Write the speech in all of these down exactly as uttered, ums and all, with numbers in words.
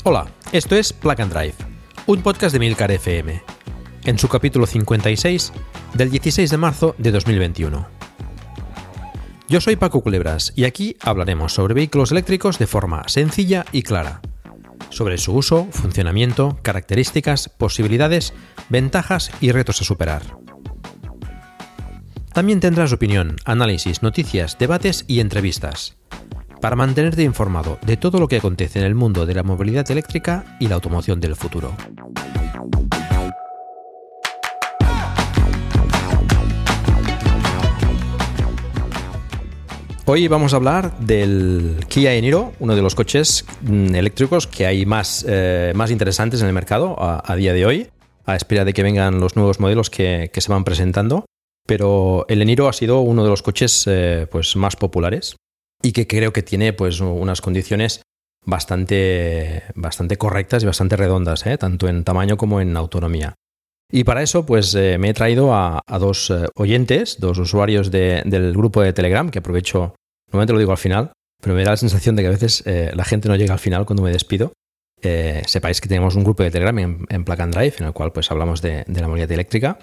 Hola, esto es Plug and Drive, un podcast de Milcar F M, en su capítulo cincuenta y seis del dieciséis de marzo de dos mil veintiuno. Yo soy Paco Culebras y aquí hablaremos sobre vehículos eléctricos de forma sencilla y clara, sobre su uso, funcionamiento, características, posibilidades, ventajas y retos a superar. También tendrás opinión, análisis, noticias, debates y entrevistas, para mantenerte informado de todo lo que acontece en el mundo de la movilidad eléctrica y la automoción del futuro. Hoy vamos a hablar del Kia e-Niro, uno de los coches eléctricos que hay más, eh, más interesantes en el mercado a, a día de hoy, a espera de que vengan los nuevos modelos que, que se van presentando. Pero el e-Niro ha sido uno de los coches eh, pues más populares y que creo que tiene pues unas condiciones bastante, bastante correctas y bastante redondas, ¿eh? Tanto en tamaño como en autonomía. Y para eso pues eh, me he traído a, a dos eh, oyentes, dos usuarios de, del grupo de Telegram, que aprovecho, normalmente lo digo al final, pero me da la sensación de que a veces eh, la gente no llega al final cuando me despido. Eh, sepáis que tenemos un grupo de Telegram en, en Plug and Drive, en el cual pues hablamos de, de la movilidad eléctrica.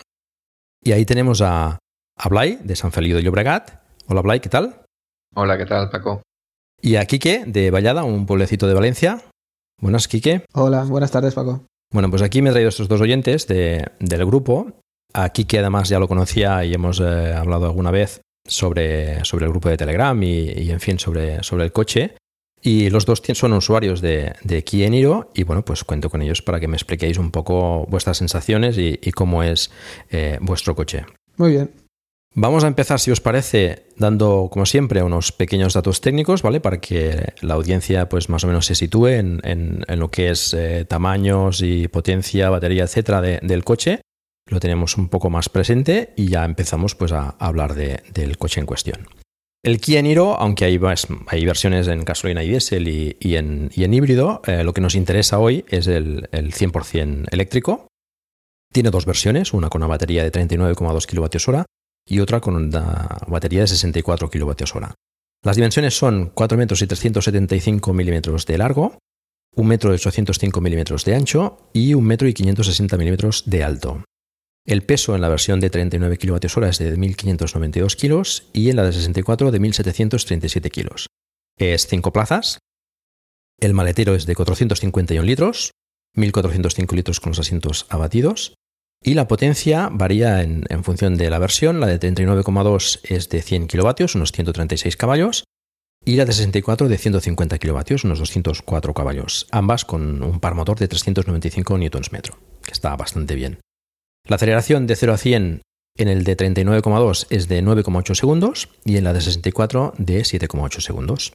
Y ahí tenemos a, a Blai, de Sant Feliu de Llobregat. Hola Blai, ¿qué tal? Hola, ¿qué tal, Paco? Y a Quique, de Vallada, un pueblecito de Valencia. Buenas, Quique. Hola, buenas tardes, Paco. Bueno, pues aquí me he traído estos dos oyentes de, del grupo. A Quique además ya lo conocía y hemos eh, hablado alguna vez sobre, sobre el grupo de Telegram y, y en fin, sobre, sobre el coche. Y los dos son usuarios de, de Kia e-Niro y bueno, pues cuento con ellos para que me expliquéis un poco vuestras sensaciones y, y cómo es eh, vuestro coche. Muy bien. Vamos a empezar, si os parece, dando, como siempre, unos pequeños datos técnicos, ¿vale? Para que la audiencia pues más o menos se sitúe en, en, en lo que es eh, tamaños y potencia, batería, etcétera, de, del coche. Lo tenemos un poco más presente y ya empezamos pues a, a hablar de, del coche en cuestión. El Kia e-Niro, aunque hay, hay versiones en gasolina y diésel y, y, en, y en híbrido, eh, lo que nos interesa hoy es el, el cien por ciento eléctrico. Tiene dos versiones, una con una batería de treinta y nueve coma dos kilovatios hora y otra con una batería de sesenta y cuatro kilovatios hora. Las dimensiones son cuatro metros y trescientos setenta y cinco milímetros de largo, un metro y ochocientos cinco milímetros de ancho y un metro y quinientos sesenta milímetros de alto. El peso en la versión de treinta y nueve kilovatios hora es de mil quinientos noventa y dos kilos y en la de sesenta y cuatro de mil setecientos treinta y siete kilos. Es cinco plazas. El maletero es de cuatrocientos cincuenta y uno litros, mil cuatrocientos cinco litros con los asientos abatidos. Y la potencia varía en, en función de la versión. La de treinta y nueve coma dos es de cien kilovatios, unos ciento treinta y seis caballos. Y la de sesenta y cuatro de ciento cincuenta kilovatios, unos doscientos cuatro caballos. Ambas con un par motor de trescientos noventa y cinco newtons metro, que está bastante bien. La aceleración de cero a cien en el de treinta y nueve coma dos es de nueve coma ocho segundos y en la de sesenta y cuatro de siete coma ocho segundos.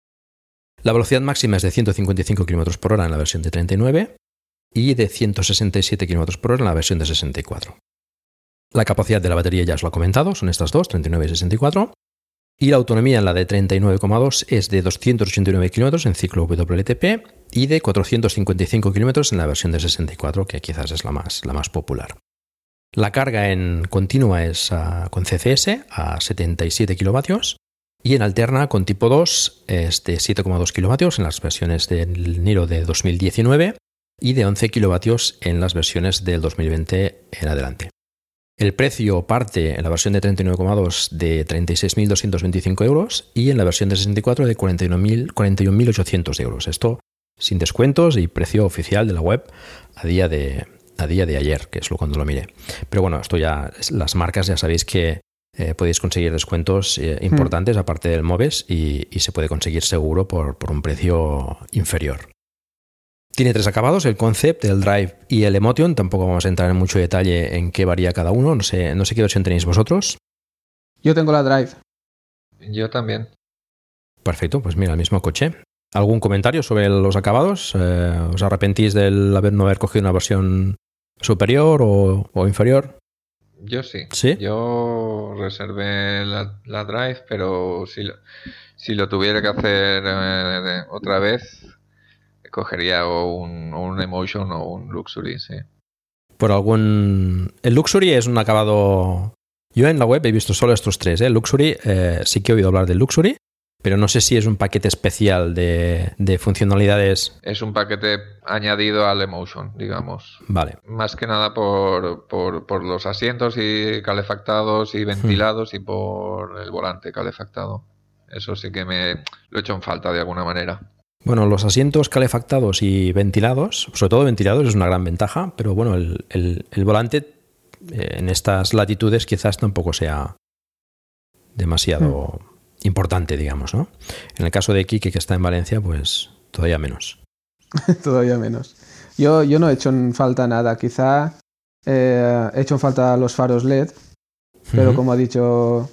La velocidad máxima es de ciento cincuenta y cinco kilómetros por hora en la versión de treinta y nueve y de ciento sesenta y siete kilómetros por hora en la versión de sesenta y cuatro. La capacidad de la batería ya os lo he comentado, son estas dos, treinta y nueve y sesenta y cuatro. Y la autonomía en la de treinta y nueve coma dos es de doscientos ochenta y nueve kilómetros en ciclo W L T P y de cuatrocientos cincuenta y cinco kilómetros en la versión de sesenta y cuatro, que quizás es la más, la más popular. La carga en continua es uh, con C C S a setenta y siete kilovatios y en alterna con tipo dos es de siete coma dos kilovatios en las versiones del Niro de dos mil diecinueve y de once kilovatios en las versiones del dos mil veinte en adelante. El precio parte en la versión de treinta y nueve coma dos de treinta y seis mil doscientos veinticinco euros y en la versión de sesenta y cuatro de cuarenta y uno mil ochocientos euros. Esto sin descuentos y precio oficial de la web a día de, a día de ayer, que es cuando lo miré. Pero bueno, esto ya, las marcas ya sabéis que eh, podéis conseguir descuentos eh, importantes mm. aparte del MOVES y, y se puede conseguir seguro por, por un precio inferior. Tiene tres acabados, el Concept, el Drive y el Emotion. Tampoco vamos a entrar en mucho detalle en qué varía cada uno. No sé, no sé qué versión tenéis vosotros. Yo tengo la Drive. Yo también. Perfecto, pues mira, el mismo coche. ¿Algún comentario sobre los acabados? Eh, ¿Os arrepentís del haber, no haber cogido una versión superior o, o inferior? Yo sí. ¿Sí? Yo reservé la, la Drive, pero si lo, si lo tuviera que hacer eh, de, otra vez, cogería o un, o un Emotion o un Luxury, sí. Por algún... El Luxury es un acabado... Yo en la web he visto solo estos tres, ¿eh? El Luxury, eh, sí que he oído hablar del Luxury, Pero no sé si es un paquete especial de, de funcionalidades. Es un paquete añadido al Emotion, digamos. Vale. Más que nada por, por, por los asientos y calefactados y ventilados hmm. y por el volante calefactado. Eso sí que me lo he hecho en falta de alguna manera. Bueno, los asientos calefactados y ventilados, sobre todo ventilados, es una gran ventaja, pero bueno, el, el, el volante eh, en estas latitudes quizás tampoco sea demasiado... Hmm. importante, digamos, ¿no? En el caso de Quique, que está en Valencia, pues todavía menos. Todavía menos. Yo, yo no he hecho en falta nada. Quizá eh, he hecho en falta los faros L E D, pero uh-huh. como ha dicho,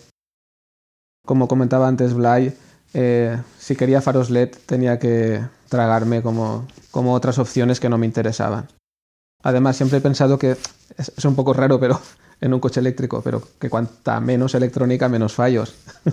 como comentaba antes Blay, eh, si quería faros L E D tenía que tragarme como, como otras opciones que no me interesaban. Además, siempre he pensado que es, es un poco raro, pero en un coche eléctrico, pero que cuanta menos electrónica, menos fallos.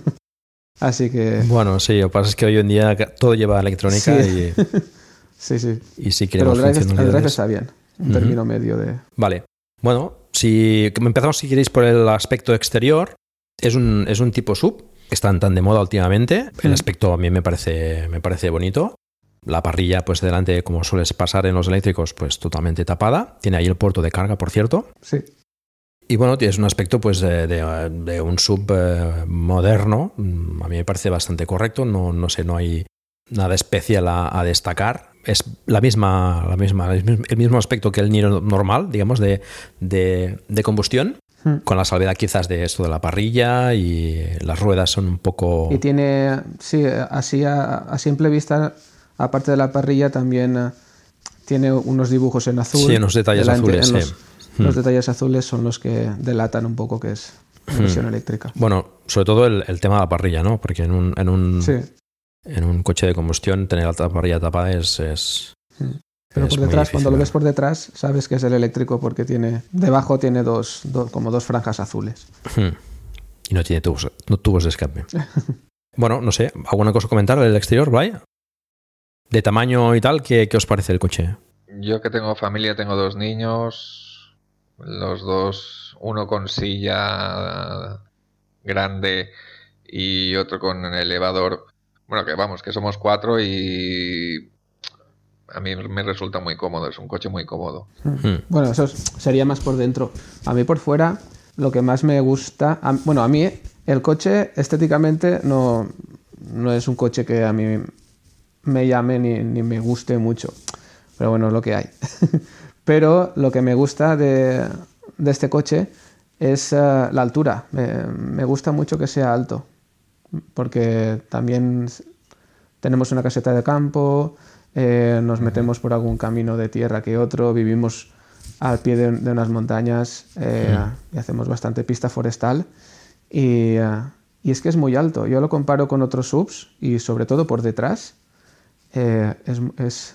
Así que... Bueno, sí, lo que pasa es que hoy en día todo lleva electrónica sí. y... sí, sí. Y si queremos Pero el drive, el drive está bien, un uh-huh. término medio de... Vale. Bueno, si empezamos, si queréis, por el aspecto exterior, es un, es un tipo sub, que están tan de moda últimamente. El uh-huh. aspecto a mí me parece, me parece bonito. La parrilla, pues delante, como suele pasar en los eléctricos, pues totalmente tapada. Tiene ahí el puerto de carga, por cierto. Sí. Y bueno, tienes un aspecto pues de, de, de un sub eh, moderno. A mí me parece bastante correcto. No, no sé, no hay nada especial a, a destacar. Es la misma, la misma, el mismo aspecto que el Niro normal, digamos, de, de, de combustión, hmm. con la salvedad quizás de esto de la parrilla y las ruedas son un poco... Y tiene, sí, así a, a simple vista, aparte de la parrilla, también uh, tiene unos dibujos en azul. Sí, unos detalles delante, azules, en los, sí. Los detalles azules son los que delatan un poco que es una versión hmm. eléctrica. Bueno, sobre todo el, el tema de la parrilla, ¿no? Porque en un, en un, sí. en un coche de combustión tener la parrilla tapada es... es hmm. Pero es por detrás, cuando lo ves por detrás, sabes que es el eléctrico porque tiene debajo tiene dos, dos como dos franjas azules. Hmm. Y no tiene tubos, no tubos de escape. Bueno, no sé, ¿alguna cosa comentar del exterior, Blay? De tamaño y tal, ¿qué, qué os parece el coche? Yo que tengo familia, tengo dos niños... Los dos, uno con silla grande y otro con elevador. Bueno, que vamos, que somos cuatro y a mí me resulta muy cómodo, es un coche muy cómodo. Bueno, eso sería más por dentro. A mí por fuera, lo que más me gusta... A, bueno, a mí el coche estéticamente no, no es un coche que a mí me llame ni, ni me guste mucho. Pero bueno, es lo que hay. Pero lo que me gusta de, de este coche es uh, la altura. Me, me gusta mucho que sea alto, porque también tenemos una caseta de campo, eh, nos metemos por algún camino de tierra que otro, vivimos al pie de, de unas montañas eh, y hacemos bastante pista forestal. Y, uh, y es que es muy alto. Yo lo comparo con otros subs y sobre todo por detrás. Eh, es... es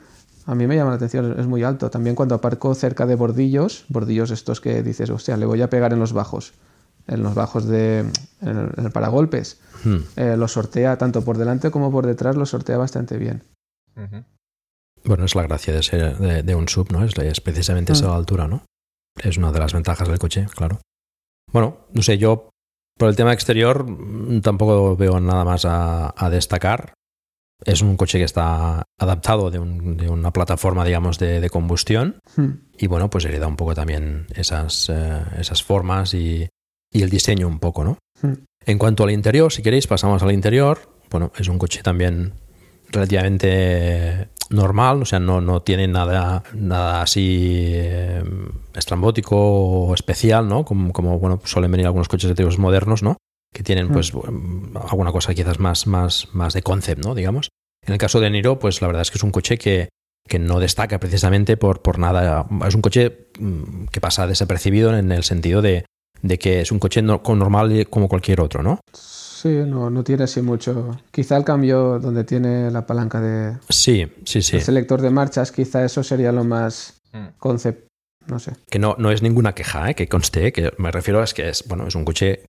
A mí me llama la atención, es muy alto. También cuando aparco cerca de bordillos, bordillos estos que dices, hostia, le voy a pegar en los bajos, en los bajos de en el, en el paragolpes. Hmm. Eh, lo sortea tanto por delante como por detrás, lo sortea bastante bien. Uh-huh. Bueno, es la gracia de ser de, de un sub, ¿no? Es, es precisamente hmm. esa altura, ¿no? Es una de las ventajas del coche, claro. Bueno, no sé, yo por el tema exterior tampoco veo nada más a, a destacar. Es un coche que está adaptado de, un, de una plataforma, digamos, de, de combustión hmm. y, bueno, pues hereda un poco también esas, eh, esas formas y, y el diseño un poco, ¿no? Hmm. En cuanto al interior, si queréis, pasamos al interior. Bueno, es un coche también relativamente normal, o sea, no, no tiene nada, nada así eh, estrambótico o especial, ¿no? Como, como bueno, suelen venir algunos coches eléctricos modernos, ¿no? Que tienen pues mm. alguna cosa quizás más, más, más de concept, ¿no? Digamos. En el caso de Niro, pues la verdad es que es un coche que, que no destaca precisamente por, por nada. Es un coche que pasa desapercibido en el sentido de, de que es un coche no, normal como cualquier otro, ¿no? Sí, no, no tiene así mucho. Quizá el cambio donde tiene la palanca de... Sí, sí, sí. El selector de marchas, quizá eso sería lo más mm. concept, no sé. Que no, no es ninguna queja, ¿eh? Que conste, que me refiero a es que es, bueno, es un coche...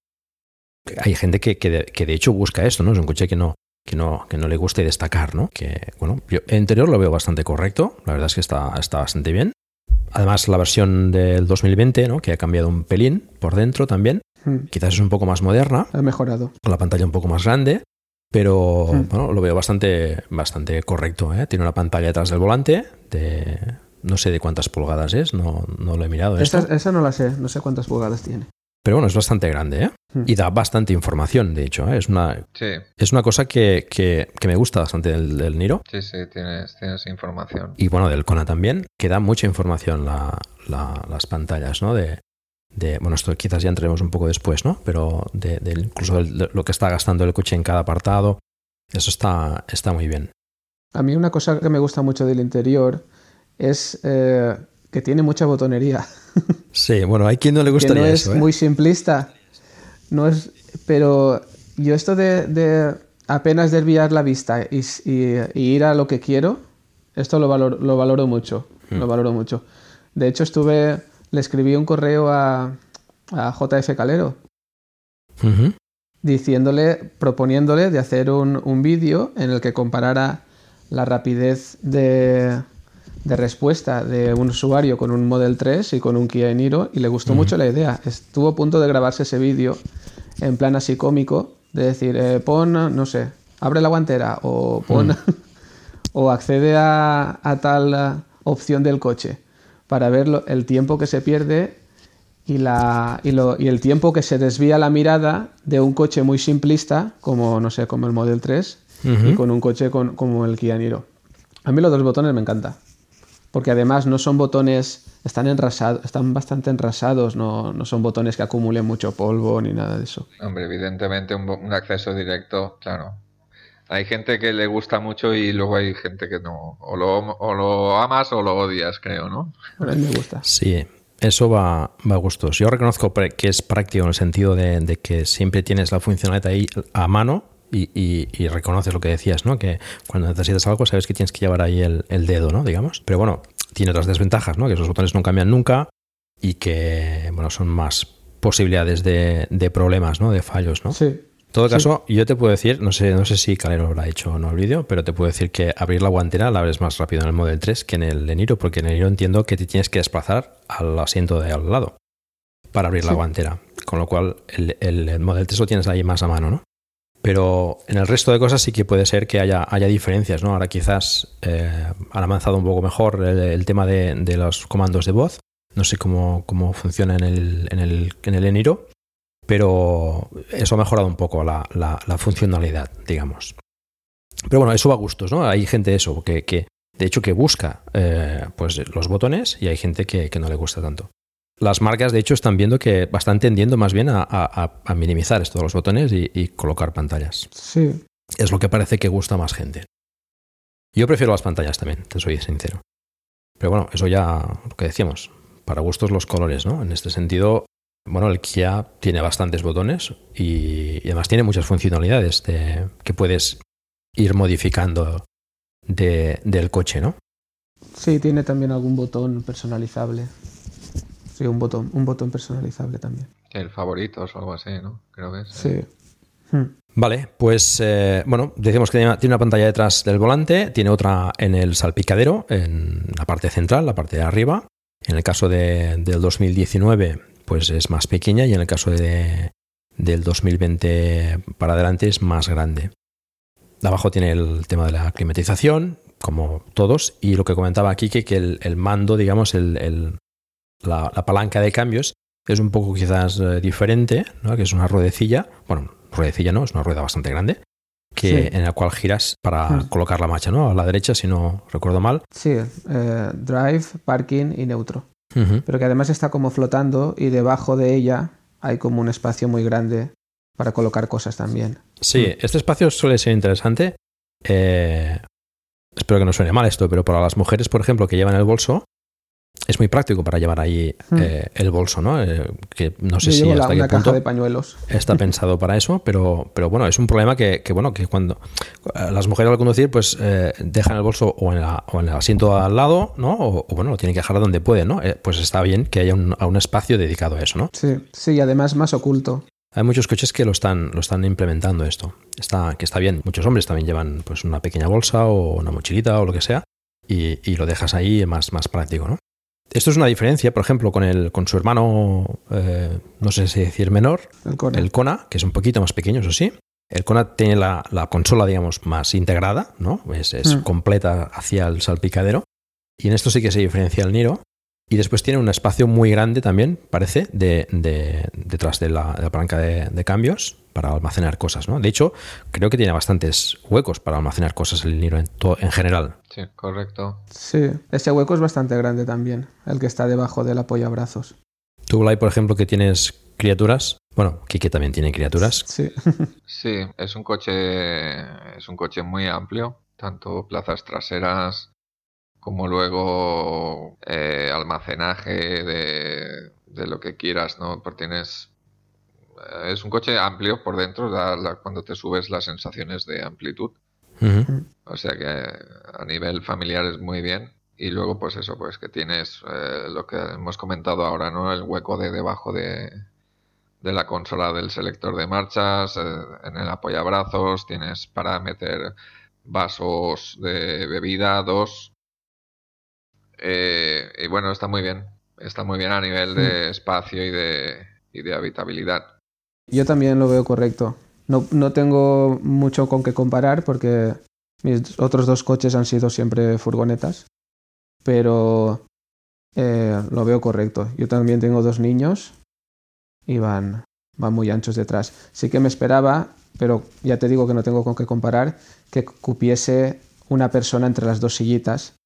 Hay gente que, que, de, que de hecho busca esto, ¿no? Es un coche que no, que no, que no le guste destacar, ¿no? Que, bueno, yo el interior lo veo bastante correcto, la verdad es que está, está bastante bien. Además, la versión del dos mil veinte, ¿no? Que ha cambiado un pelín por dentro también. Hmm. Quizás es un poco más moderna. Ha mejorado. Con la pantalla un poco más grande. pero Mm. bueno, lo veo bastante, bastante correcto, ¿eh? Tiene una pantalla detrás del volante de no sé de cuántas pulgadas es, no, no lo he mirado esto. Esa, esa no la sé, no sé cuántas pulgadas tiene. Pero bueno, es bastante grande, ¿eh? Mm. Y da bastante información, de hecho, ¿eh? Es una, Sí, es una cosa que, que, que me gusta bastante del, del Niro. sí, sí, tienes, tienes información. Y bueno, del Kona también, que da mucha información la, la- las pantallas, ¿no? De, de, bueno, esto quizás ya entremos un poco después, ¿no? Pero de, de incluso el- de lo que está gastando el coche en cada apartado, eso está, está muy bien. A mí una cosa que me gusta mucho del interior es eh, que tiene mucha botonería. Sí, bueno, hay quien no le Que gustaría no es eso, ¿eh? muy simplista. No es, pero yo esto de, de apenas desviar la vista y, y- y ir a lo que quiero, esto lo valoro, lo valoro mucho. Mm. Lo valoro mucho. De hecho, estuve, le escribí un correo a, a J F Calero Ujú. diciéndole, proponiéndole de hacer un, un vídeo en el que comparara la rapidez de, de respuesta de un usuario con un Model tres y con un Kia Niro, y le gustó Ujú. mucho la idea. Estuvo a punto de grabarse ese vídeo en plan así cómico, de decir, eh, pon, no sé, abre la guantera o pon Mm. o accede a, a tal eh, opción del coche para ver lo- el tiempo que se pierde y, la, y, lo- y el tiempo que se desvía la mirada de un coche muy simplista, como, no sé, como el Model tres, Ujú. y con un coche con- como el Kia Niro. A mí los dos botones me encanta, porque además no son botones, están enrasados, están bastante enrasados, no, no son botones que acumulen mucho polvo ni nada de eso. Hombre, evidentemente un, bo- un acceso directo, claro. Hay gente que le gusta mucho y luego hay gente que no. O lo, o lo amas o lo odias, creo, ¿no? A mí me gusta. Sí, eso va, va a gustos. Yo reconozco pre- que es práctico en el sentido de, de que siempre tienes la funcionalidad ahí a mano y, y- y reconoces lo que decías, ¿no? Que cuando necesitas algo sabes que tienes que llevar ahí el, el dedo, ¿no? Digamos. Pero bueno, tiene otras desventajas, ¿no? Que esos botones no cambian nunca y que, bueno, son más posibilidades de, de problemas, ¿no? De fallos, ¿no? Sí. En todo Sí. caso, yo te puedo decir, no sé, no sé si Calero lo habrá hecho o no el vídeo, pero te puedo decir que abrir la guantera la abres más rápido en el Model tres que en el Niro, porque en el Niro entiendo que te tienes que desplazar al asiento de al lado para abrir la Sí. guantera. Con lo cual, el, el- el Model tres lo tienes ahí más a mano, ¿no? Pero en el resto de cosas sí que puede ser que haya, haya diferencias, ¿no? Ahora quizás eh, han avanzado un poco mejor el, el tema de, de los comandos de voz. No sé cómo, cómo funciona en el, en el, en el Niro, pero eso ha mejorado un poco la, la, la funcionalidad, digamos. Pero bueno, eso va a gustos, ¿no? Hay gente eso, que, que de hecho que busca eh, pues los botones y hay gente que, que no le gusta tanto. Las marcas, de hecho, están viendo que están tendiendo más bien a, a, a minimizar esto de los botones y, y colocar pantallas. Sí. Es lo que parece que gusta a más gente. Yo prefiero las pantallas también, te soy sincero. Pero bueno, eso ya lo que decíamos, para gustos los colores, ¿no? En este sentido, bueno, el Kia tiene bastantes botones y, y además tiene muchas funcionalidades de, que puedes ir modificando de, del coche, ¿no? Sí, tiene también algún botón personalizable. Sí, un botón, un botón personalizable también. El favoritos o algo así, ¿no? Creo que es. Sí. Hmm. Vale, pues eh, bueno, decimos que tiene una pantalla detrás del volante, tiene otra en el salpicadero, en la parte central, la parte de arriba. En el caso de, del dos mil diecinueve, pues es más pequeña y en el caso de, del dos mil veinte para adelante es más grande. De abajo tiene el tema de la climatización, como todos, y lo que comentaba aquí, que, que el, el mando, digamos, el, el, la, la palanca de cambios es un poco quizás eh, diferente, ¿no? Que es una ruedecilla, bueno, ruedecilla no, es una rueda bastante grande, que, Sí. en la cual giras para Hmm. colocar la marcha, ¿no? A la derecha, si no recuerdo mal. Sí, eh, drive, parking y neutro. Uh-huh. Pero que además está como flotando y debajo de ella hay como un espacio muy grande para colocar cosas también. Sí, este espacio suele ser interesante. Eh, espero que no suene mal esto, pero para las mujeres, por ejemplo, que llevan el bolso, es muy práctico para llevar ahí Hmm. eh, el bolso, ¿no? Eh, que no sé Yo si llevo la- hasta una qué caja punto de pañuelos. está pensado para eso, pero, pero bueno, es un problema que, que bueno, que cuando eh, las mujeres al conducir, pues eh, dejan el bolso o en, la- o en el asiento al lado, ¿no? O, o, bueno, lo tienen que dejar donde pueden, ¿no? Eh, pues está bien que haya un, a un espacio dedicado a eso, ¿no? Sí, sí, y además más oculto. Hay muchos coches que lo están, lo están implementando esto. Está, que está bien. Muchos hombres también llevan pues una pequeña bolsa o una mochilita o lo que sea y, y lo dejas ahí más, más práctico, ¿no? Esto es una diferencia, por ejemplo, con el con su hermano, eh, no sé si decir menor, El Kona. el Kona, que es un poquito más pequeño, eso sí. El Kona tiene la, la consola, digamos, más integrada, ¿no? Es, es mm. completa hacia el salpicadero. Y en esto sí que se diferencia el Niro. Y después tiene un espacio muy grande también, parece, de, de, detrás de la, de la palanca de, de cambios para almacenar cosas, ¿no? De hecho, creo que tiene bastantes huecos para almacenar cosas el Niro en, todo, en general. Sí, correcto. Sí, ese hueco es bastante grande también, el que está debajo del apoyabrazos. Tú, Blay, por ejemplo, que tienes criaturas. Bueno, Quique también tiene criaturas. Sí. Sí, es un coche, es un coche muy amplio, tanto plazas traseras como luego eh, almacenaje de, de lo que quieras, ¿no? Porque tienes... Es un coche amplio por dentro, da la, cuando te subes las sensaciones de amplitud. Uh-huh. O sea que a nivel familiar es muy bien. Y luego pues eso, pues que tienes eh, lo que hemos comentado ahora, ¿no? El hueco de debajo de, de la consola del selector de marchas, eh, en el apoyabrazos, tienes para meter vasos de bebida, dos. Eh, y bueno, está muy bien. Está muy bien a nivel de espacio y de, y de habitabilidad. Yo también lo veo correcto. No, no tengo mucho con qué comparar porque mis otros dos coches han sido siempre furgonetas, pero eh, lo veo correcto. Yo también tengo dos niños y van, van muy anchos detrás. Sí que me esperaba, pero ya te digo que no tengo con qué comparar, que cupiese una persona entre las dos sillitas,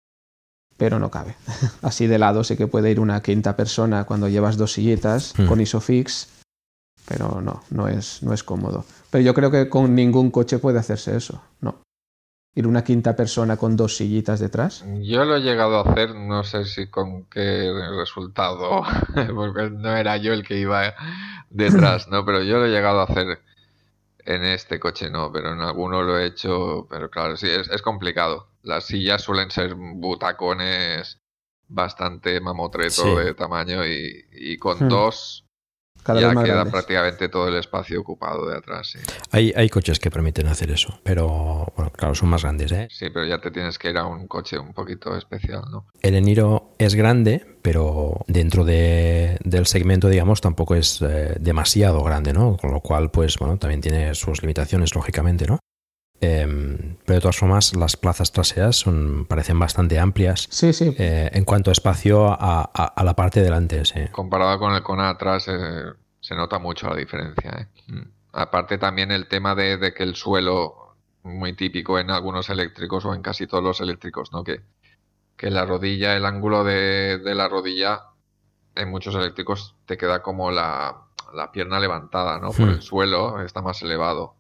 pero no cabe. Así de lado sí que puede ir una quinta persona cuando llevas dos sillitas mm. con Isofix, pero no, no es, no es cómodo. Pero yo creo que con ningún coche puede hacerse eso, no. Ir una quinta persona con dos sillitas detrás. Yo lo he llegado a hacer, no sé si con qué resultado, porque no era yo el que iba detrás, ¿no? Pero yo lo he llegado a hacer en este coche, no, pero en alguno lo he hecho, pero claro, sí, es, es complicado. Las sillas suelen ser butacones bastante mamotreto sí. de tamaño y, y con hmm. dos... Cada ya queda grandes. Prácticamente todo el espacio ocupado de atrás. Sí. Hay, hay coches que permiten hacer eso, pero bueno, claro, son más grandes, ¿eh? Sí, pero ya te tienes que ir a un coche un poquito especial, ¿no? El Eniro es grande, pero dentro de, del segmento, digamos, tampoco es eh, demasiado grande, ¿no? Con lo cual, pues bueno, también tiene sus limitaciones, lógicamente, ¿no? Eh, pero de todas formas, las plazas traseras son, parecen bastante amplias. Sí, sí. Eh, en cuanto a espacio a, a, a la parte delante, sí. Comparado con el Kona atrás, eh, se nota mucho la diferencia. ¿eh? Mm. Aparte también el tema de, de que el suelo, muy típico en algunos eléctricos o en casi todos los eléctricos, ¿no? Que, que la rodilla, el ángulo de, de la rodilla, en muchos eléctricos te queda como la, la pierna levantada, ¿no? Por hmm. el suelo está más elevado.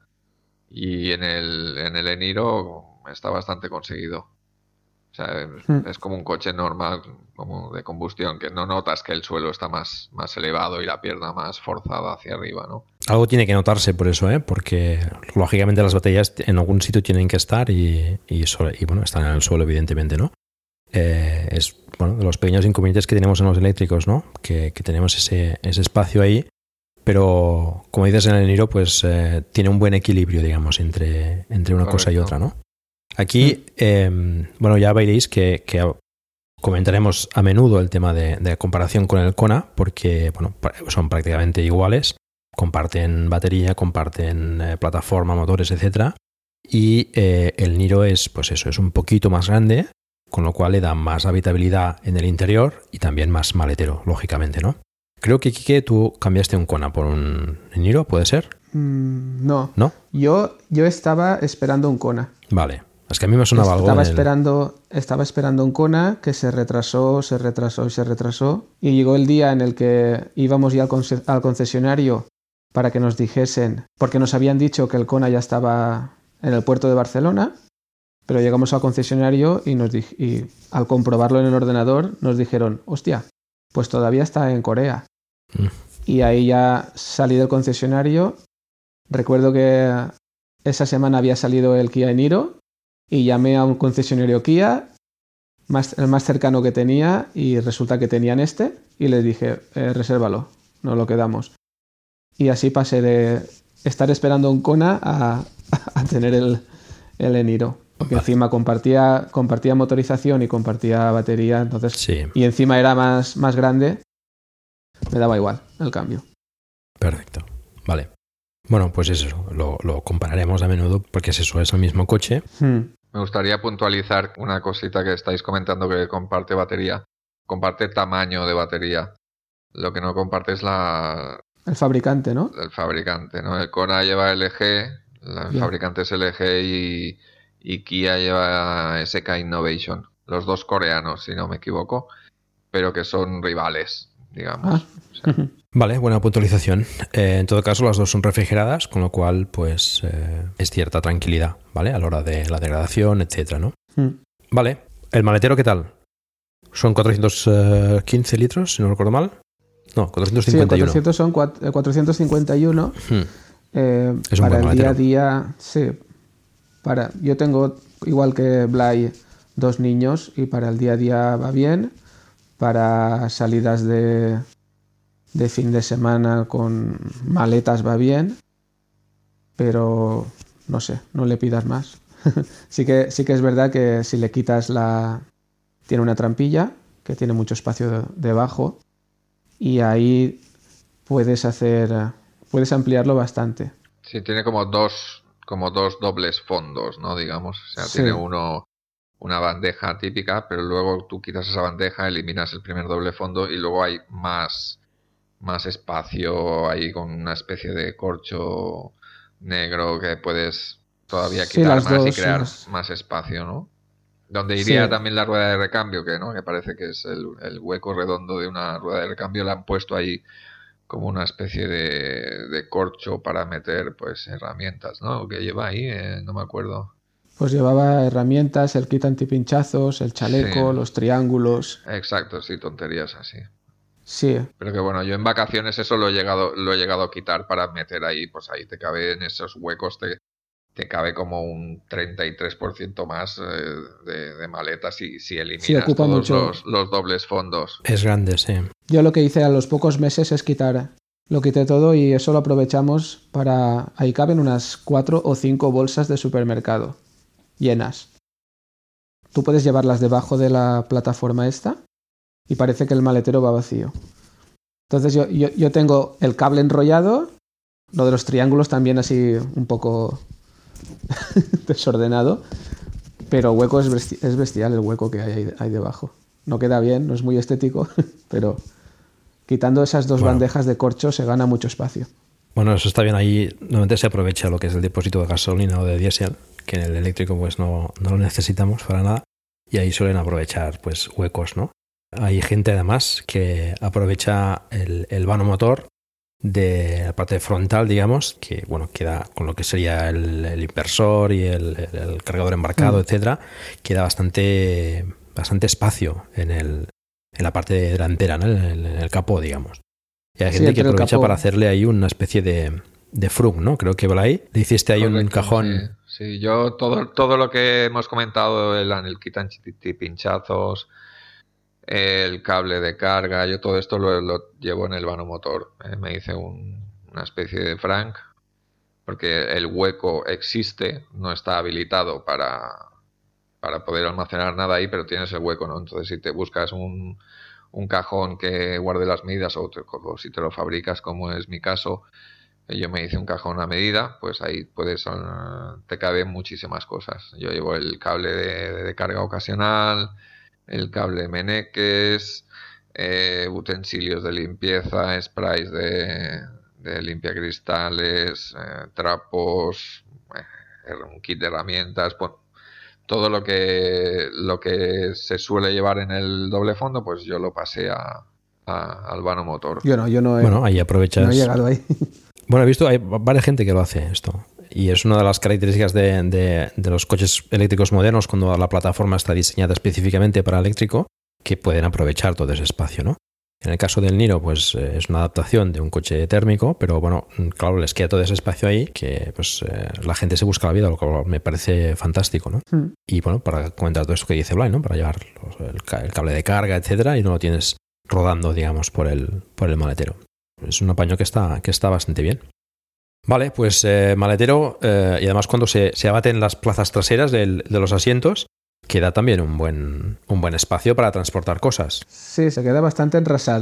Y en el, en el Eniro está bastante conseguido. O sea, es, mm. es como un coche normal, como de combustión, que no notas que el suelo está más, más elevado y la pierna más forzada hacia arriba, ¿no? Algo tiene que notarse por eso, ¿eh? Porque lógicamente las baterías en algún sitio tienen que estar y, y, sobre, y bueno, están en el suelo, evidentemente, ¿no? Eh, es bueno de los pequeños inconvenientes que tenemos en los eléctricos, ¿no? Que, que tenemos ese, ese espacio ahí. Pero, como dices en el Eniro, pues eh, tiene un buen equilibrio, digamos, entre, entre una Correcto. Cosa y otra, ¿no? Aquí, eh, bueno, ya veréis que, que comentaremos a menudo el tema de, de comparación con el Kona, porque, bueno, son prácticamente iguales, comparten batería, comparten eh, plataforma, motores, etcétera. Y eh, el Niro es, pues eso, es un poquito más grande, con lo cual le da más habitabilidad en el interior y también más maletero, lógicamente, ¿no? Creo que, Quique, tú cambiaste un Kona por un Niro, ¿puede ser? Mm, no. ¿No? Yo, yo estaba esperando un Kona. Vale. Es que a mí me sonaba estaba algo. Esperando, el... Estaba esperando un Kona que se retrasó, se retrasó y se retrasó. Y llegó el día en el que íbamos ya al, conce- al concesionario para que nos dijesen, porque nos habían dicho que el Kona ya estaba en el puerto de Barcelona, pero llegamos al concesionario y, nos di- y al comprobarlo en el ordenador nos dijeron, hostia, pues todavía está en Corea. Mm. Y ahí ya salí del concesionario. Recuerdo que esa semana había salido el Kia Niro y llamé a un concesionario Kia, más, el más cercano que tenía, y resulta que tenían este, y les dije, eh, resérvalo, no lo quedamos. Y así pasé de estar esperando un Kona a, a tener el, el Eniro. Porque vale. encima compartía, compartía motorización y compartía batería, entonces sí. y encima era más, más grande, me daba igual el cambio. Perfecto, vale. Bueno, pues eso, lo, lo compararemos a menudo porque es eso, es el mismo coche. Hmm. Me gustaría puntualizar una cosita que estáis comentando que comparte batería. Comparte tamaño de batería. Lo que no comparte es la... El fabricante, ¿no? el fabricante, ¿no? El Kona lleva L G, el Bien. fabricante es L G y, y Kia lleva S K Innovation. Los dos coreanos, si no me equivoco, pero que son rivales, digamos. Ah. O sea, Vale, buena puntualización. Eh, en todo caso, las dos son refrigeradas, con lo cual, pues, eh, es cierta tranquilidad, ¿vale? A la hora de la degradación, etcétera, ¿no? Hmm. Vale. ¿El maletero qué tal? Son cuatrocientos quince litros, si no recuerdo mal. No, cuatrocientos Sí, cincuenta y uno. cuatrocientos son cuat- eh, cuatrocientos cincuenta y uno. Hmm. Eh, Es un para buen el día a maletero. día, sí. Para, yo tengo, igual que Blay, dos niños y para el día a día va bien. Para salidas de, de fin de semana con maletas va bien. Pero no sé, no le pidas más. sí, que, sí que es verdad que si le quitas la... Tiene una trampilla que tiene mucho espacio de- debajo y ahí puedes hacer... Puedes ampliarlo bastante. sí, tiene como dos, como dos dobles fondos, ¿no? Digamos. O sea, Sí. tiene uno, una bandeja típica, pero luego tú quitas esa bandeja, eliminas el primer doble fondo y luego hay más, más espacio ahí con una especie de corcho negro que puedes todavía Sí, quitar las más y dos, crear las- más espacio, ¿no? Donde iría Sí. también la rueda de recambio, que no, que parece que es el, el hueco redondo de una rueda de recambio, la han puesto ahí como una especie de, de corcho para meter pues herramientas, ¿no? ¿Qué lleva ahí? Eh, no me acuerdo. Pues llevaba herramientas, el kit antipinchazos, el chaleco, Sí. los triángulos. Exacto, sí, tonterías así. Sí, Pero que bueno, yo en vacaciones eso lo he llegado, lo he llegado a quitar para meter ahí, pues ahí te cabe en esos huecos, te, te cabe como un treinta y tres por ciento más eh, de, de maletas si, si eliminas ocupa todos mucho. los, los dobles fondos. Es grande, sí. yo lo que hice a los pocos meses es quitar, lo quité todo y eso lo aprovechamos para... Ahí caben unas cuatro o cinco bolsas de supermercado llenas. Tú puedes llevarlas debajo de la plataforma esta y parece que el maletero va vacío. Entonces yo, yo, yo tengo el cable enrollado, lo de los triángulos también así un poco desordenado, pero hueco es, besti- es bestial el hueco que hay ahí, ahí debajo. No queda bien, no es muy estético, pero quitando esas dos Bueno. bandejas de corcho se gana mucho espacio. Bueno, eso está bien. Ahí normalmente se aprovecha lo que es el depósito de gasolina o de diésel, que en el eléctrico pues no, no lo necesitamos para nada. Y ahí suelen aprovechar pues huecos, ¿no? Hay gente además que aprovecha el, el vano motor de la parte frontal, digamos, que bueno, queda con lo que sería el, el inversor y el, el- el cargador embarcado, Mm. etcétera, queda bastante, bastante espacio en, el, en la parte delantera, ¿no? en, el, en el capó, digamos. Y hay Sí, gente que entre el aprovecha capó. para hacerle ahí una especie de, de frunk, ¿no? Creo que Blay le hiciste ahí un Correcto, cajón. Sí, sí, yo todo, todo lo que hemos comentado, el, el kit antipinchazos, el cable de carga, yo todo esto lo, lo llevo en el vano motor. Eh, me hice un- una especie de frank, porque el hueco existe, no está habilitado para, para poder almacenar nada ahí, pero tienes el hueco, ¿no? Entonces si te buscas un, un cajón que guarde las medidas o, te- o si te lo fabricas, como es mi caso, eh, yo me hice un cajón a medida, pues ahí puedes, ah, te caben muchísimas cosas. Yo llevo el cable de, de carga ocasional, el cable meneques, eh, utensilios de limpieza, sprays de, de limpiacristales, eh, trapos, eh, un kit de herramientas, bueno, todo lo que lo que se suele llevar en el doble fondo, pues yo lo pasé a, a- al vano motor. Yo no, yo no he, Bueno, ahí aprovechas. no he llegado ahí. Bueno, he visto, hay varias gente que lo hace esto. Y es una de las características de, de- de los coches eléctricos modernos cuando la plataforma está diseñada específicamente para eléctrico, que pueden aprovechar todo ese espacio, ¿no? En el caso del Niro, pues eh, es una adaptación de un coche térmico, pero bueno, claro, les queda todo ese espacio ahí que pues eh, la gente se busca la vida, lo cual me parece fantástico, ¿no? Mm. Y bueno, para comentar todo esto que dice Blay, ¿no? Para llevar los- el, ca- el cable de carga, etcétera, y no lo tienes rodando, digamos, por el, por el maletero. Es un apaño que está, que está bastante bien. Vale, pues eh, maletero, eh, y además cuando se, se abaten las plazas traseras del- de los asientos, queda también un buen, un buen espacio para transportar cosas. Sí, se queda bastante enrasado.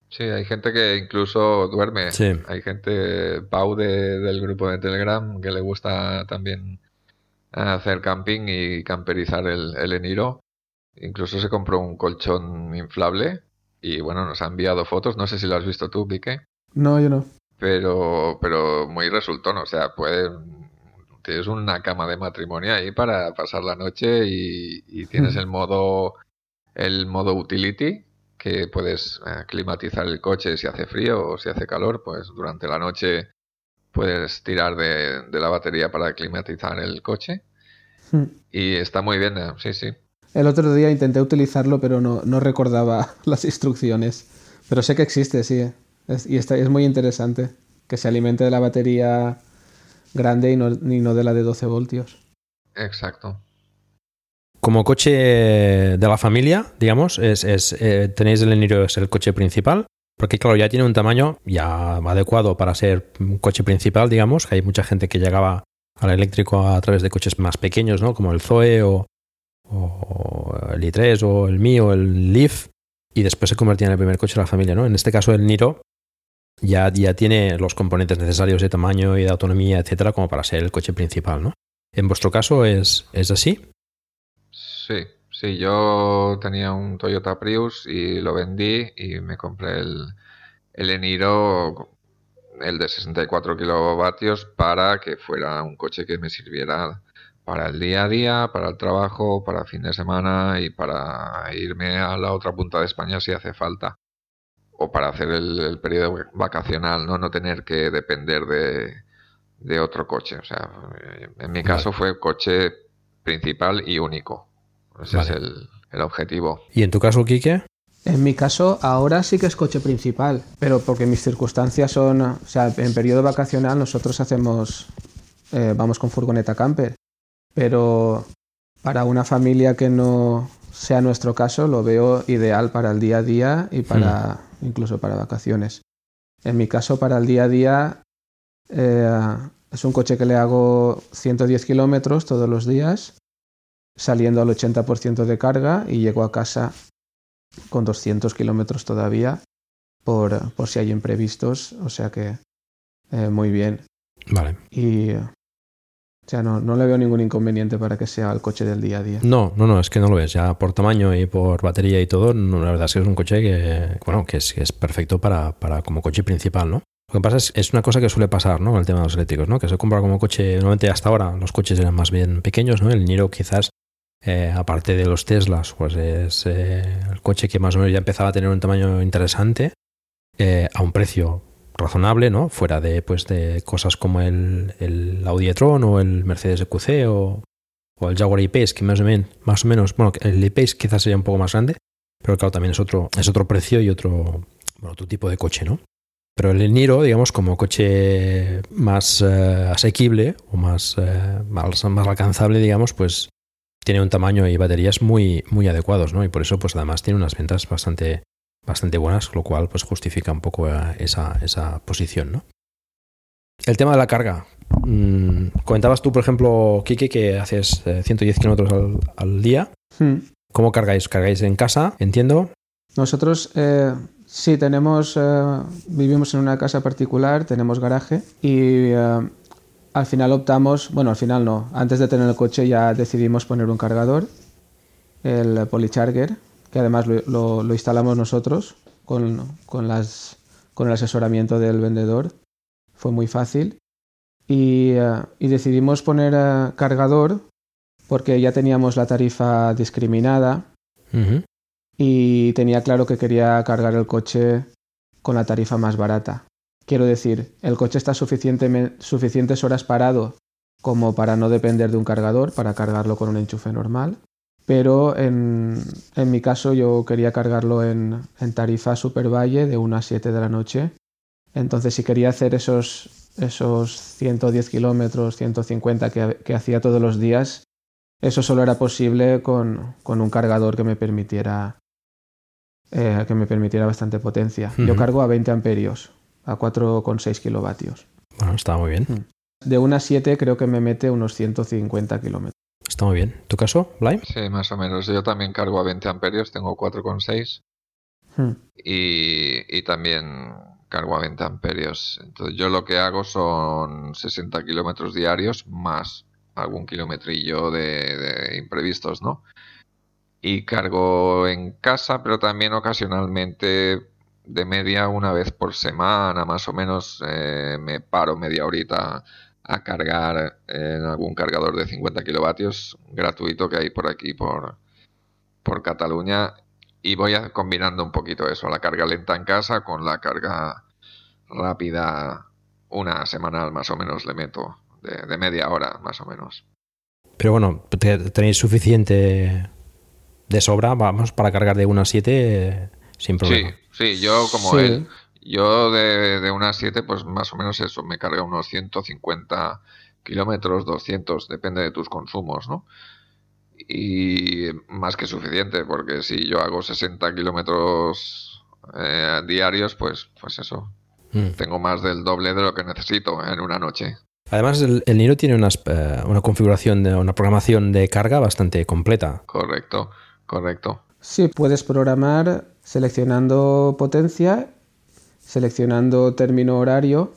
Sí, hay gente que incluso duerme. Sí. Hay gente, Pau de- del grupo de Telegram, que le gusta también hacer camping y camperizar el, el Eniro. Incluso se compró un colchón inflable y bueno, nos ha enviado fotos. No sé si lo has visto tú, Pique, No, yo no. pero, pero muy resultón. O sea, puede, tienes una cama de matrimonio ahí para pasar la noche y, y tienes el modo, el modo utility, que puedes eh, climatizar el coche si hace frío o si hace calor, pues durante la noche puedes tirar de, de la batería para climatizar el coche y está muy bien, eh, sí, sí. El otro día intenté utilizarlo, pero no, no recordaba las instrucciones. Pero sé que existe, sí. Es- y está, es muy interesante. Que se alimente de la batería grande y no, y no de la de doce voltios. Exacto. Como coche de la familia, digamos, es, es eh, tenéis el Eniro, es el coche principal, porque claro, ya tiene un tamaño ya adecuado para ser un coche principal, digamos, que hay mucha gente que llegaba al eléctrico a través de coches más pequeños, ¿no? Como el Zoe o, o el i tres o el Mii o el Leaf, y después se convertía en el primer coche de la familia, ¿no? En este caso el Niro ya, ya tiene los componentes necesarios de tamaño y de autonomía, etcétera, como para ser el coche principal, ¿no? En vuestro caso es, es así. Sí, sí, yo tenía un Toyota Prius y lo vendí y me compré el, el Eniro, el de sesenta y cuatro kilovatios, para que fuera un coche que me sirviera para el día a día, para el trabajo, para fin de semana y para irme a la otra punta de España si hace falta. O para hacer el, el periodo vacacional, ¿no? No tener que depender de, de otro coche. O sea, eh, en mi Vale. caso fue coche principal y único. Ese es Vale. el, el objetivo. ¿Y en tu caso, Quique? En mi caso, ahora sí que es coche principal, pero porque mis circunstancias son, o sea, en periodo vacacional nosotros hacemos, eh, vamos con furgoneta camper, pero para una familia que no sea nuestro caso, lo veo ideal para el día a día y para incluso para vacaciones. En mi caso, para el día a día, eh, es un coche que le hago ciento diez kilómetros todos los días, saliendo al ochenta por ciento de carga y llego a casa con doscientos kilómetros todavía por, por si hay imprevistos, o sea que eh, muy bien. Vale. Y, o sea, no, no le veo ningún inconveniente para que sea el coche del día a día. No, no, no, es que no lo ves. Ya por tamaño y por batería y todo, no, la verdad es que es un coche que, bueno, que es, que es perfecto para, para como coche principal, ¿no? Lo que pasa es es una cosa que suele pasar, ¿no? Con el tema de los eléctricos, ¿no? Que se compra como coche, normalmente hasta ahora los coches eran más bien pequeños, ¿no? El Niro quizás, eh, aparte de los Teslas, pues es eh, el coche que más o menos ya empezaba a tener un tamaño interesante, eh, a un precio razonable, ¿no? Fuera de, pues, de cosas como el, el Audi e-tron o el Mercedes E Q C o, o el Jaguar I-Pace, que más o menos, más o menos, bueno, el I-Pace quizás sería un poco más grande, pero claro, también es otro, es otro precio y otro, bueno, otro tipo de coche, ¿no? Pero el Niro, digamos, como coche más eh, asequible o más, eh, más, más alcanzable, digamos, pues tiene un tamaño y baterías muy, muy adecuados, ¿no? Y por eso, pues además tiene unas ventas bastante, bastante buenas, lo cual pues justifica un poco eh, esa, esa posición, ¿no? El tema de la carga. Mm, comentabas tú, por ejemplo, Kike, que haces eh, ciento diez kilómetros al, al día. Hmm. ¿Cómo cargáis? ¿Cargáis en casa? Entiendo. Nosotros eh, sí tenemos, eh, vivimos en una casa particular, tenemos garaje y eh, al final optamos, bueno, al final no, antes de tener el coche ya decidimos poner un cargador, el Polycharger, que además lo, lo, lo instalamos nosotros con, con, las, con el asesoramiento del vendedor, fue muy fácil y, uh, y decidimos poner uh, cargador porque ya teníamos la tarifa discriminada. Uh-huh. Y tenía claro que quería cargar el coche con la tarifa más barata. Quiero decir, el coche está suficientes horas parado como para no depender de un cargador, para cargarlo con un enchufe normal. Pero en, en mi caso yo quería cargarlo en, en tarifa Super Valle de una a siete de la noche. Entonces si quería hacer esos, esos ciento diez kilómetros, ciento cincuenta que, que hacía todos los días, eso solo era posible con, con un cargador que me permitiera Eh, que me permitiera bastante potencia. Uh-huh. Yo cargo a veinte amperios, a cuatro coma seis kilovatios. Bueno, está muy bien. De una a siete creo que me mete unos ciento cincuenta kilómetros. Está muy bien. ¿Tu caso, Blay? Sí, más o menos. Yo también cargo a veinte amperios, tengo cuatro coma seis. Hmm. y, y también cargo a veinte amperios. Entonces yo lo que hago son sesenta kilómetros diarios más algún kilometrillo de, de imprevistos, ¿no? Y cargo en casa, pero también ocasionalmente de media una vez por semana, más o menos, eh, me paro media horita a cargar en algún cargador de cincuenta kilovatios gratuito que hay por aquí, por, por Cataluña, y voy a, combinando un poquito eso, la carga lenta en casa con la carga rápida, una semanal más o menos le meto, de, de media hora más o menos. Pero bueno, te- tenéis suficiente de sobra, vamos, para cargar de una a siete sin Sí, problema. sí, yo como Sí. él, yo de, de unas siete pues más o menos eso, me carga unos ciento cincuenta kilómetros, doscientos, depende de tus consumos, ¿no? Y más que suficiente, porque si yo hago sesenta kilómetros eh, diarios, pues, pues eso, Mm. tengo más del doble de lo que necesito en una noche. Además, el, el Niro tiene unas, eh, una configuración, de, una programación de carga bastante completa. Correcto, correcto. Sí, puedes programar seleccionando potencia, seleccionando término horario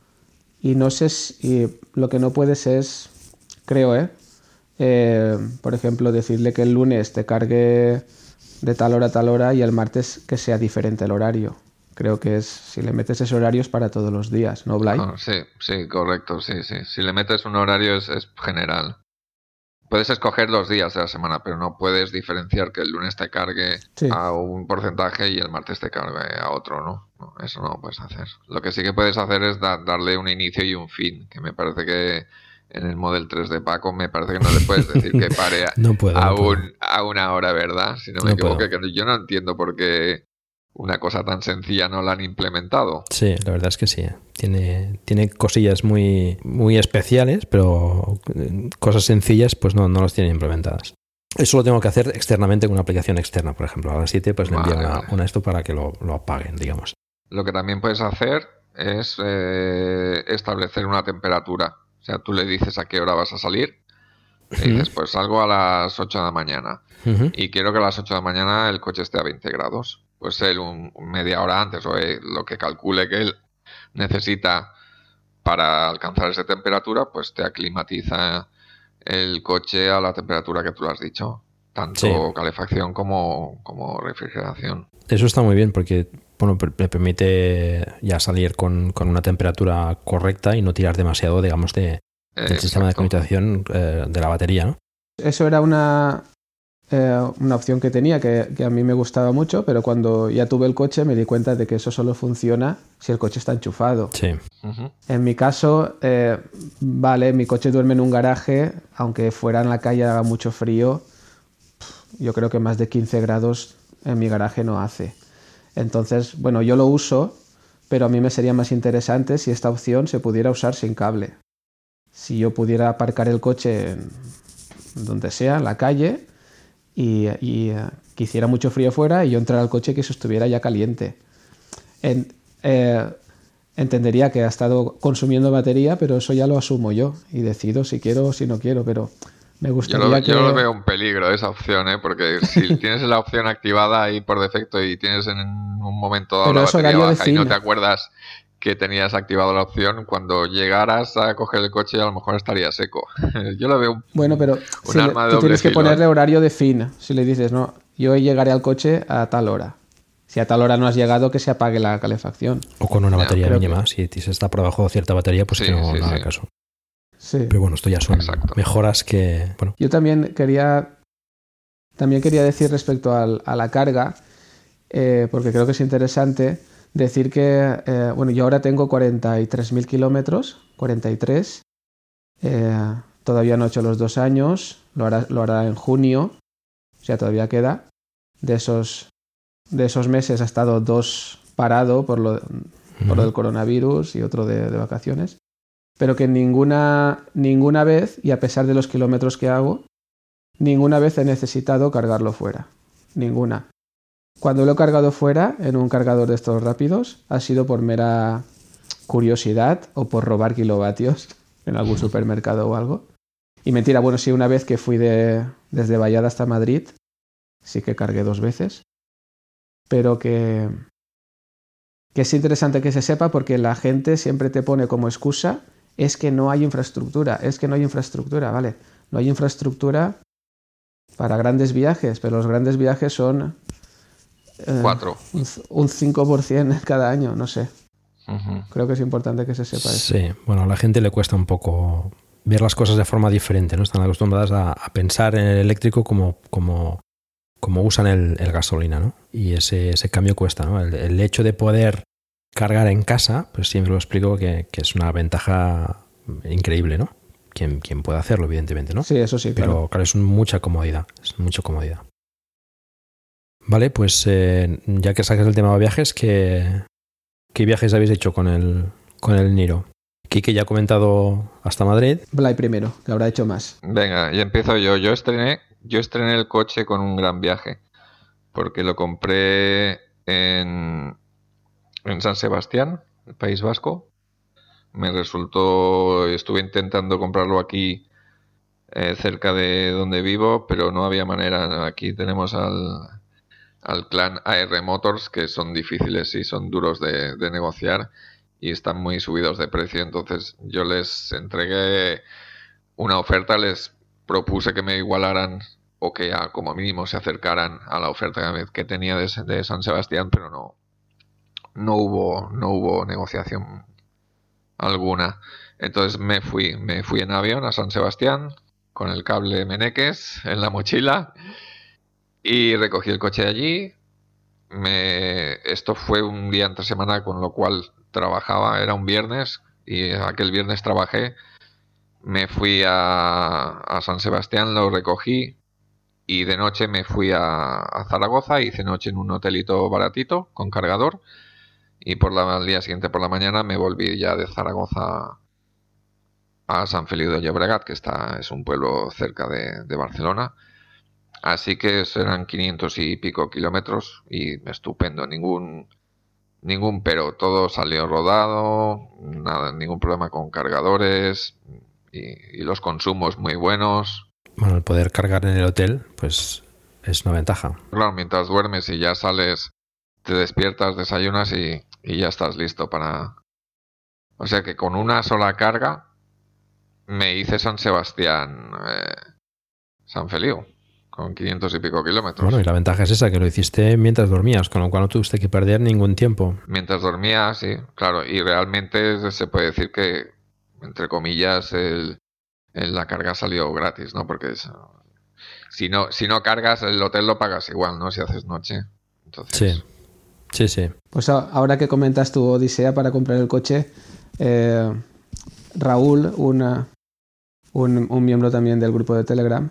y no sé si y lo que no puedes es, creo, ¿eh? Eh, por ejemplo, decirle que el lunes te cargue de tal hora a tal hora y el martes que sea diferente el horario. Creo que es, si le metes ese horario es para todos los días, ¿no, Blay? Ah, sí, sí, correcto, sí, sí. Si le metes un horario es, es general. Puedes escoger los días de la semana, pero no puedes diferenciar que el lunes te cargue Sí. a un porcentaje y el martes te cargue a otro, ¿no? No, eso no lo puedes hacer. Lo que sí que puedes hacer es da- darle un inicio y un fin, que me parece que en el Model tres de Paco me parece que no le puedes decir que pare a, No puedo, a no puedo. un- a una hora, ¿verdad? Si no me No equivoco, puedo. que no- yo no entiendo por qué una cosa tan sencilla no la han implementado. Sí, la verdad es que sí. Tiene, tiene cosillas muy, muy especiales, pero eh, cosas sencillas pues no, no las tienen implementadas. Eso lo tengo que hacer externamente con una aplicación externa, por ejemplo. A las siete pues le Vale, envío una, vale. una esto para que lo, lo apaguen, digamos. Lo que también puedes hacer es eh, establecer una temperatura. O sea, tú le dices a qué hora vas a salir. Le dices, pues salgo a las ocho de la mañana Ujú. y quiero que a las ocho de la mañana el coche esté a veinte grados. Pues él un, media hora antes o eh, lo que calcule que él necesita para alcanzar esa temperatura, pues te aclimatiza el coche a la temperatura que tú le has dicho. Tanto Sí. calefacción como, como refrigeración. Eso está muy bien porque bueno, per- me permite ya salir con, con una temperatura correcta y no tirar demasiado, digamos, de, del Eh, sistema de exacto. comunicación eh, de la batería, ¿no? Eso era una, eh, una opción que tenía que, que a mí me gustaba mucho, pero cuando ya tuve el coche me di cuenta de que eso solo funciona si el coche está enchufado. Sí. Ujú. En mi caso, eh, vale, mi coche duerme en un garaje, aunque fuera en la calle haga mucho frío, yo creo que más de quince grados en mi garaje no hace. Entonces, bueno, yo lo uso, pero a mí me sería más interesante si esta opción se pudiera usar sin cable. Si yo pudiera aparcar el coche en donde sea, en la calle, y, y eh, que hiciera mucho frío fuera y yo entrara al coche y que se estuviera ya caliente. En, eh, entendería que ha estado consumiendo batería, pero eso ya lo asumo yo y decido si quiero o si no quiero, pero me Yo gustaría lo, que... yo lo veo un peligro esa opción, ¿eh? Porque si tienes la opción activada ahí por defecto y tienes en un momento dado Pero la es batería horario de baja y no fin. te acuerdas que tenías activado la opción, cuando llegaras a coger el coche a lo mejor estaría seco. Yo lo veo un, Bueno, pero un si le- arma de tú doble tienes que filo, ponerle ¿eh? horario de fin. Si le dices, no, yo llegaré al coche a tal hora. Si a tal hora no has llegado, que se apague la calefacción. O con una Ya, batería creo mínima. Si si se está por debajo de cierta batería, pues Sí, que no, sí, no haga sí. caso. Sí. Pero bueno, esto ya son Exacto. mejoras que... Bueno, Yo también quería, también quería decir respecto al- a la carga, eh, porque creo que es interesante decir que, eh, bueno, yo ahora tengo cuarenta y tres mil kilómetros, cuarenta y tres, eh, todavía no he hecho los dos años, lo hará, lo hará en junio, o sea, todavía queda. De esos, de esos meses ha estado dos parado por lo, por lo del coronavirus y otro de, de vacaciones, pero que ninguna, ninguna vez, y a pesar de los kilómetros que hago, ninguna vez he necesitado cargarlo fuera. Ninguna. Cuando lo he cargado fuera, en un cargador de estos rápidos, ha sido por mera curiosidad o por robar kilovatios en algún supermercado o algo. Y mentira, bueno, sí, una vez que fui de, desde Vallada hasta Madrid, sí que cargué dos veces. pero que, que es interesante que se sepa porque la gente siempre te pone como excusa es que no hay infraestructura, es que no hay infraestructura, ¿vale? No hay infraestructura para grandes viajes, pero los grandes viajes son eh, Cuatro. un, un cinco por ciento cada año, no sé. Uh-huh. Creo que es importante que se sepa eso. Sí, bueno, a la gente le cuesta un poco ver las cosas de forma diferente, ¿no? Están acostumbradas a, a pensar en el eléctrico como, como, como usan el, el gasolina, ¿no? Y ese, ese cambio cuesta, ¿no? El, el hecho de poder cargar en casa, pues siempre lo explico que, que es una ventaja increíble, ¿no? Quien, quien puede hacerlo, evidentemente, ¿no? Sí, eso sí, Pero claro. claro, es mucha comodidad, es mucha comodidad. Vale, pues eh, ya que sacas el tema de viajes, ¿qué, qué viajes habéis hecho con el, con el Niro? Quique ya ha comentado hasta Madrid. Blay primero, que habrá hecho más. Venga, y empiezo yo. Yo estrené, yo estrené el coche con un gran viaje, porque lo compré en, en San Sebastián, el País Vasco. Me resultó, estuve intentando comprarlo aquí eh, cerca de donde vivo, pero no había manera. Aquí tenemos al, al clan A R Motors, que son difíciles y son duros de, de negociar y están muy subidos de precio. Entonces yo les entregué una oferta, les propuse que me igualaran o que a, como mínimo se acercaran a la oferta que tenía de, de San Sebastián, pero no, no hubo, no hubo negociación alguna. Entonces me fui, me fui en avión a San Sebastián con el cable Meneques en la mochila y recogí el coche de allí. Me, esto fue un día entre semana, con lo cual trabajaba, era un viernes y aquel viernes trabajé. Me fui a, a San Sebastián, lo recogí y de noche me fui a, a Zaragoza, hice noche en un hotelito baratito con cargador. Y por la, al día siguiente por la mañana me volví ya de Zaragoza a Sant Feliu de Llobregat, que está, es un pueblo cerca de, de Barcelona. Así que serán quinientos y pico kilómetros y estupendo, ningún ningún pero, todo salió rodado, nada, ningún problema con cargadores y, y los consumos muy buenos. Bueno, el poder cargar en el hotel, pues es una ventaja. Claro, mientras duermes y ya sales, te despiertas, desayunas y y ya estás listo para... O sea que con una sola carga me hice San Sebastián, eh, San Feliu, con quinientos y pico kilómetros. Bueno, y la ventaja es esa, que lo hiciste mientras dormías, con lo cual no tuviste que perder ningún tiempo. Mientras dormía, sí, claro, y realmente se puede decir que, entre comillas, el, el, la carga salió gratis, ¿no? Porque es, si no si no cargas, el hotel lo pagas igual, ¿no? Si haces noche. Entonces... Sí. Sí, sí. Pues ahora que comentas tu odisea para comprar el coche, eh, Raúl, una, un, un miembro también del grupo de Telegram,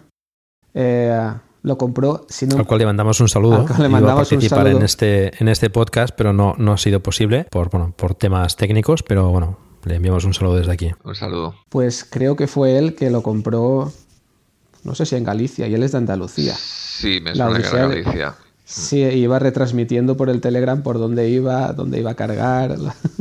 eh, lo compró. Si no, al cual le mandamos un saludo. Al cual le mandamos Iba a participar un saludo. en este en este podcast, pero no, no ha sido posible por, bueno, por temas técnicos, pero bueno, le enviamos un saludo desde aquí. Un saludo. Pues creo que fue él que lo compró, no sé si en Galicia, y él es de Andalucía. Sí, me suena que era Galicia. Sí, iba retransmitiendo por el Telegram por dónde iba, dónde iba a cargar.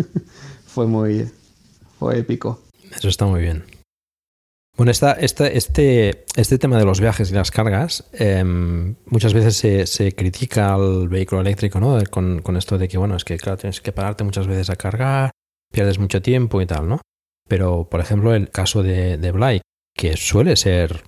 Fue muy... fue épico. Eso está muy bien. Bueno, esta, esta, este, este tema de los viajes y las cargas, eh, muchas veces se, se critica al vehículo eléctrico, ¿no? Con, con esto de que, bueno, es que claro, tienes que pararte muchas veces a cargar, pierdes mucho tiempo y tal, ¿no? Pero, por ejemplo, el caso de, de Blay, que suele ser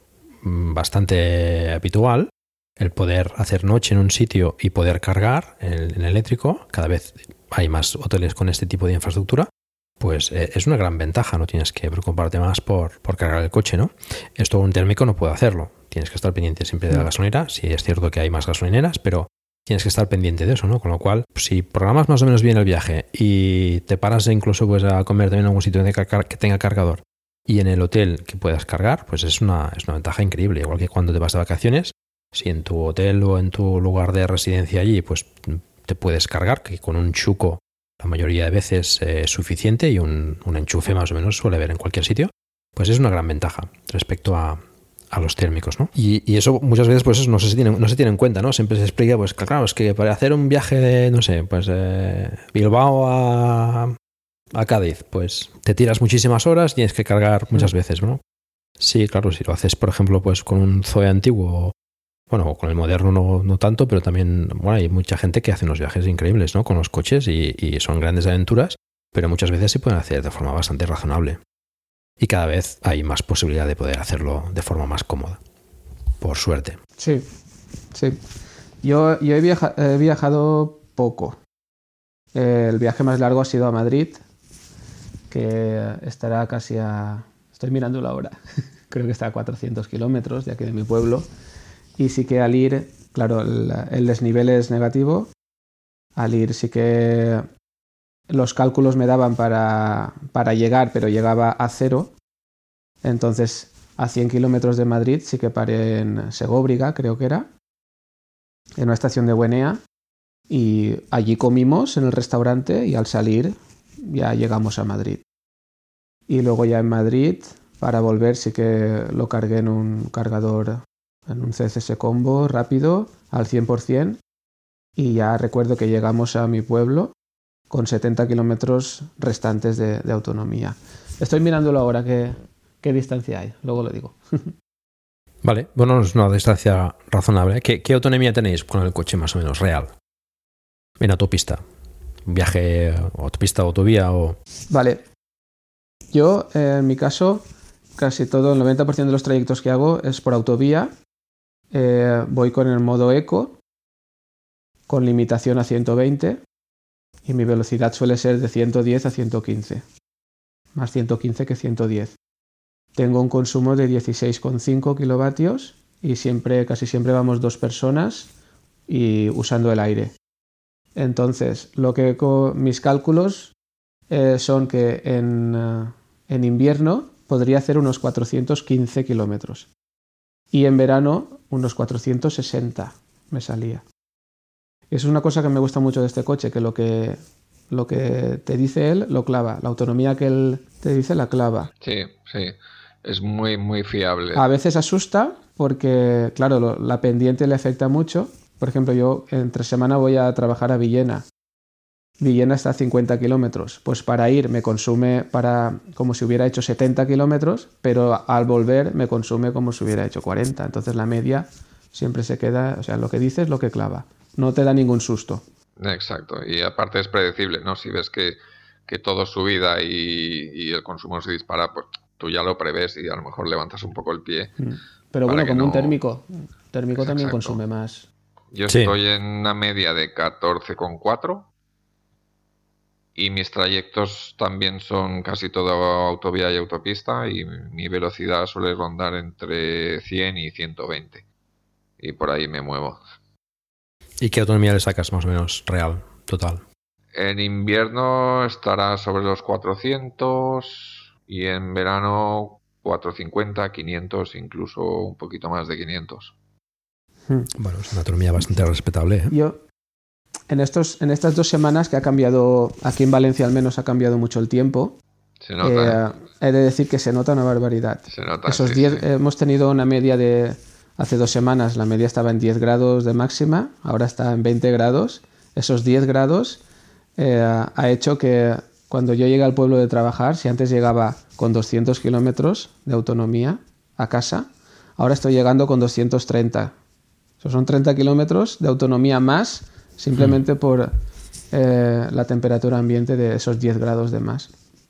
bastante habitual, el poder hacer noche en un sitio y poder cargar en, en eléctrico, cada vez hay más hoteles con este tipo de infraestructura, pues eh, es una gran ventaja, no tienes que preocuparte más por, por cargar el coche, ¿no? Esto un térmico no puede hacerlo, tienes que estar pendiente siempre de la gasolinera, sí es cierto que hay más gasolineras, pero tienes que estar pendiente de eso, ¿no? Con lo cual, si programas más o menos bien el viaje y te paras incluso pues a comer también en algún sitio que tenga cargador y en el hotel que puedas cargar, pues es una, es una ventaja increíble, igual que cuando te vas de vacaciones. Si en tu hotel o en tu lugar de residencia allí, pues te puedes cargar, que con un chuco la mayoría de veces es suficiente y un, un enchufe más o menos suele haber en cualquier sitio, pues es una gran ventaja respecto a, a los térmicos, ¿no? Y, y eso muchas veces pues no se tiene, no se tiene en cuenta, ¿no? Siempre se explica, pues claro, es que para hacer un viaje de, no sé, pues eh, Bilbao a, a Cádiz, pues te tiras muchísimas horas y tienes que cargar muchas veces, ¿no? Sí, claro, si lo haces, por ejemplo, pues con un Zoe antiguo bueno, con el moderno no, no tanto, pero también, bueno, hay mucha gente que hace unos viajes increíbles, ¿no? Con los coches y, y son grandes aventuras, pero muchas veces se pueden hacer de forma bastante razonable. Y cada vez hay más posibilidad de poder hacerlo de forma más cómoda, por suerte. Sí, sí. Yo, yo he, viaja, he viajado poco. Eh, el viaje más largo ha sido a Madrid, que estará casi a... Estoy mirándolo ahora. Creo que está a cuatrocientos kilómetros de aquí de mi pueblo. Y sí que al ir, claro, el, el desnivel es negativo. Al ir sí que los cálculos me daban para, para llegar, pero llegaba a cero. Entonces, a cien kilómetros de Madrid sí que paré en Segóbriga, creo que era, en una estación de Buenea. Y allí comimos en el restaurante y al salir ya llegamos a Madrid. Y luego ya en Madrid, para volver, sí que lo cargué en un cargador, en un C C S Combo rápido, al cien por ciento. Y ya recuerdo que llegamos a mi pueblo con setenta kilómetros restantes de, de autonomía. Estoy mirándolo ahora, qué, qué distancia hay, luego lo digo. Vale, bueno, es una distancia razonable. ¿Qué, qué autonomía tenéis con el coche más o menos real? En autopista. Viaje, autopista, autovía o... Vale. Yo, eh, en mi caso, casi todo, el noventa por ciento de los trayectos que hago es por autovía. Eh, voy con el modo eco, con limitación a ciento veinte, y mi velocidad suele ser de ciento diez a ciento quince. Más ciento quince que ciento diez. Tengo un consumo de dieciséis coma cinco kilovatios y siempre, casi siempre vamos dos personas y usando el aire. Entonces, lo que con mis cálculos eh, son que en, uh, en invierno podría hacer unos cuatrocientos quince kilómetros y en verano unos cuatrocientos sesenta me salía. Es una cosa que me gusta mucho de este coche, que lo que, lo que te dice él lo clava, la autonomía que él te dice la clava. Sí, sí, es muy, muy fiable. A veces asusta porque, claro, lo, la pendiente le afecta mucho. Por ejemplo, yo entre semana voy a trabajar a Villena. Villena está a cincuenta kilómetros. Pues para ir me consume para como si hubiera hecho setenta kilómetros, pero al volver me consume como si hubiera hecho cuarenta. Entonces la media siempre se queda, o sea, lo que dices es lo que clava. No te da ningún susto. Exacto. Y aparte es predecible, ¿no? Si ves que, que todo es subida y, y el consumo se dispara, pues tú ya lo prevés y a lo mejor levantas un poco el pie. Pero bueno, como no... un térmico. Térmico también Exacto. consume más. Yo Sí. estoy en una media de catorce coma cuatro y mis trayectos también son casi todo autovía y autopista y mi velocidad suele rondar entre cien y ciento veinte y por ahí me muevo. ¿Y qué autonomía le sacas más o menos real, total? En invierno estará sobre los cuatrocientos y en verano cuatrocientos cincuenta, quinientos, incluso un poquito más de quinientos. Bueno, es una autonomía bastante respetable, ¿eh? Yo, en, estos, en estas dos semanas que ha cambiado, aquí en Valencia al menos ha cambiado mucho el tiempo, Se nota, eh, he de decir que se nota una barbaridad. se nota. Esos sí, diez, sí. hemos tenido una media de, hace dos semanas, la media estaba en diez grados de máxima, ahora está en veinte grados. Esos diez grados eh, ha hecho que cuando yo llegué al pueblo de trabajar, si antes llegaba con doscientos kilómetros de autonomía a casa, ahora estoy llegando con doscientos treinta. Eso son treinta kilómetros de autonomía más simplemente mm. por eh, la temperatura ambiente de esos diez grados de más.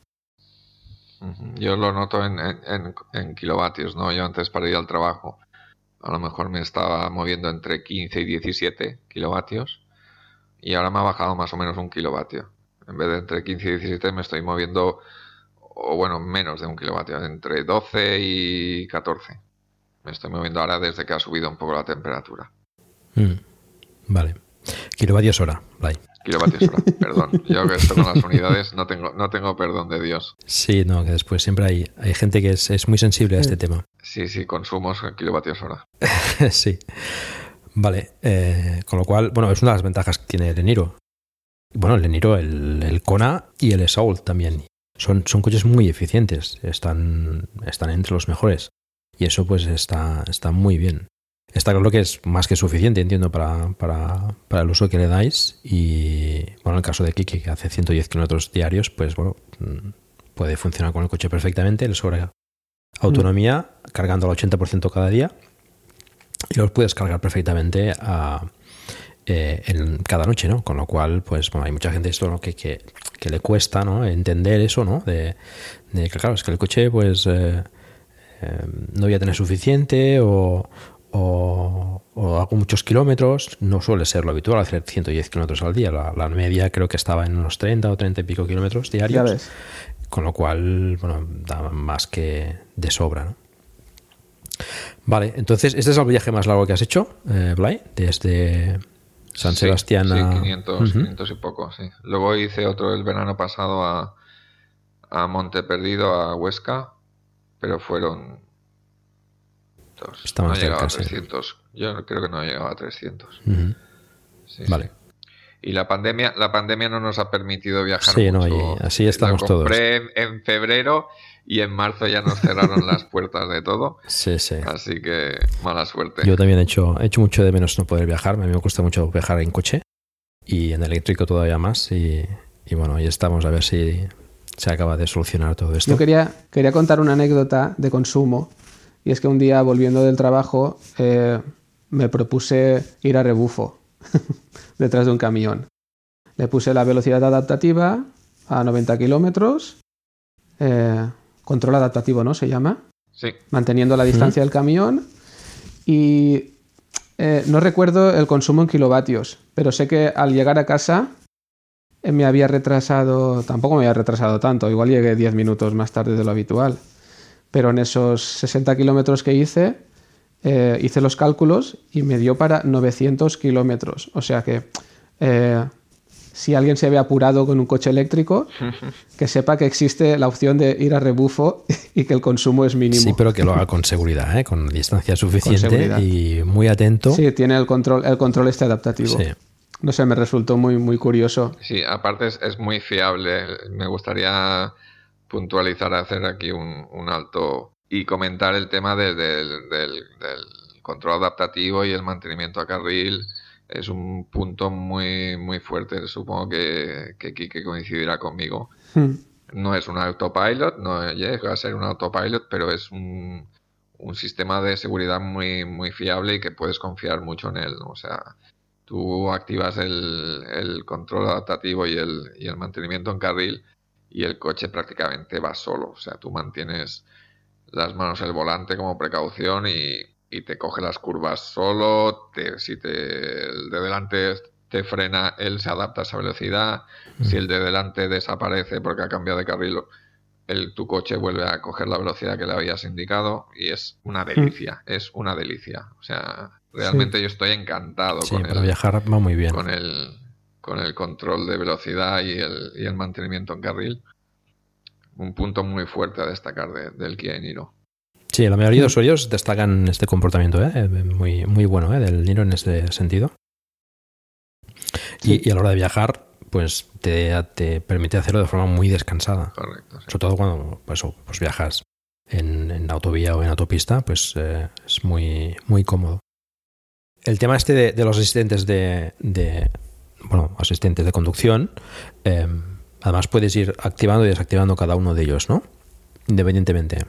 Yo lo noto en, en, en kilovatios, ¿no? Yo antes para ir al trabajo a lo mejor me estaba moviendo entre quince y diecisiete kilovatios y ahora me ha bajado más o menos un kilovatio. En vez de entre quince y diecisiete me estoy moviendo, o bueno, menos de un kilovatio, entre doce y catorce. Me estoy moviendo ahora desde que ha subido un poco la temperatura. Mm, vale. Kilovatios hora, Blay. Kilovatios hora, perdón. Yo que esto con las unidades no tengo, no tengo perdón de Dios. Sí, no, que después siempre hay, hay gente que es, es muy sensible a este tema. Sí, sí, consumos en kilovatios hora. Sí. Vale. Eh, con lo cual, bueno, es una de las ventajas que tiene el Eniro. Bueno, el Eniro, el, el Kona y el Soul también. Son, son coches muy eficientes. Están, están entre los mejores. Y eso pues está, está muy bien. Está claro que es más que suficiente, entiendo, para, para, para el uso que le dais. Y bueno, en el caso de Kiki, que hace ciento diez kilómetros diarios, pues bueno, puede funcionar con el coche perfectamente. Le sobra autonomía, mm. cargando al ochenta por ciento cada día. y los puedes cargar perfectamente a, eh, en cada noche, ¿no? Con lo cual, pues bueno, hay mucha gente esto, ¿no? que, que, que le cuesta, ¿no? entender eso, ¿no? De, de que claro, es que el coche pues eh, eh, no voy a tener suficiente o, o, o hago muchos kilómetros. No suele ser lo habitual hacer ciento diez kilómetros al día. La, la media creo que estaba en unos treinta o treinta y pico kilómetros diarios. Ya ves. Con lo cual, bueno, da más que de sobra, ¿no? Vale, entonces, ¿este es el viaje más largo que has hecho, eh, Blay? Desde San Sí, Sebastián sí, a... quinientos, Uh-huh. quinientos y poco, sí. Luego hice otro el verano pasado a, a Monte Perdido, a Huesca, pero fueron dos. Estaban no llegaba cerca, a sí. trescientos. Yo creo que no llegaba a trescientos. Uh-huh. Sí, Vale. sí. Y la pandemia, la pandemia no nos ha permitido viajar Sí, mucho. no, y así estamos Lo todos. compré en, en febrero y en marzo ya nos cerraron las puertas de todo. Sí, sí. Así que mala suerte. Yo también he hecho, he hecho mucho de menos no poder viajar. A mí me gusta mucho viajar en coche y en eléctrico todavía más. Y, y bueno, ahí estamos a ver si se acaba de solucionar todo esto. Yo quería, quería contar una anécdota de consumo, y es que un día, volviendo del trabajo, eh, me propuse ir a rebufo detrás de un camión. Le puse la velocidad adaptativa a noventa kilómetros, eh, control adaptativo, ¿no? Se llama. Sí. Manteniendo la distancia del camión, y eh, no recuerdo el consumo en kilovatios, pero sé que al llegar a casa eh, me había retrasado, tampoco me había retrasado tanto, igual llegué diez minutos más tarde de lo habitual, pero en esos sesenta kilómetros que hice, eh, hice los cálculos y me dio para novecientos kilómetros, o sea que eh, si alguien se ve apurado con un coche eléctrico, que sepa que existe la opción de ir a rebufo y que el consumo es mínimo. Sí, pero que lo haga con seguridad, ¿eh? Con distancia suficiente seguridad. Y muy atento. Sí, tiene el control, el control este adaptativo. Sí. No sé, me resultó muy, muy curioso. Sí, aparte es, es muy fiable. Me gustaría puntualizar, hacer aquí un, un alto y comentar el tema de, de, del, del control adaptativo y el mantenimiento a carril. Es un punto muy, muy fuerte. Supongo que, que Quique coincidirá conmigo. Hmm. No es un autopilot, no llega a ser un autopilot, pero es un, un sistema de seguridad muy, muy fiable y que puedes confiar mucho en él. O sea, tú activas el, el control adaptativo y el, y el mantenimiento en carril y el coche prácticamente va solo. O sea, tú mantienes las manos en el volante como precaución y, y te coge las curvas solo. Te, si te, el de delante te frena, él se adapta a esa velocidad. Mm. Si el de delante desaparece porque ha cambiado de carril, el, tu coche vuelve a coger la velocidad que le habías indicado y es una delicia, mm. es una delicia. O sea, realmente sí. Yo estoy encantado sí, con para el, viajar va muy bien. Con el, con el control de velocidad y el, y el mantenimiento en carril. Un punto muy fuerte a destacar de, del Kia Niro. Sí, la mayoría de los usuarios destacan este comportamiento, ¿eh? muy, muy bueno, ¿eh? Del Niro en este sentido. Sí. Y, y a la hora de viajar, pues te, te permite hacerlo de forma muy descansada. Correcto. Sí. Sobre todo cuando pues, pues viajas en, en autovía o en autopista, pues eh, es muy, muy cómodo. El tema este de, de los asistentes de, de bueno, asistentes de conducción, eh, además puedes ir activando y desactivando cada uno de ellos, ¿no? Independientemente.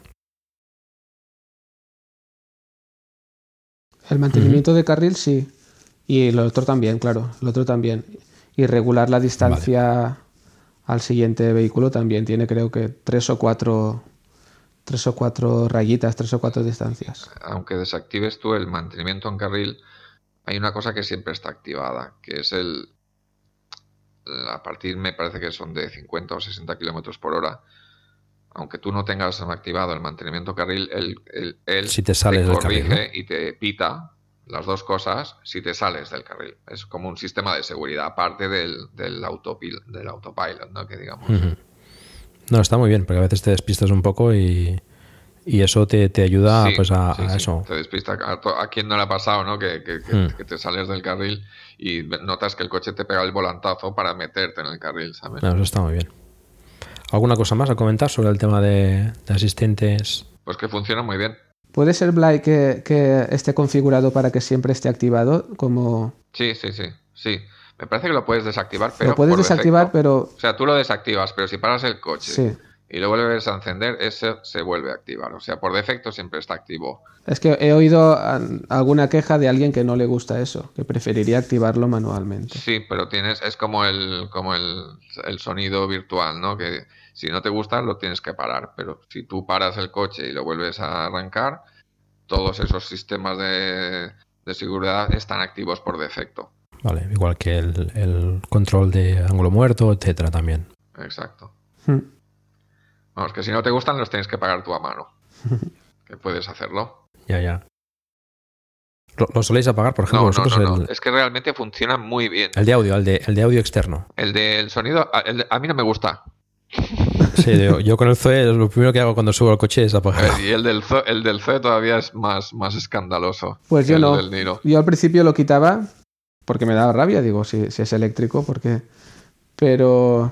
El mantenimiento uh-huh. de carril sí. Y el otro también, claro. El otro también. Y regular la distancia vale. al siguiente vehículo también. Tiene creo que tres o cuatro tres o cuatro rayitas, tres o cuatro distancias. Aunque desactives tú el mantenimiento en carril, hay una cosa que siempre está activada, que es el a partir me parece que son de cincuenta o sesenta kilómetros por hora. Aunque tú no tengas activado el mantenimiento carril, él, él, él si te, sales te corrige del carril, ¿no? Y te pita las dos cosas si te sales del carril. Es como un sistema de seguridad aparte del, del, autopilot, del autopilot, ¿no? Que digamos. Uh-huh. No, está muy bien, porque a veces te despistas un poco y, y eso te, te ayuda sí, pues a, sí, a sí. eso. Te despista. A, to, a quién no le ha pasado, ¿no? Que, que, que, uh-huh. que te sales del carril y notas que el coche te pega el volantazo para meterte en el carril, ¿sabes? No, eso está muy bien. ¿Alguna cosa más a comentar sobre el tema de, de asistentes? Pues que funciona muy bien. ¿Puede ser, Blay, que, que esté configurado para que siempre esté activado? Como... Sí, sí, sí, sí. Me parece que lo puedes desactivar, pero lo puedes por desactivar, defecto. pero... O sea, tú lo desactivas, pero si paras el coche sí. y lo vuelves a encender, ese se vuelve a activar. O sea, por defecto siempre está activo. Es que he oído alguna queja de alguien que no le gusta eso, que preferiría activarlo manualmente. Sí, pero tienes, es como el, como el, el sonido virtual, ¿no? Que si no te gusta lo tienes que parar, pero si tú paras el coche y lo vuelves a arrancar, todos esos sistemas de, de seguridad están activos por defecto. Vale, igual que el, el control de ángulo muerto, etcétera, también. Exacto. Hmm. Vamos, que si no te gustan los tienes que pagar tú a mano. Que puedes hacerlo. Ya, ya. ¿Lo, lo soléis apagar, por ejemplo, No, no, vosotros? no, no. El, Es que realmente funciona muy bien. el de audio, el de, el de audio externo. El del sonido, a, el de- a mí no me gusta. Sí, yo, yo con el Zoe lo primero que hago cuando subo al coche es apagarlo. Eh, Y el del Zoe, el del Zoe todavía es más, más escandaloso. Pues que yo el no. del Niro. Yo al principio lo quitaba porque me daba rabia, digo, si, si es eléctrico, porque... Pero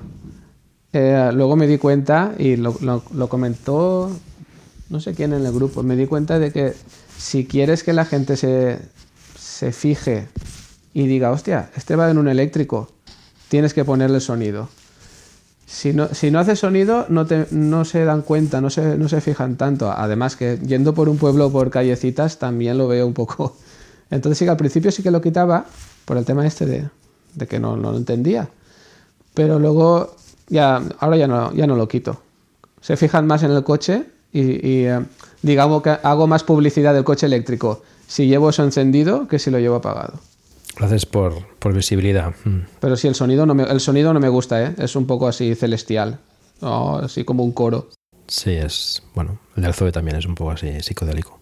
eh, luego me di cuenta, y lo, lo, lo comentó no sé quién en el grupo, me di cuenta de que si quieres que la gente se, se fije y diga, hostia, este va en un eléctrico, tienes que ponerle sonido. Si no, si no hace sonido, no, te, no se dan cuenta, no se, no se fijan tanto. Además que yendo por un pueblo por callecitas también lo veo un poco. Entonces sí que al principio sí que lo quitaba por el tema este de, de que no, no lo entendía. Pero luego, ya, ahora ya no, ya no lo quito. Se fijan más en el coche y, y eh, digamos que hago más publicidad del coche eléctrico si llevo eso encendido que si lo llevo apagado. Lo haces por, por visibilidad. Mm. Pero sí, el sonido no me, el sonido no me gusta, ¿eh? Es un poco así celestial, ¿no? Así como un coro. Sí, es... Bueno, el del Zoe también es un poco así psicodélico.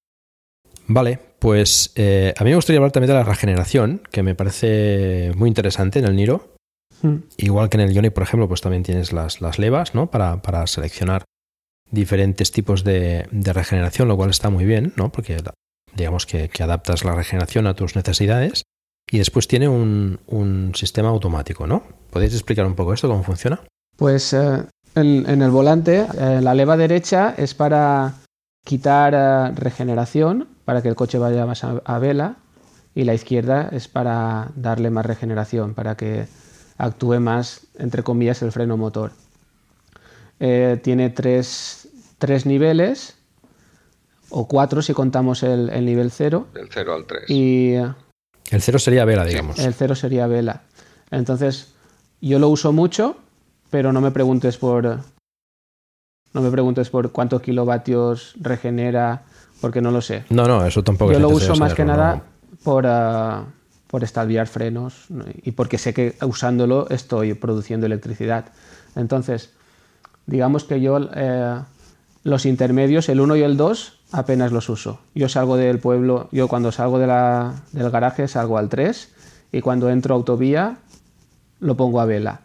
Vale, pues eh, a mí me gustaría hablar también de la regeneración, que me parece muy interesante en el Niro. Hmm. Igual que en el Ioniq, por ejemplo, pues también tienes las, las levas, ¿no? Para, para seleccionar diferentes tipos de, de regeneración, lo cual está muy bien, ¿no? Porque digamos que, que adaptas la regeneración a tus necesidades. Y después tiene un, un sistema automático, ¿no? ¿Podéis explicar un poco esto, cómo funciona? Pues eh, en, en el volante, eh, la leva derecha es para quitar eh, regeneración, para que el coche vaya más a, a vela, y la izquierda es para darle más regeneración, para que actúe más, entre comillas, el freno motor. Eh, tiene tres, tres niveles, o cuatro si contamos el, el nivel cero. Del cero al tres. Y el cero sería vela, digamos. El cero sería vela. Entonces, yo lo uso mucho, pero no me preguntes por no me preguntes por cuántos kilovatios regenera, porque no lo sé. No, no, eso tampoco yo es lo necesario uso más saberlo, que nada no. por, uh, por estalviar frenos, ¿no? Y porque sé que usándolo estoy produciendo electricidad. Entonces, digamos que yo eh, los intermedios, el uno y el dos, apenas los uso. Yo salgo del pueblo, yo cuando salgo de la, del garaje salgo al tres y cuando entro a autovía lo pongo a vela.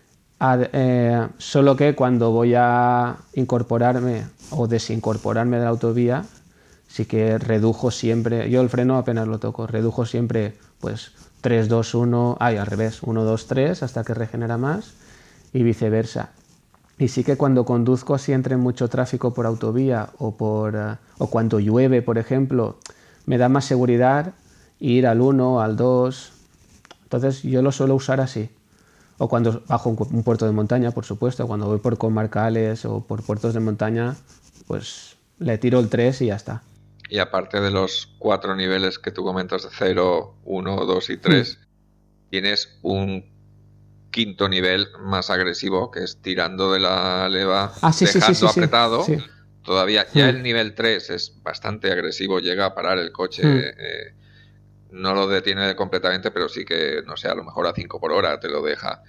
A, eh, solo que cuando voy a incorporarme o desincorporarme de la autovía, sí que redujo siempre, yo el freno apenas lo toco, redujo siempre pues tres, dos, uno, ay, al revés, uno, dos, tres hasta que regenera más y viceversa. Y sí que cuando conduzco así entre mucho tráfico por autovía o, por, uh, o cuando llueve, por ejemplo, me da más seguridad ir al uno, al dos. Entonces yo lo suelo usar así. O cuando bajo un, un puerto de montaña, por supuesto. Cuando voy por comarcales o por puertos de montaña, pues le tiro el tres y ya está. Y aparte de los cuatro niveles que tú comentas de cero, uno, dos y tres, mm. tienes un quinto nivel más agresivo, que es tirando de la leva, ah, sí, dejando sí, sí, sí, apretado. Sí. Todavía, ya mm. el nivel tres es bastante agresivo, llega a parar el coche. Mm. Eh, no lo detiene completamente, pero sí que, no sé, a lo mejor a cinco por hora te lo deja.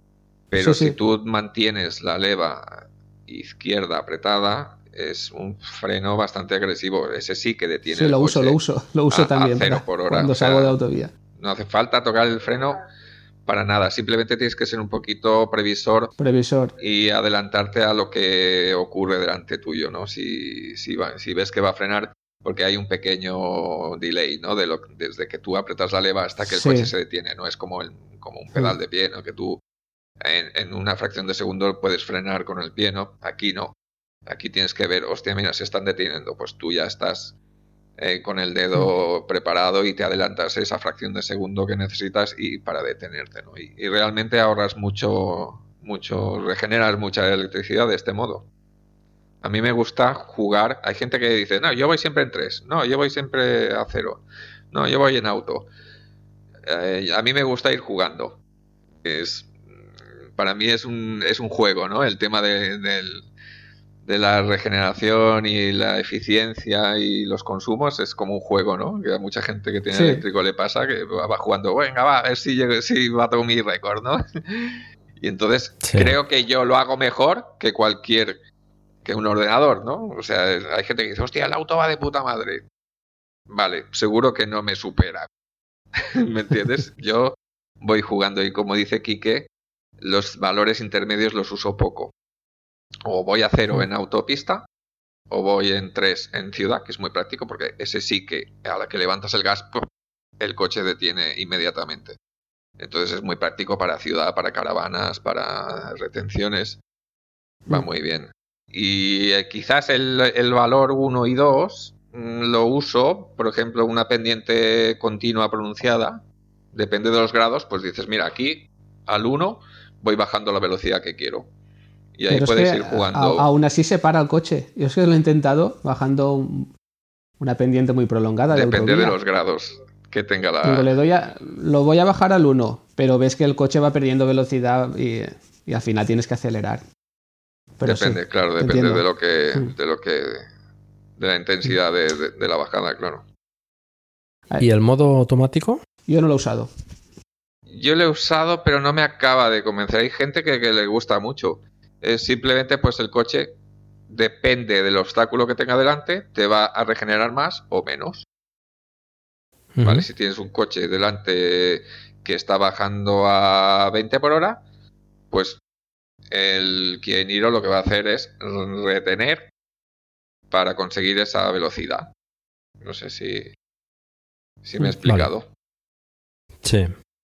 Pero sí, si sí. tú mantienes la leva izquierda apretada, es un freno bastante agresivo. Ese sí que detiene sí, el lo coche uso, lo uso, lo uso a, también a cero por hora. Cuando o sea, salgo de autovía. No hace falta tocar el freno para nada. Simplemente tienes que ser un poquito previsor, previsor. y adelantarte a lo que ocurre delante tuyo, ¿no? Si, si, va, si ves que va a frenar, porque hay un pequeño delay, ¿no? De lo, desde que tú apretas la leva hasta que el sí. coche se detiene. No es como, el, como un pedal de pie, ¿no? Que tú en, en una fracción de segundo puedes frenar con el pie, ¿no? Aquí no. Aquí tienes que ver, hostia, mira, se están deteniendo. Pues tú ya estás eh, con el dedo preparado y te adelantas esa fracción de segundo que necesitas y para detenerte, ¿no? Y, y realmente ahorras mucho, mucho, regeneras mucha electricidad de este modo. A mí me gusta jugar. Hay gente que dice, no, yo voy siempre en tres, no, yo voy siempre a cero, no, yo voy en auto. Eh, a mí me gusta ir jugando. Es, para mí es un, es un juego, ¿no? El tema de, de, de la regeneración y la eficiencia y los consumos es como un juego, ¿no? Que a mucha gente que tiene Sí. eléctrico le pasa que va jugando, venga, va, a ver si, llego, si bato mi récord, ¿no? Y entonces Sí. creo que yo lo hago mejor que cualquier... que un ordenador, ¿no? O sea, hay gente que dice, hostia, el auto va de puta madre. Vale, seguro que no me supera. ¿Me entiendes? Yo voy jugando y como dice Quique, los valores intermedios los uso poco. O voy a cero en autopista o voy en tres en ciudad, que es muy práctico porque ese sí que a la que levantas el gas, el coche detiene inmediatamente. Entonces es muy práctico para ciudad, para caravanas, para retenciones. Va muy bien. Y eh, quizás el, el valor uno y dos mmm, lo uso, por ejemplo, una pendiente continua pronunciada, depende de los grados, pues dices, mira, aquí al uno voy bajando la velocidad que quiero. Y ahí Pero puedes es que ir jugando. A, aún así se para el coche. Yo es que lo he intentado bajando un, una pendiente muy prolongada. Depende de, de los grados que tenga la... Digo, le doy a, lo voy a bajar al uno, pero ves que el coche va perdiendo velocidad y, y al final tienes que acelerar. Pero depende, sí, claro, depende entiendo. de lo que, Mm. de lo que, de la intensidad de, de, de la bajada, claro. ¿Y el modo automático? Yo no lo he usado. Yo lo he usado, pero no me acaba de convencer. Hay gente que, que le gusta mucho. Es simplemente, pues el coche depende del obstáculo que tenga delante, te va a regenerar más o menos. Uh-huh. ¿Vale? Si tienes un coche delante que está bajando a veinte por hora, pues el Kieniro lo que va a hacer es retener para conseguir esa velocidad. No sé si, si me he explicado. Vale. Sí.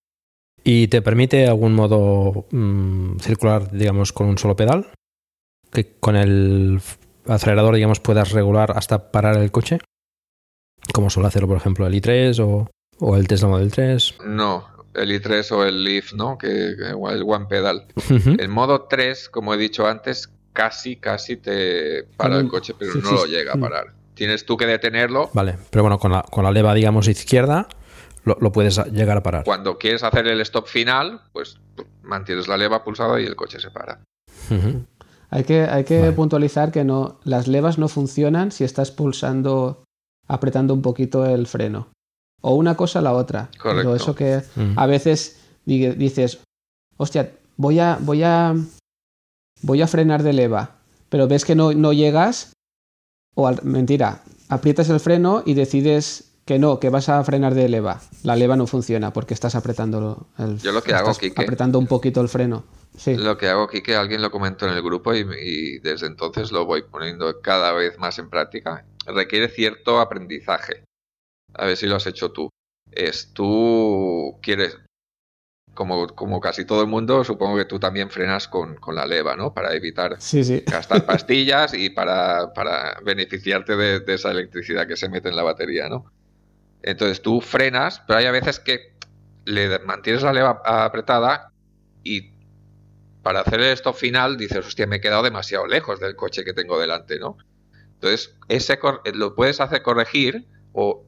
¿Y te permite algún modo mmm, circular, digamos, con un solo pedal? Que con el acelerador, digamos, puedas regular hasta parar el coche, como suele hacerlo, por ejemplo, el i tres o, o el Tesla Model tres. No, el i tres o el Leaf, ¿no? Que, que el One Pedal. Uh-huh. El modo tres, como he dicho antes, casi, casi te para el coche, pero sí, no sí, lo sí. llega a parar. Tienes tú que detenerlo. Vale, pero bueno, con la, con la leva, digamos, izquierda, lo, lo puedes llegar a parar. Cuando quieres hacer el stop final, pues mantienes la leva pulsada y el coche se para. Uh-huh. Hay que, hay que Vale. puntualizar que no, las levas no funcionan si estás pulsando, apretando un poquito el freno. O una cosa o la otra. Correcto. Pero eso que Uh-huh. a veces di- dices, hostia, voy a, voy a, voy a frenar de leva, pero ves que no, no llegas, o al- mentira, aprietas el freno y decides que no, que vas a frenar de leva. La leva no funciona porque estás apretando el, Yo lo que hago, estás Quique, apretando un poquito el freno. Sí. Lo que hago aquí, que alguien lo comentó en el grupo y, y desde entonces lo voy poniendo cada vez más en práctica. Requiere cierto aprendizaje. A ver si lo has hecho tú. Es tú quieres, como, como casi todo el mundo, supongo que tú también frenas con, con la leva, ¿no? Para evitar Sí, sí. gastar pastillas y para, para beneficiarte de, de esa electricidad que se mete en la batería, ¿no? Entonces tú frenas, pero hay a veces que le mantienes la leva apretada y para hacer el stop final dices, hostia, me he quedado demasiado lejos del coche que tengo delante, ¿no? Entonces, ese lo puedes hacer corregir o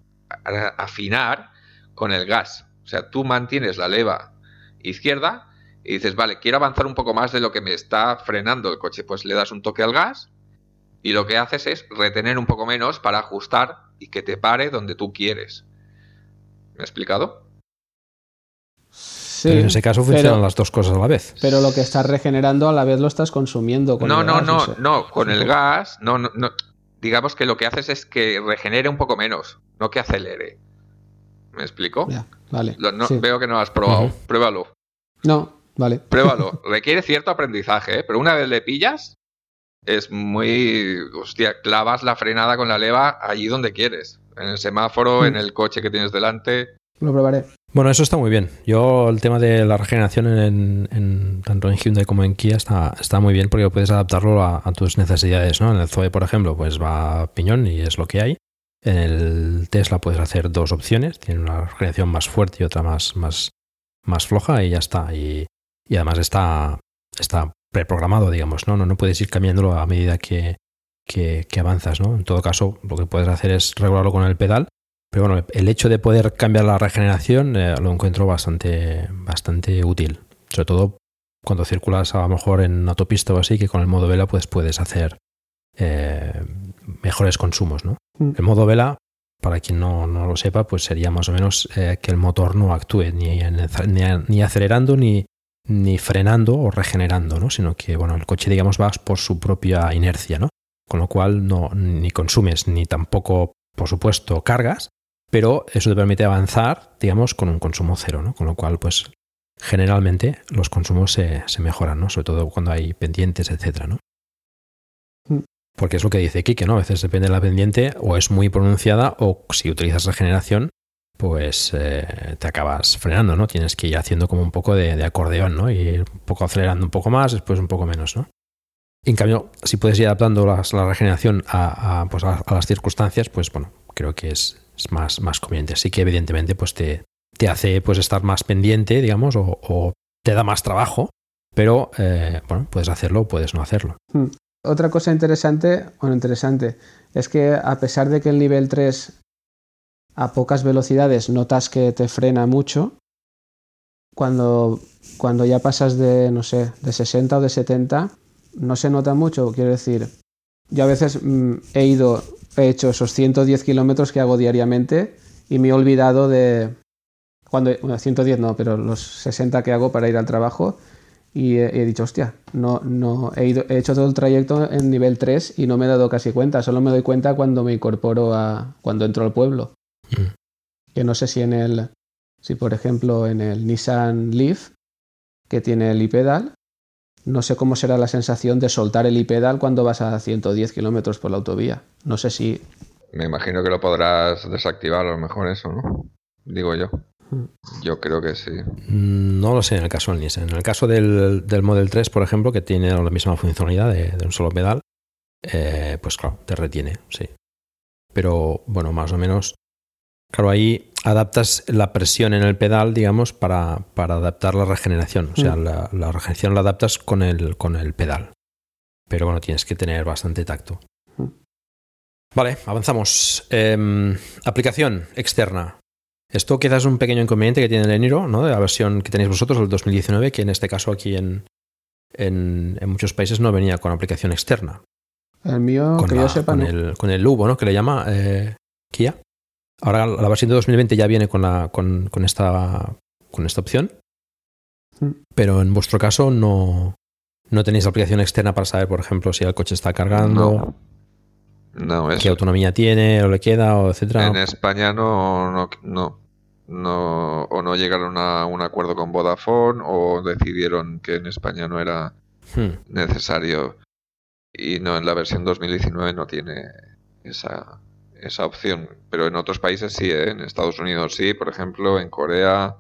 afinar con el gas. O sea, tú mantienes la leva izquierda y dices, vale, quiero avanzar un poco más de lo que me está frenando el coche. Pues le das un toque al gas y lo que haces es retener un poco menos para ajustar y que te pare donde tú quieres. ¿Me he explicado? Sí, Pero en ese caso funcionan pero, las dos cosas a la vez. pero lo que estás regenerando a la vez lo estás consumiendo. Con No, el no, gas, no, sé. no, con el gas, no, no, no. Digamos que lo que haces es que regenere un poco menos, no que acelere. ¿Me explico? Ya, vale. Lo, no, sí. Veo que no lo has probado. Uh-huh. Pruébalo. No, vale. Pruébalo. Requiere cierto aprendizaje, ¿eh? Pero una vez le pillas, es muy... Hostia, clavas la frenada con la leva allí donde quieres. En el semáforo, Mm. en el coche que tienes delante. Lo probaré. Bueno, eso está muy bien. Yo el tema de la regeneración en, en tanto en Hyundai como en Kia está, está muy bien porque puedes adaptarlo a, a tus necesidades, ¿no? En el Zoe, por ejemplo, pues va a piñón y es lo que hay. En el Tesla puedes hacer dos opciones. Tiene una regeneración más fuerte y otra más, más, más floja y ya está. Y, y además está, está preprogramado, digamos, ¿no? No, no puedes ir cambiándolo a medida que, que, que avanzas, ¿no? En todo caso, lo que puedes hacer es regularlo con el pedal, pero bueno, el hecho de poder cambiar la regeneración eh, lo encuentro bastante, bastante útil, sobre todo cuando circulas a lo mejor en autopista o así, que con el modo vela pues puedes hacer eh, mejores consumos, ¿no? Mm. El modo vela, para quien no, no lo sepa, pues sería más o menos eh, que el motor no actúe ni, ni, ni acelerando ni, ni frenando o regenerando, ¿no? Sino que bueno, el coche, digamos, va por su propia inercia, ¿no? Con lo cual no ni consumes ni tampoco, por supuesto, cargas, pero eso te permite avanzar, digamos, con un consumo cero, ¿no? Con lo cual, pues generalmente los consumos se, se mejoran, ¿no? Sobre todo cuando hay pendientes, etcétera, ¿no? Porque es lo que dice Quique, ¿no? A veces depende de la pendiente, o es muy pronunciada, o si utilizas regeneración, pues eh, te acabas frenando, ¿no? Tienes que ir haciendo como un poco de, de acordeón, ¿no? Y ir un poco acelerando un poco más, después un poco menos, ¿no? En cambio, si puedes ir adaptando las, la regeneración a, a, pues a, a las circunstancias, pues bueno, creo que es, es más, más conveniente. Así que evidentemente pues te, te hace pues estar más pendiente, digamos, o, o te da más trabajo, pero eh, bueno, puedes hacerlo o puedes no hacerlo. Hmm. Otra cosa interesante, bueno, interesante, es que a pesar de que el nivel tres a pocas velocidades notas que te frena mucho, cuando, cuando ya pasas de, no sé, de sesenta o de setenta, no se nota mucho. Quiero decir, yo a veces mmm, he ido, he hecho esos ciento diez kilómetros que hago diariamente y me he olvidado de, cuando, bueno, ciento diez no, pero los sesenta que hago para ir al trabajo, y he, he dicho, hostia, no, no, he, ido, he hecho todo el trayecto en nivel tres y no me he dado casi cuenta, solo me doy cuenta cuando me incorporo a, cuando entro al pueblo. Mm. Que no sé si en el, si por ejemplo en el Nissan Leaf, que tiene el iPedal, no sé cómo será la sensación de soltar el iPedal cuando vas a ciento diez kilómetros por la autovía. No sé si... Me imagino que lo podrás desactivar a lo mejor eso, ¿no? Digo yo. Yo creo que sí. No lo sé en el caso del Nissan. En el caso del, del Model tres, por ejemplo, que tiene la misma funcionalidad de, de un solo pedal, eh, pues claro, te retiene, sí. Pero bueno, más o menos, claro, ahí adaptas la presión en el pedal, digamos, para, para adaptar la regeneración. O sea, mm. la, la regeneración la adaptas con el, con el pedal. Pero bueno, tienes que tener bastante tacto. Mm. Vale, avanzamos. Eh, aplicación externa. Esto quizás es un pequeño inconveniente que tiene el Eniro, ¿no? De la versión que tenéis vosotros, el dos mil diecinueve, que en este caso aquí en, en, en muchos países no venía con aplicación externa. El mío, con que la, yo sepa, con, no. el, con el Lubo, ¿no? Que le llama eh, Kia. Ahora la versión de dos mil veinte ya viene con, la, con, con, esta, con esta opción, mm. pero en vuestro caso no, no tenéis aplicación externa para saber, por ejemplo, si el coche está cargando, no, no, qué autonomía tiene o le queda, o etcétera. En España no, no, no, no o no llegaron a un acuerdo con Vodafone o decidieron que en España no era hmm. necesario y no en la versión dos mil diecinueve no tiene esa esa opción, pero en otros países sí, ¿eh? En Estados Unidos sí, por ejemplo, en Corea,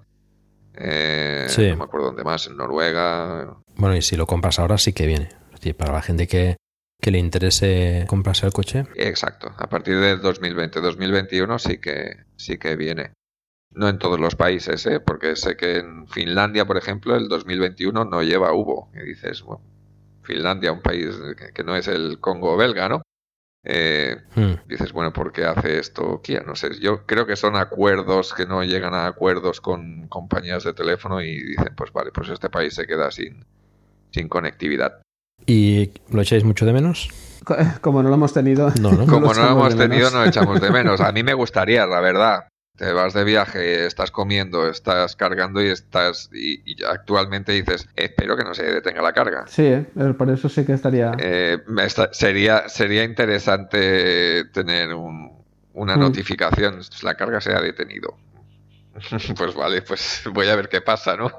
eh, sí. No me acuerdo dónde más, en Noruega. Bueno, y si lo compras ahora sí que viene. Es decir, para la gente que, que le interese comprarse el coche. Exacto, a partir del dos mil veinte, dos mil veintiuno sí que sí que viene. No en todos los países, ¿eh? Porque sé que en Finlandia, por ejemplo, el dos mil veintiuno no lleva Hubo. Y dices, bueno, Finlandia, un país que, que no es el Congo belga, ¿no? Eh, hmm. Dices, bueno, ¿por qué hace esto Kia? No sé, yo creo que son acuerdos que no llegan a acuerdos con compañías de teléfono y dicen, pues vale, pues este país se queda sin, sin conectividad. ¿Y lo echáis mucho de menos? Como no lo hemos tenido. No, ¿no? Como no lo hemos tenido, no echamos de menos. A mí me gustaría, la verdad. Te vas de viaje, estás comiendo, estás cargando y estás y, y actualmente dices, espero que no se detenga la carga. Sí, ¿eh? Por eso sí que estaría... Eh, esta, sería, sería interesante tener un, una mm. notificación, la carga se ha detenido. Pues vale, pues voy a ver qué pasa, ¿no?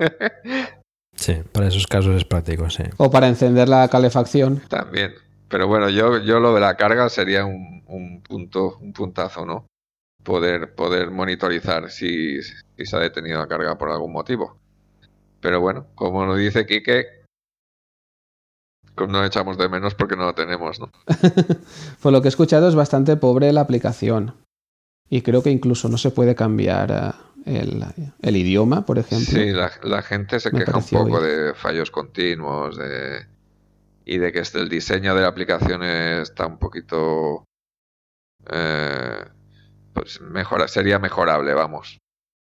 Sí, para esos casos es práctico, sí. O para encender la calefacción. También. Pero bueno, yo, yo lo de la carga sería un, un punto, un puntazo, ¿no? Poder, poder monitorizar si, si se ha detenido la carga por algún motivo. Pero bueno, como nos dice Quique, no echamos de menos porque no lo tenemos, ¿no? Por lo que he escuchado es bastante pobre la aplicación. Y creo que incluso no se puede cambiar el, el idioma, por ejemplo. Sí, la, la gente se Me queja un pareció poco bien. de fallos continuos de, y de que este- el diseño de la aplicación está un poquito... eh, pues mejora, sería mejorable, vamos.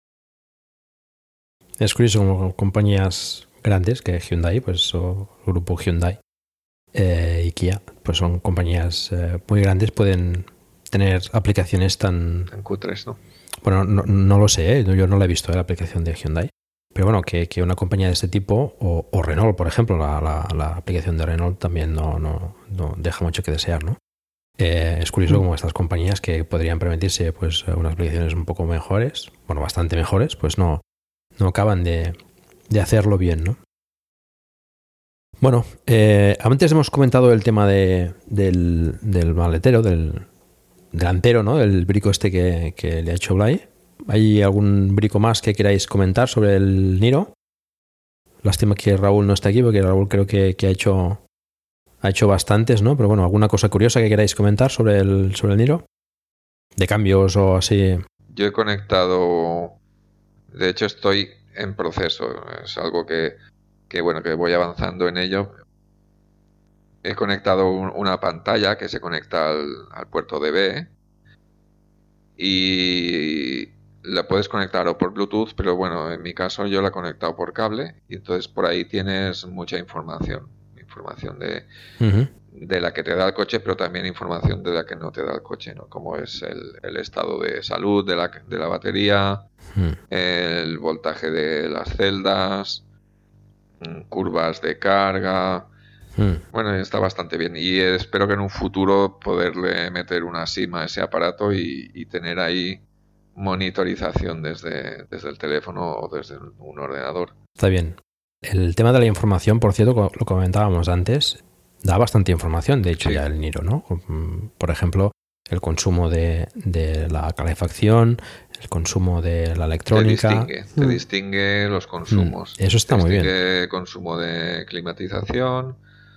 Es curioso como compañías grandes que Hyundai, pues o grupo Hyundai eh, y Kia, pues son compañías eh, muy grandes, pueden tener aplicaciones tan... En Q tres, ¿no? Bueno, no, no lo sé, ¿eh? Yo no la he visto, ¿eh? La aplicación de Hyundai. Pero bueno, que, que una compañía de este tipo, o, o Renault, por ejemplo, la, la, la aplicación de Renault también no, no, no deja mucho que desear, ¿no? Eh, es curioso Mm. como estas compañías que podrían permitirse pues unas aplicaciones un poco mejores, bueno, bastante mejores, pues no, no acaban de, de hacerlo bien, ¿no? Bueno, eh, antes hemos comentado el tema de, del, del maletero, del delantero, ¿no? El brico este que, que le ha hecho Blay. ¿Hay algún brico más que queráis comentar sobre el Niro? Lástima que Raúl no está aquí, porque Raúl creo que, que ha hecho ha hecho bastantes, ¿no? Pero bueno, ¿alguna cosa curiosa que queráis comentar sobre el, sobre el Niro? ¿De cambios o así? Yo he conectado, de hecho estoy en proceso, es algo que, que bueno, que voy avanzando en ello. He conectado un- una pantalla que se conecta al, al puerto D B y la puedes conectar o por Bluetooth, pero bueno, en mi caso yo la he conectado por cable y entonces por ahí tienes mucha información, información de, Uh-huh. de la que te da el coche, pero también información de la que no te da el coche, ¿no? Como es el, el estado de salud de la, de la batería, Uh-huh. el voltaje de las celdas, mm, curvas de carga. Uh-huh. Bueno, está bastante bien y espero que en un futuro poderle meter una SIM a ese aparato y, y tener ahí monitorización desde, desde el teléfono o desde un ordenador. Está bien. El tema de la información, por cierto, co- lo comentábamos antes, da bastante información, de hecho, Sí. ya el Niro, ¿no? Mm, Por ejemplo, el consumo de, de la calefacción, el consumo de la Te electrónica. distingue, te Mm. distingue los consumos. Mm, eso está Te muy bien. distingue consumo de climatización,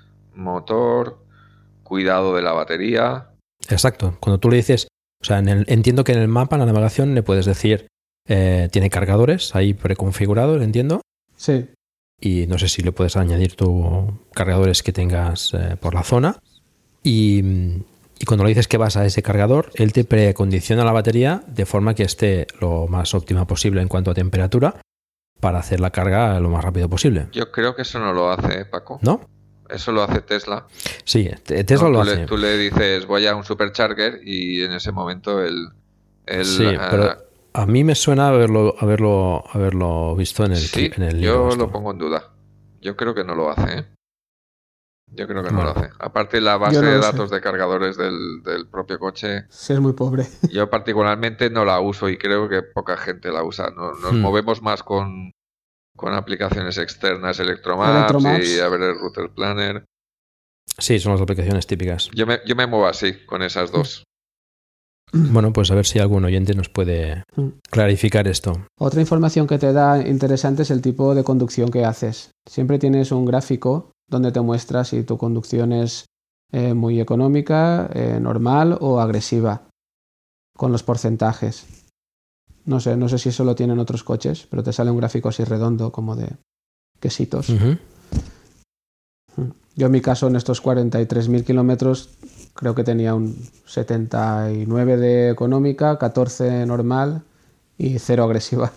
motor, cuidado de la batería. Exacto. Cuando tú le dices, o sea, en el- entiendo que en el mapa, en la navegación, le puedes decir, eh, tiene cargadores ahí preconfigurados, entiendo. Sí. Y no sé si le puedes añadir tú cargadores que tengas eh, por la zona. Y, y cuando le dices que vas a ese cargador, él te precondiciona la batería de forma que esté lo más óptima posible en cuanto a temperatura para hacer la carga lo más rápido posible. Yo creo que eso no lo hace, ¿eh, Paco? ¿No? Eso lo hace Tesla. Sí, te- Tesla No, lo tú hace. Le, tú le dices, voy a un supercharger y en ese momento él... él, Sí, ah, pero a mí me suena haberlo, haberlo, haberlo visto en el, sí, en el yo libro esto. lo pongo en duda. Yo creo que no lo hace, ¿eh? Yo creo que no Bueno. lo hace. Aparte, la base Yo no de lo sé. datos de cargadores del, del propio coche, Sí, es muy pobre. yo particularmente no la uso y creo que poca gente la usa. No- Nos Hmm. movemos más con, con aplicaciones externas, Electromaps, Electromaps. y a ver el Router Planner. Sí, son las aplicaciones típicas. Yo me, yo me muevo así, con esas dos. Bueno, pues a ver si algún oyente nos puede Mm. clarificar esto. Otra información que te da interesante es el tipo de conducción que haces. Siempre tienes un gráfico donde te muestra si tu conducción es eh, muy económica, eh, normal o agresiva, con los porcentajes. No sé, no sé si eso lo tienen otros coches, pero te sale un gráfico así redondo como de quesitos. Ujú. Yo en mi caso en estos cuarenta y tres mil kilómetros creo que tenía un setenta y nueve de económica, catorce normal y cero agresiva.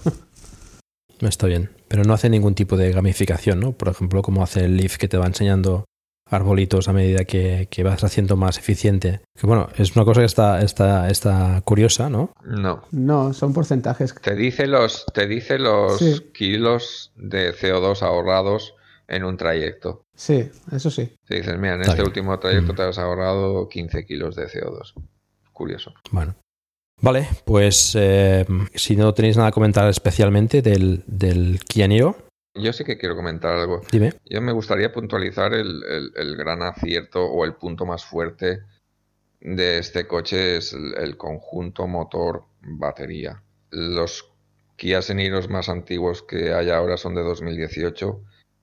Está bien, pero no hace ningún tipo de gamificación, ¿no? Por ejemplo, como hace el Leaf, que te va enseñando arbolitos a medida que, que vas haciendo más eficiente. Que bueno, es una cosa que está, está, está curiosa, ¿no? No. No, son porcentajes. Te dice los, te dice los Sí. kilos de C O dos ahorrados en un trayecto. Sí, eso sí. Te dices, mira, en Está este bien. último trayecto Mm. te has ahorrado quince kilos de C O dos. Curioso. Bueno. Vale, pues eh, si no tenéis nada que comentar especialmente del, del Kia Niro, Yo sí que quiero comentar algo. dime. Yo me gustaría puntualizar el, el- el gran acierto o el punto más fuerte de este coche es el, el conjunto motor-batería. Los Kia Niros más antiguos que hay ahora son de dos mil dieciocho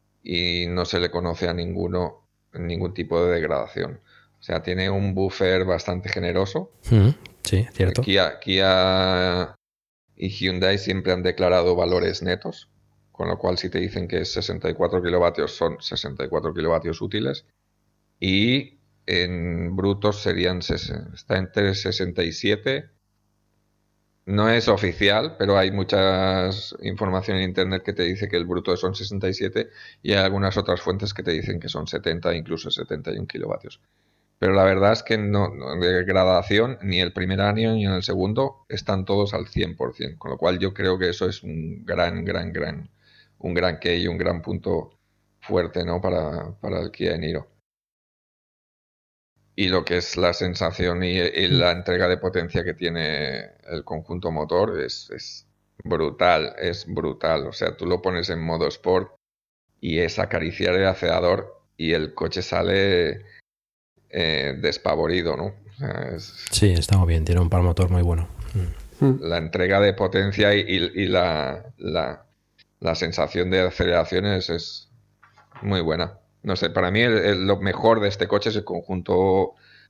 y no se le conoce a ninguno ningún tipo de degradación. O sea, tiene un buffer bastante generoso. Mm, sí, cierto. Kia, Kia y Hyundai siempre han declarado valores netos, con lo cual si te dicen que es sesenta y cuatro kilovatios son sesenta y cuatro kilovatios útiles, y en brutos serían, está entre sesenta y siete. No es oficial, pero hay mucha información en internet que te dice que el bruto son sesenta y siete y hay algunas otras fuentes que te dicen que son setenta, incluso setenta y uno kilovatios. Pero la verdad es que no, no, de gradación, ni el primer año ni en el segundo están todos al cien por ciento, con lo cual yo creo que eso es un gran, gran, gran, un gran key y un gran punto fuerte, ¿no? para, para el Kia Niro. Y lo que es la sensación y, y la entrega de potencia que tiene el conjunto motor es, es brutal, es brutal. O sea, tú lo pones en modo sport y es acariciar el acelerador y el coche sale eh, despavorido, ¿no? O sea, es, sí, está muy bien, tiene un par motor muy bueno. La entrega de potencia y, y, y la, la, la sensación de aceleración es, es muy buena. No sé, para mí el, el, lo mejor de este coche es el conjunto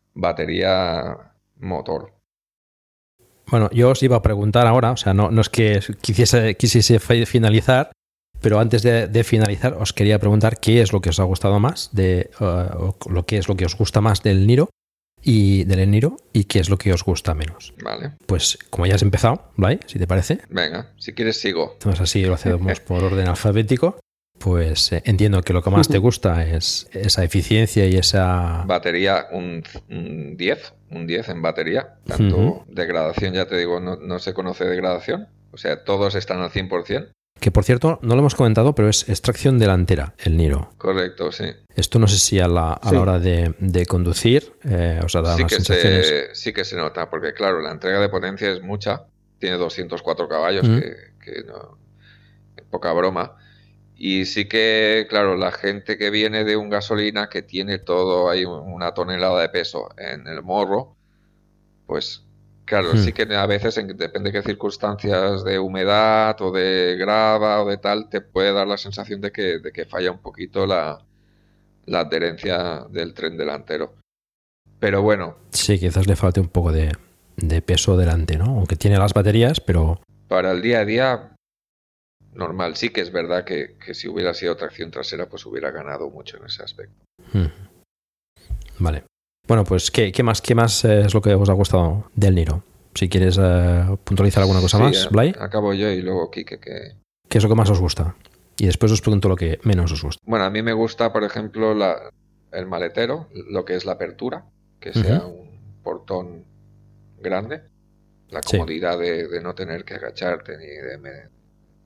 batería-motor. Bueno, yo os iba a preguntar ahora, o sea, no, no es que quisiese, quisiese finalizar, pero antes de, de finalizar os quería preguntar qué es lo que os ha gustado más, de, uh, lo que es lo que os gusta más del Niro y del Niro y qué es lo que os gusta menos. Vale. Pues como ya has empezado, Blay, si te parece. Venga, si quieres sigo. Entonces así lo hacemos por orden alfabético. Pues eh, entiendo que lo que más te gusta es esa eficiencia y esa... Batería, un, un diez, un diez en batería. Tanto uh-huh. Degradación, ya te digo, no, no se conoce degradación. O sea, todos están al cien por ciento. Que por cierto, no lo hemos comentado, pero es extracción delantera, el Niro. Correcto, sí. Esto no sé si a la, a sí. la hora de, de conducir eh, os ha dado sí las que sensaciones... Se, sí que se nota, porque claro, la entrega de potencia es mucha. Tiene doscientos cuatro caballos, uh-huh. que, que no... poca broma. Y sí que, claro, la gente que viene de un gasolina que tiene todo ahí una tonelada de peso en el morro, pues claro, hmm. sí que a veces, en, depende de qué circunstancias de humedad o de grava o de tal, te puede dar la sensación de que, de que falla un poquito la, la adherencia del tren delantero. Pero bueno. Sí, quizás le falte un poco de, de peso delante, ¿no? Aunque tiene las baterías, pero... Para el día a día... normal, sí que es verdad que, que si hubiera sido tracción trasera pues hubiera ganado mucho en ese aspecto. Hmm. Vale. Bueno, pues ¿qué, qué más, qué más es lo que os ha gustado del Niro? Si quieres uh, puntualizar alguna cosa sí, más, Blay. Acabo yo y luego Quique que... ¿Qué es lo que más os gusta? Y después os pregunto lo que menos os gusta. Bueno, a mí me gusta, por ejemplo, la, el maletero, lo que es la apertura, que sea uh-huh. un portón grande, la comodidad sí. de, de no tener que agacharte ni de... Me,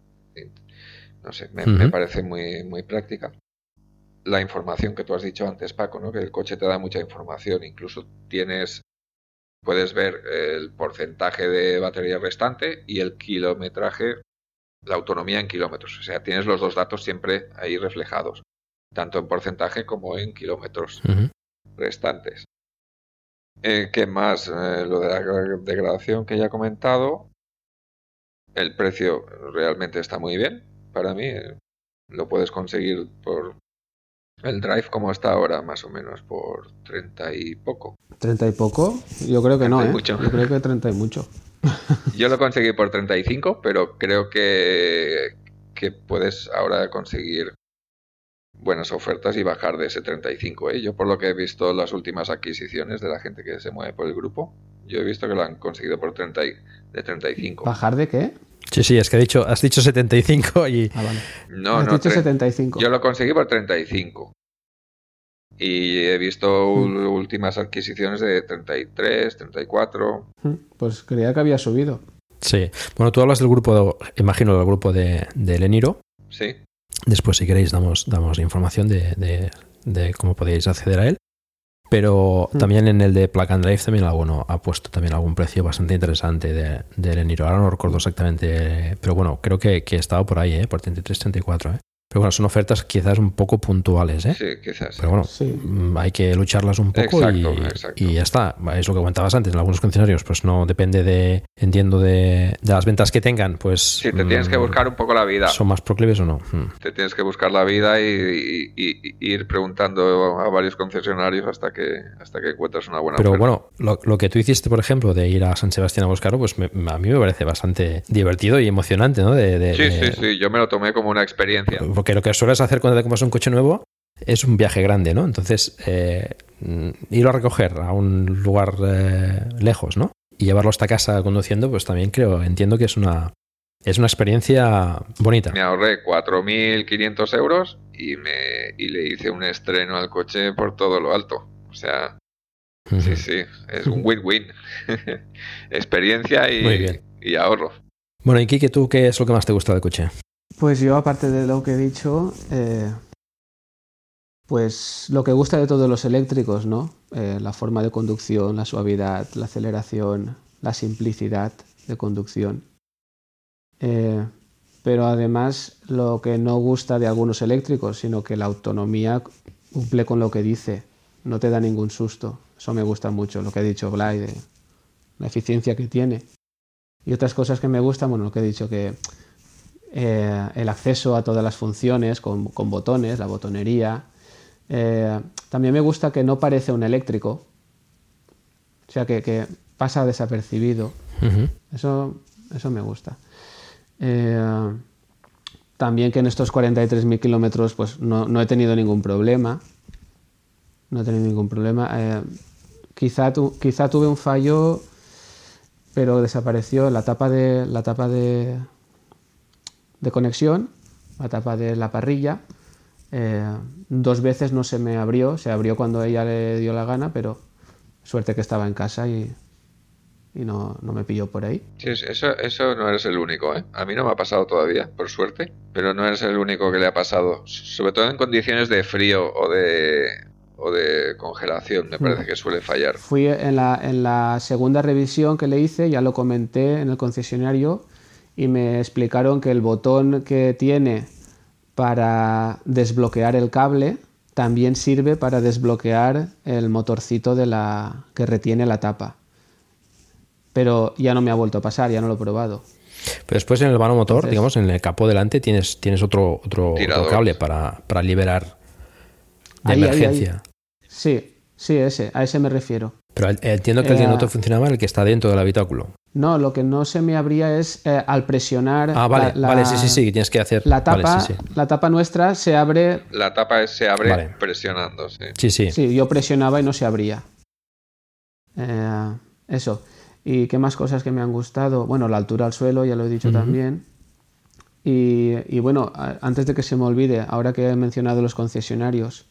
no sé, me, uh-huh. me parece muy, muy práctica. La información que tú has dicho antes, Paco, ¿no? Que el coche te da mucha información, incluso tienes, puedes ver el porcentaje de batería restante y el kilometraje, la autonomía en kilómetros. O sea, tienes los dos datos siempre ahí reflejados, tanto en porcentaje como en kilómetros uh-huh. restantes. Eh, ¿Qué más? Eh, lo de la degradación que ya he comentado. El precio realmente está muy bien para mí. Lo puedes conseguir por el Drive como está ahora, más o menos, por treinta y poco. ¿treinta y poco? Yo creo que no, ¿eh? Mucho. Yo creo que treinta y mucho. Yo lo conseguí por treinta y cinco, pero creo que, que puedes ahora conseguir buenas ofertas y bajar de ese treinta y cinco, ¿eh? Yo por lo que he visto las últimas adquisiciones de la gente que se mueve por el grupo, yo he visto que lo han conseguido por treinta y, de treinta y cinco. ¿Bajar de qué? Sí, sí, es que has dicho, has dicho setenta y cinco y... Ah, vale. No, has no, dicho setenta y cinco. Yo lo conseguí por treinta y cinco. Y he visto mm. últimas adquisiciones de treinta y tres, treinta y cuatro. Pues creía que había subido. Sí. Bueno, tú hablas del grupo, de, imagino, del grupo de, de el Niro. Sí. Después, si queréis, damos, damos información de, de, de cómo podéis acceder a él. Pero mm. también en el de Plug and Drive también alguno ha puesto también algún precio bastante interesante de, de el Niro. Ahora no recuerdo exactamente, pero bueno, creo que, que estaba por ahí, ¿eh? Por treinta y tres, treinta y cuatro, ¿eh? Pero bueno, son ofertas quizás un poco puntuales, ¿eh? Sí, quizás. Pero bueno, Sí. hay que lucharlas un poco Exacto, y, exacto. y ya está. Es lo que comentabas antes. En algunos concesionarios, pues no depende de, entiendo, de, de las ventas que tengan, pues... Sí, te tienes que buscar un poco la vida. ¿Son más proclives o no? Mm. Te tienes que buscar la vida y, y- y- y ir preguntando a varios concesionarios hasta que hasta que encuentres una buena Pero oferta. bueno, lo, lo que tú hiciste, por ejemplo, de ir a San Sebastián a buscarlo, pues me- a mí me parece bastante divertido y emocionante, ¿no? De, de- Sí, de- sí, sí, yo me lo tomé como una experiencia. Porque lo que sueles hacer cuando te compras un coche nuevo es un viaje grande, ¿no? Entonces, eh, mm, irlo a recoger a un lugar eh, lejos, ¿no? Y llevarlo hasta casa conduciendo, pues también creo, entiendo que es una, es una experiencia bonita. Me ahorré cuatro mil quinientos euros y, me, y le hice un estreno al coche por todo lo alto. O sea, Ujú. sí, sí, es un win-win. Experiencia Muy y, bien. y ahorro. Bueno, y Kike, ¿tú qué es lo que más te gusta del coche? Pues yo, aparte de lo que he dicho, eh, pues lo que gusta de todos los eléctricos, ¿no? Eh, la forma de conducción, la suavidad, la aceleración, la simplicidad de conducción. Eh, pero además lo que no gusta de algunos eléctricos, sino que la autonomía cumple con lo que dice, no te da ningún susto. Eso me gusta mucho, lo que ha dicho Blay, de la eficiencia que tiene. Y otras cosas que me gustan, bueno, lo que he dicho, que eh, el acceso a todas las funciones con, con botones, la botonería. Eh, también me gusta que no parece un eléctrico, o sea, que, que pasa desapercibido. Ujú. Eso, eso me gusta. Eh, también que en estos cuarenta y tres mil kilómetros pues no, no he tenido ningún problema. No he tenido ningún problema. Eh, quizá, tu, quizá tuve un fallo, pero desapareció la tapa de la tapa de, de conexión, la tapa de la parrilla. Eh, dos veces no se me abrió, se abrió cuando ella le dio la gana, pero suerte que estaba en casa y, y no, no me pilló por ahí. Sí, eso, eso no eres el único, ¿eh? A mí no me ha pasado todavía, por suerte, pero no eres el único que le ha pasado. Sobre todo en condiciones de frío o de, o de congelación, me parece que suele fallar. Fui en la, en la segunda revisión que le hice, ya lo comenté en el concesionario, y me explicaron que el botón que tiene para desbloquear el cable también sirve para desbloquear el motorcito de la, que retiene la tapa. Pero ya no me ha vuelto a pasar, ya no lo he probado. Pero después en el vano motor, Entonces- digamos, en el capó delante tienes, tienes otro, otro, otro Tirador. cable para, para liberar de Ahí, ahí, emergencia. Sí, sí, ese, a ese me refiero. Pero entiendo que el Eh, que no te funcionaba el que está dentro del habitáculo. No, lo que no se me abría es eh, al presionar Ah, vale, la, la- vale, sí, sí, sí, que tienes que hacer. la tapa, Vale, sí, sí. la tapa nuestra se abre. La tapa es- se abre Vale. presionando, sí. Sí, sí. Sí, yo presionaba y no se abría. Eh, eso. ¿Y qué más cosas que me han gustado? Bueno, la altura al suelo, ya lo he dicho Ujú. también. Y, y bueno, a- antes de que se me olvide, ahora que he mencionado los concesionarios,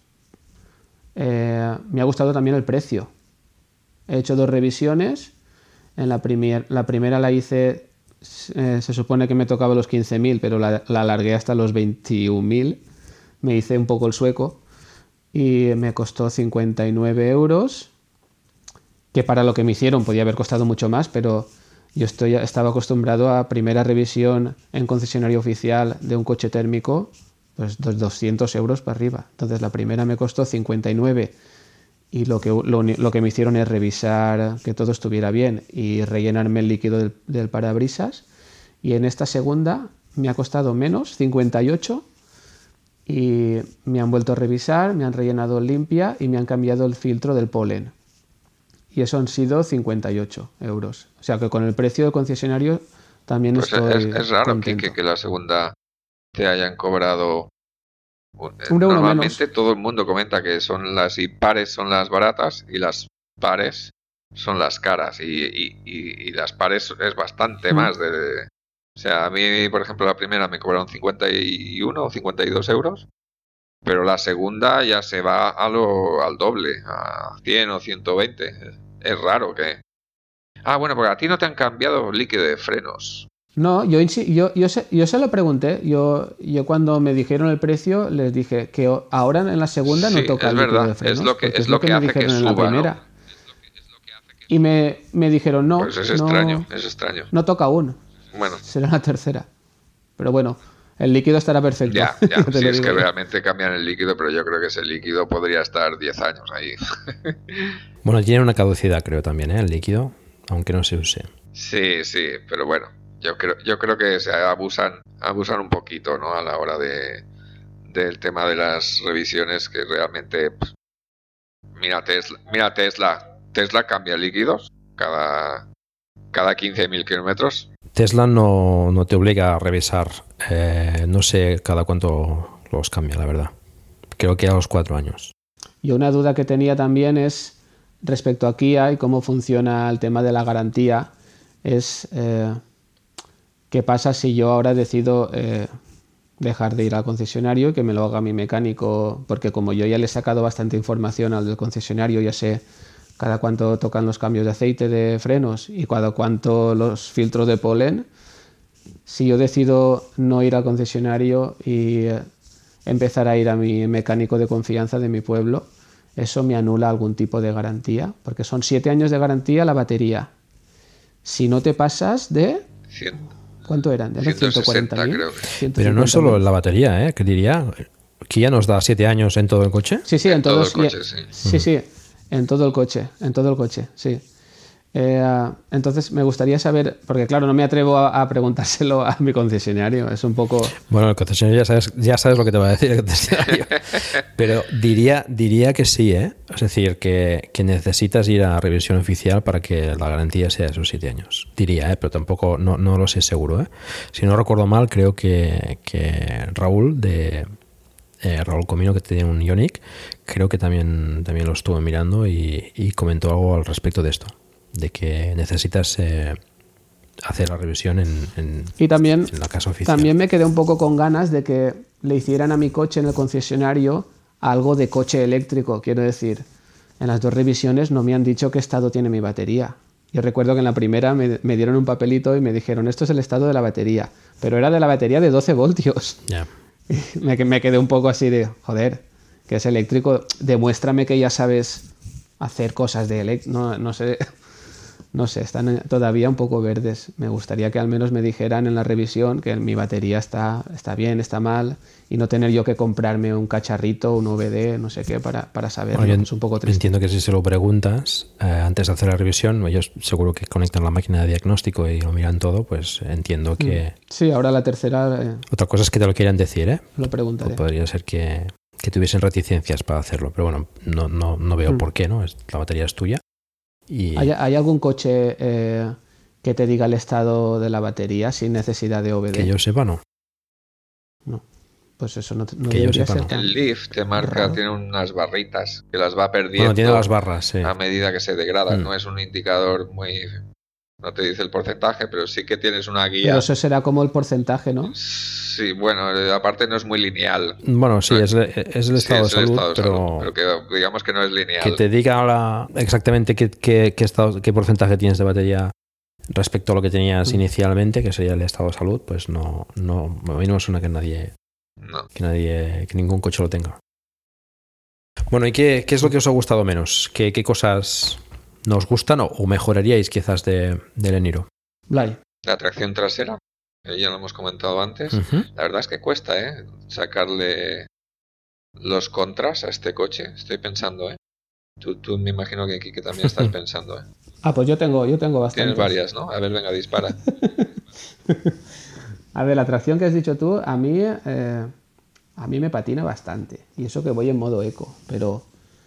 eh, me ha gustado también el precio. He hecho dos revisiones. En la, primer- la primera la hice, eh, se supone que me tocaba los quince mil, pero la, la alargué hasta los veintiún mil. Me hice un poco el sueco y me costó cincuenta y nueve euros, que para lo que me hicieron podía haber costado mucho más, pero yo estoy, estaba acostumbrado a primera revisión en concesionario oficial de un coche térmico, pues dos- doscientos euros para arriba. Entonces la primera me costó cincuenta y nueve y lo que, lo, uni- lo que me hicieron es revisar que todo estuviera bien y rellenarme el líquido del, del parabrisas. Y en esta segunda me ha costado menos, cincuenta y ocho, y me han vuelto a revisar, me han rellenado limpia y me han cambiado el filtro del polen. Y eso han sido cincuenta y ocho euros. O sea que con el precio del concesionario también Pues estoy es, es raro, contento. Quique, que la segunda te hayan cobrado. un- Un euro Normalmente menos. todo el mundo comenta que son las impares son las baratas y las pares son las caras. Y, y- y- y las pares es bastante Mm. más. De, de- o sea, a mí, por ejemplo, la primera me cobraron cincuenta y uno o cincuenta y dos euros. Pero la segunda ya se va a lo, al doble, a cien o ciento veinte. Es raro que... Ah, bueno, porque a ti no te han cambiado líquido de frenos. No, yo, insi- yo, yo, se, yo se lo pregunté. Yo, yo cuando me dijeron el precio les dije que o- ahora en la segunda no Sí, toca es el líquido verdad, de frenos. es lo que- porque es lo que me hace que dijeron en la suba, ¿no? primera. Y me, me dijeron no, Pues es no, extraño, es extraño. no toca aún. Bueno, Será la tercera. Pero bueno, El líquido estará perfecto. Ya, ya. Te Sí, lo es digo que yo. realmente cambian el líquido, pero yo creo que ese líquido podría estar diez años ahí. Bueno, tiene una caducidad, creo también, ¿eh? El líquido, aunque no se use. Sí, sí, pero bueno, yo creo, yo creo que se abusan, abusan un poquito, ¿no? A la hora de del tema de las revisiones, que realmente, pues, mira Tesla, mira Tesla, Tesla cambia líquidos cada cada quince mil kilómetros. Tesla no, no te obliga a revisar, eh, no sé cada cuánto los cambia, la verdad. Creo que a los cuatro años. Y una duda que tenía también es respecto a Kia y cómo funciona el tema de la garantía. Es eh, qué pasa si yo ahora decido eh, dejar de ir al concesionario y que me lo haga mi mecánico, porque como yo ya le he sacado bastante información al del concesionario, ya sé cada cuánto tocan los cambios de aceite de frenos y cada cuánto los filtros de polen. Si yo decido no ir al concesionario y eh, empezar a ir a mi mecánico de confianza de mi pueblo, eso me anula algún tipo de garantía, porque son siete años de garantía la batería. Si no te pasas de... cien, ¿Cuánto eran? ¿De ciento cuarenta mil? creo que. Pero no es solo la batería, ¿eh? Que diría, ¿Kia nos da siete años en todo el coche? Sí, sí, en, En todo todos, el coche, sí. Sí, sí, en todo el coche, en todo el coche, sí. Eh, entonces me gustaría saber, porque claro, no me atrevo a, a preguntárselo a mi concesionario, es un poco... Bueno, el concesionario ya sabes, ya sabes lo que te va a decir el concesionario. Pero diría, diría que sí, ¿eh? Es decir, que, que necesitas ir a revisión oficial para que la garantía sea esos siete años. Diría, ¿eh? Pero tampoco, no, no lo sé seguro, ¿eh? Si no recuerdo mal, creo que, que Raúl de... Eh, Raúl Comino, que tiene un Ioniq, creo que también, también lo estuve mirando y, y comentó algo al respecto de esto, de que necesitas eh, hacer la revisión en, en, Y también, en la casa oficial. también me quedé un poco con ganas de que le hicieran a mi coche en el concesionario algo de coche eléctrico. Quiero decir, en las dos revisiones no me han dicho qué estado tiene mi batería. Yo recuerdo que en la primera me, me dieron un papelito y me dijeron, esto es el estado de la batería, pero era de la batería de doce voltios. Ya. Me, me quedé un poco así de, joder, que es eléctrico, demuéstrame que ya sabes hacer cosas de eléctrico, no, no sé, no sé, están todavía un poco verdes. Me gustaría que al menos me dijeran en la revisión que mi batería está, está bien, está mal, y no tener yo que comprarme un cacharrito, un O V D, no sé qué, para, para saberlo. Bueno, yo es un poco triste. entiendo que si se lo preguntas eh, antes de hacer la revisión, ellos seguro que conectan la máquina de diagnóstico y lo miran todo, pues entiendo que... Sí, ahora la tercera eh, Otra cosa es que te lo quieran decir, ¿eh? lo preguntaré. Podría ser que, que tuviesen reticencias para hacerlo, pero bueno, no, no, no veo Mm. por qué, ¿no? Es- La batería es tuya. Y ¿Hay, hay algún coche eh, que te diga el estado de la batería sin necesidad de O V D? que yo sepa, no. No, pues eso no, no Que yo debería sepa, ser no. tan... El Leaf te marca, Raro. tiene unas barritas que las va perdiendo Bueno, tiene las barras, sí. a medida que se degradan. Mm. No es un indicador muy... No te dice el porcentaje, pero sí que tienes una guía. Pero eso será como el porcentaje, ¿no? Sí, bueno, eh, aparte no es muy lineal. Bueno, sí, No, es, es el Sí, estado es de el salud, estado de pero, salud, pero que digamos que no es lineal. que te diga la- exactamente qué, qué, qué, estado, qué porcentaje tienes de batería respecto a lo que tenías Mm. inicialmente, que sería el estado de salud, pues no, no, a mí no me suena que nadie, No. que nadie, que ningún coche lo tenga. Bueno, ¿y qué, qué es lo que os ha gustado menos? ¿Qué, qué cosas nos gustan o, o mejoraríais quizás de, del Eniro? Blay. La tracción trasera, que ya lo hemos comentado antes. Ujú. La verdad es que cuesta, ¿eh? Sacarle los contras a este coche. Estoy pensando, ¿eh? Tú, tú me imagino que aquí que también estás pensando, ¿eh? Ah, pues yo tengo, yo tengo bastantes. Tienes varias, ¿no? A ver, venga, dispara. A ver, la tracción que has dicho tú, a mí, eh, a mí me patina bastante. Y eso que voy en modo eco, pero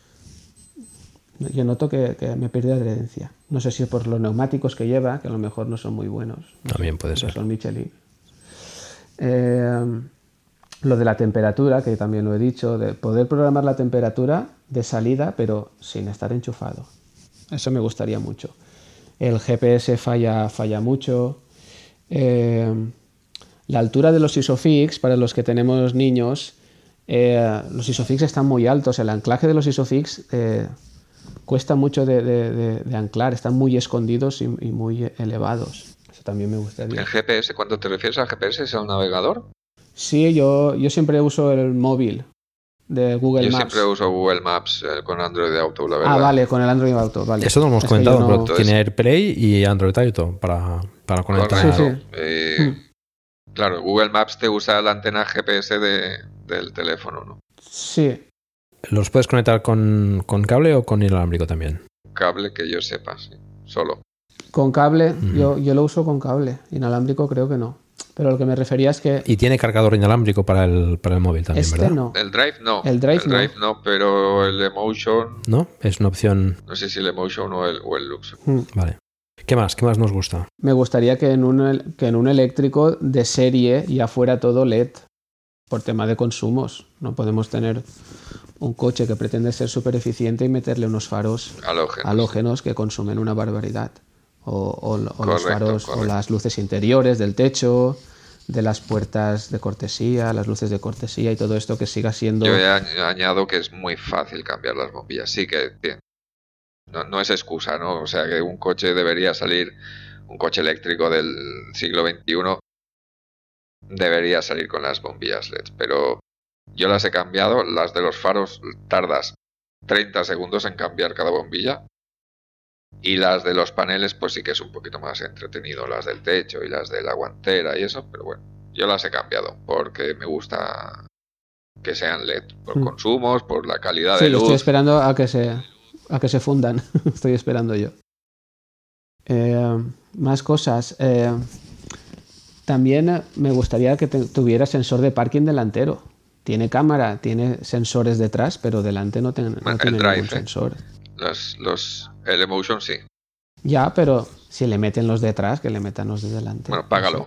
yo noto que, que me pierde adherencia. No sé si es por los neumáticos que lleva, que a lo mejor no son muy buenos. No También sé, puede pero ser. Son Michelin. Eh, lo de la temperatura, que también lo he dicho, de poder programar la temperatura de salida, pero sin estar enchufado. Eso me gustaría mucho. El G P S falla, falla mucho. Eh, la altura de los ISOFIX, para los que tenemos niños, eh, los ISOFIX están muy altos. El anclaje de los ISOFIX eh, cuesta mucho de, de, de, de anclar, están muy escondidos y, y muy elevados. Eso también me gustaría. ¿El G P S, cuando te refieres al G P S, es al navegador? Sí, yo, yo siempre uso el móvil de Google Yo Maps. siempre uso Google Maps eh, con Android Auto, la verdad. Ah, vale, con el Android Auto, vale. Eso no lo hemos Es que comentado, yo no- pero tiene AirPlay y Android Auto para, para conectar. Sí, Correcto. sí. Eh, Claro, Google Maps te usa la antena G P S de, del teléfono, ¿no? Sí. ¿Los puedes conectar con, con cable o con inalámbrico también? Cable que yo sepa, sí. Solo. Con cable, Ujú. yo, yo lo uso con cable. Inalámbrico creo que no. Pero lo que me refería es que Y tiene cargador inalámbrico para el, para el móvil también, este ¿verdad? no. El Drive no. El Drive no. no, pero el Emotion, ¿No? Es una opción... no sé si el Emotion o el, o el Lux. Mm. Vale. ¿Qué más? ¿Qué más nos gusta? Me gustaría que en, un, el- que en un eléctrico de serie ya fuera todo L E D. Por tema de consumos. No podemos tener un coche que pretende ser súper eficiente y meterle unos faros Halógenos. halógenos que consumen una barbaridad. O, o- o los Correcto, faros o correcto. las luces interiores del techo, de las puertas de cortesía, las luces de cortesía y todo esto que siga siendo... Yo he añ- añado que es muy fácil cambiar las bombillas. Sí que que no, no es excusa, ¿no? O sea, que un coche debería salir, un coche eléctrico del siglo veintiuno debería salir con las bombillas L E D. Pero yo las he cambiado, las de los faros tardas treinta segundos en cambiar cada bombilla. Y las de los paneles, pues sí que es un poquito más entretenido, las del techo y las de la guantera y eso, pero bueno, yo las he cambiado porque me gusta que sean L E D, por Mm. consumos, por la calidad Sí, de yo luz. estoy esperando a que se, a que se fundan. Estoy esperando yo. Eh, más cosas. Eh, también me gustaría que te- tuviera sensor de parking delantero. Tiene cámara, tiene sensores detrás, pero delante no, ten- no Bueno, el tiene Drive, ningún ¿eh? sensor. Los, los, el Emotion sí. Ya, pero si le meten los detrás, que le metan los de delante. Bueno, no págalo.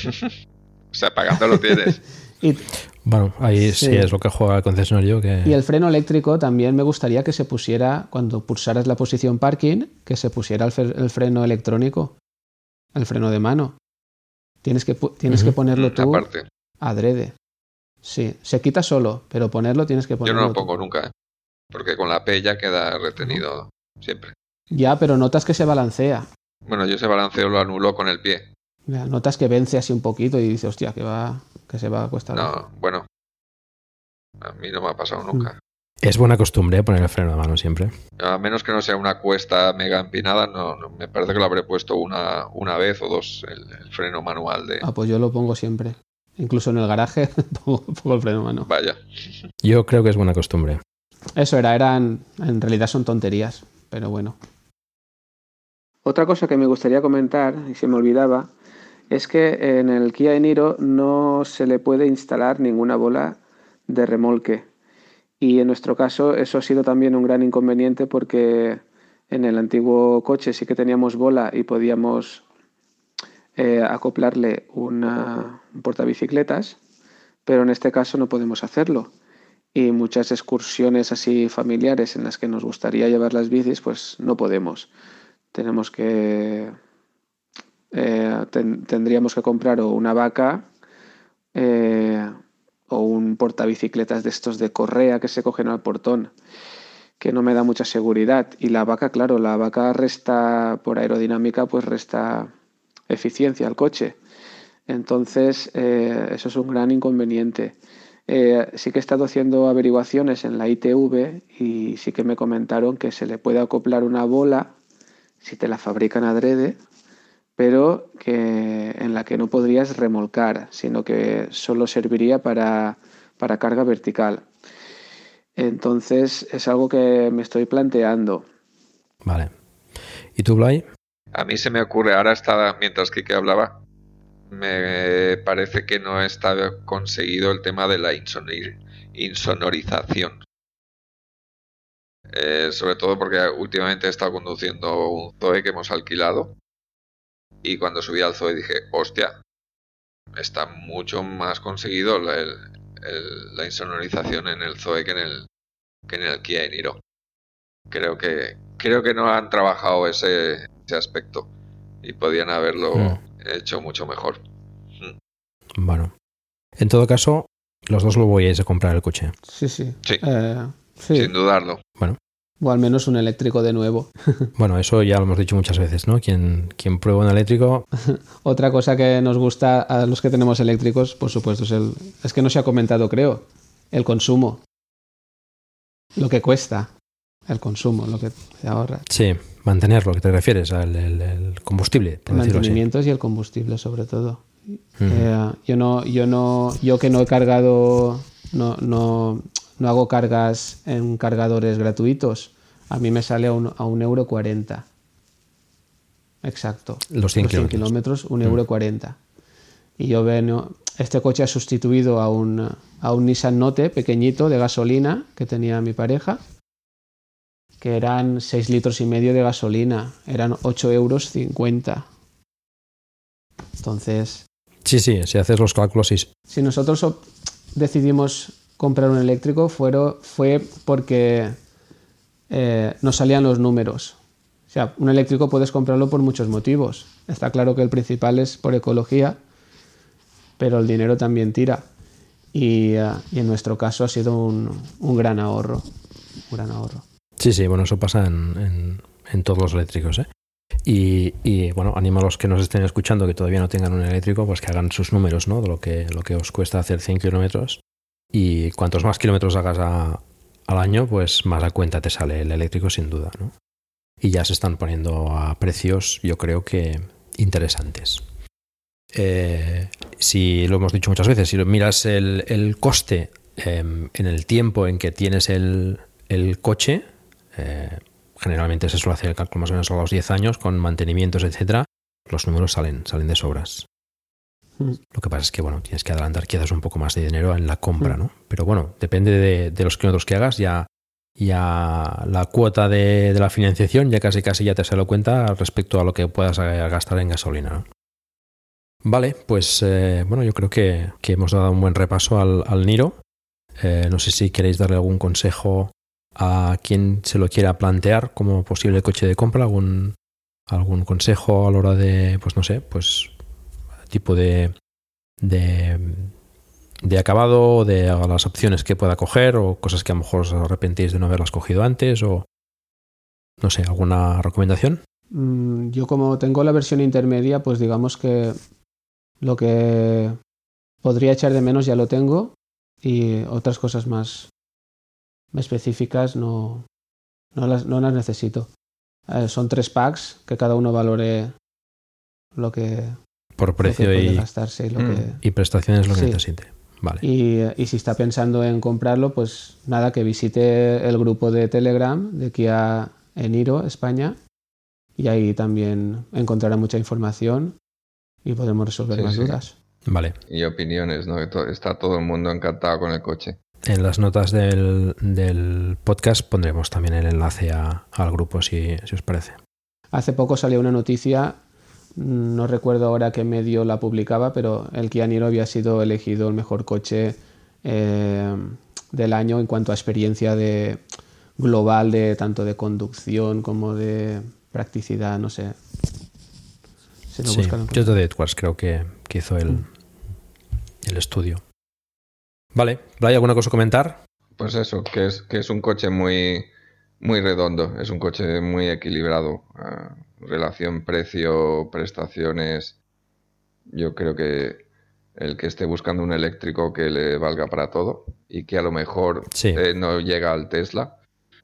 O sea, pagando lo tienes. sé. Y, Bueno, ahí sí, Sí. es lo que juega el concesionario. Que... y el freno eléctrico también me gustaría que se pusiera, cuando pulsaras la posición parking, que se pusiera el, fre- el freno electrónico, el freno de mano. Tienes que, pu- tienes Ujú. que ponerlo Mm, tú Aparte, adrede. Sí, se quita solo, pero ponerlo tienes que yo ponerlo no lo tú. pongo nunca, ¿eh? Porque con la P ya queda retenido siempre. Ya, pero notas que se balancea. Bueno, yo ese balanceo lo anulo con el pie. Ya, notas que vence así un poquito y dices, hostia, que va, que se va a cuesta abajo. No, bueno. A mí no me ha pasado nunca. Es buena costumbre poner el freno de mano siempre. A menos que no sea una cuesta mega empinada, no, no, me parece que lo habré puesto una, una vez o dos, el, el freno manual de... Ah, pues yo lo pongo siempre. Incluso en el garaje pongo, pongo el freno de mano. Vaya. Yo creo que es buena costumbre. Eso era, eran, en realidad son tonterías, pero bueno. Otra cosa que me gustaría comentar, y se me olvidaba, es que en el Kia Niro no se le puede instalar ninguna bola de remolque. Y en nuestro caso eso ha sido también un gran inconveniente porque en el antiguo coche sí que teníamos bola y podíamos eh, acoplarle una, un portabicicletas, pero en este caso no podemos hacerlo. Y muchas excursiones así familiares en las que nos gustaría llevar las bicis, pues no podemos. Tenemos que... eh, ten- tendríamos que comprar o una vaca eh, o un portabicicletas de estos de correa que se cogen al portón, que no me da mucha seguridad. Y la vaca, claro, la vaca resta, por aerodinámica, pues resta eficiencia al coche. Entonces, eh, eso es un gran inconveniente. Eh, sí que he estado haciendo averiguaciones en la I T V y sí que me comentaron que se le puede acoplar una bola si te la fabrican adrede, pero que en la que no podrías remolcar, sino que solo serviría para, para carga vertical. Entonces es algo que me estoy planteando. Vale. ¿Y tú, Blay? A mí se me ocurre, ahora está, mientras Kike hablaba, me parece que no está conseguido el tema de la insonir- insonorización. Eh, sobre todo porque últimamente he estado conduciendo un Zoe que hemos alquilado y cuando subí al Zoe dije, hostia, está mucho más conseguido la, el- el- la insonorización en el Zoe que en el, que en el Kia Niro. Creo que, creo que no han trabajado ese, ese aspecto y podían haberlo Mm. hecho mucho mejor. Bueno. En todo caso, los dos lo voy a ir a comprar el coche. Sí, sí. Sí. Eh, sí. Sin dudarlo. Bueno. O al menos un eléctrico de nuevo. Bueno, eso ya lo hemos dicho muchas veces, ¿no? Quien, quien prueba un eléctrico... Otra cosa que nos gusta a los que tenemos eléctricos, por supuesto, es, el, es que no se ha comentado, creo, el consumo. Lo que cuesta el consumo, lo que se ahorra. Sí, mantenerlo, ¿qué te refieres? Al el, el combustible, por decirlo así. Mantenimientos y el combustible, sobre todo. Uh-huh. Eh, yo no, yo no, yo que no he cargado, no, no, no hago cargas en cargadores gratuitos. A mí me sale a un, a un euro cuarenta. Exacto. Los cien, Los cien kilómetros. kilómetros, un euro cuarenta. Y yo veo, este coche ha sustituido a un, a un Nissan Note pequeñito de gasolina que tenía mi pareja, que eran seis litros y medio de gasolina, eran ocho euros cincuenta. Entonces... Sí, sí, si haces los cálculos, sí. Si nosotros decidimos comprar un eléctrico fueron, fue porque eh, nos salían los números. O sea, un eléctrico puedes comprarlo por muchos motivos. Está claro que el principal es por ecología, pero el dinero también tira. Y, uh, y en nuestro caso ha sido un, un gran ahorro. Un gran ahorro. Sí, sí, bueno, eso pasa en, en, en todos los eléctricos, ¿eh? Y, y bueno, animo a los que nos estén escuchando que todavía no tengan un eléctrico, pues que hagan sus números, ¿no? De lo que, lo que os cuesta hacer cien kilómetros. Y cuantos más kilómetros hagas a, al año, pues más a cuenta te sale el eléctrico, sin duda, ¿no? Y ya se están poniendo a precios, yo creo que interesantes. Eh, si lo hemos dicho muchas veces, si miras el, el coste eh, en el tiempo en que tienes el, el coche, eh, generalmente se suele hacer el cálculo más o menos a los diez años, con mantenimientos, etcétera, los números salen, salen de sobras. Mm. Lo que pasa es que, bueno, tienes que adelantar quizás un poco más de dinero en la compra, mm. ¿no? Pero bueno, depende de, de los kilómetros que hagas, ya, ya la cuota de, de la financiación ya casi casi ya te sale cuenta respecto a lo que puedas gastar en gasolina, ¿no? Vale, pues eh, bueno, yo creo que, que hemos dado un buen repaso al, al Niro. Eh, no sé si queréis darle algún consejo a quien se lo quiera plantear como posible coche de compra, algún, algún consejo a la hora de, pues no sé, pues tipo de, de, de acabado, de las opciones que pueda coger o cosas que a lo mejor os arrepentís de no haberlas cogido antes o no sé, ¿alguna recomendación? Mm, yo como tengo la versión intermedia, pues digamos que lo que podría echar de menos ya lo tengo y otras cosas más específicas no, no, las, no las necesito. Eh, son tres packs que cada uno valore lo que, por precio lo que puede y, gastarse y, lo mm, que, y prestaciones lo que sí. necesite. Vale. Y, y si está pensando en comprarlo, pues nada, que visite el grupo de Telegram de Kia Eniro España y ahí también encontrará mucha información y podemos resolver sí, más sí. dudas. Vale. Y opiniones, ¿no? Está todo el mundo encantado con el coche. En las notas del, del podcast pondremos también el enlace a, al grupo, si, si os parece. Hace poco salió una noticia, no recuerdo ahora qué medio la publicaba, pero el Kia Niro había sido elegido el mejor coche eh, del año en cuanto a experiencia de, global, de tanto de conducción como de practicidad, no sé. Se lo sí, yo de Edwards creo que, que hizo el, mm. el estudio. Vale, ¿hay alguna cosa a comentar? Pues eso, que es, que es un coche muy, muy redondo, es un coche muy equilibrado. Uh, relación precio-prestaciones. Yo creo que el que esté buscando un eléctrico que le valga para todo y que a lo mejor sí. eh, no llega al Tesla.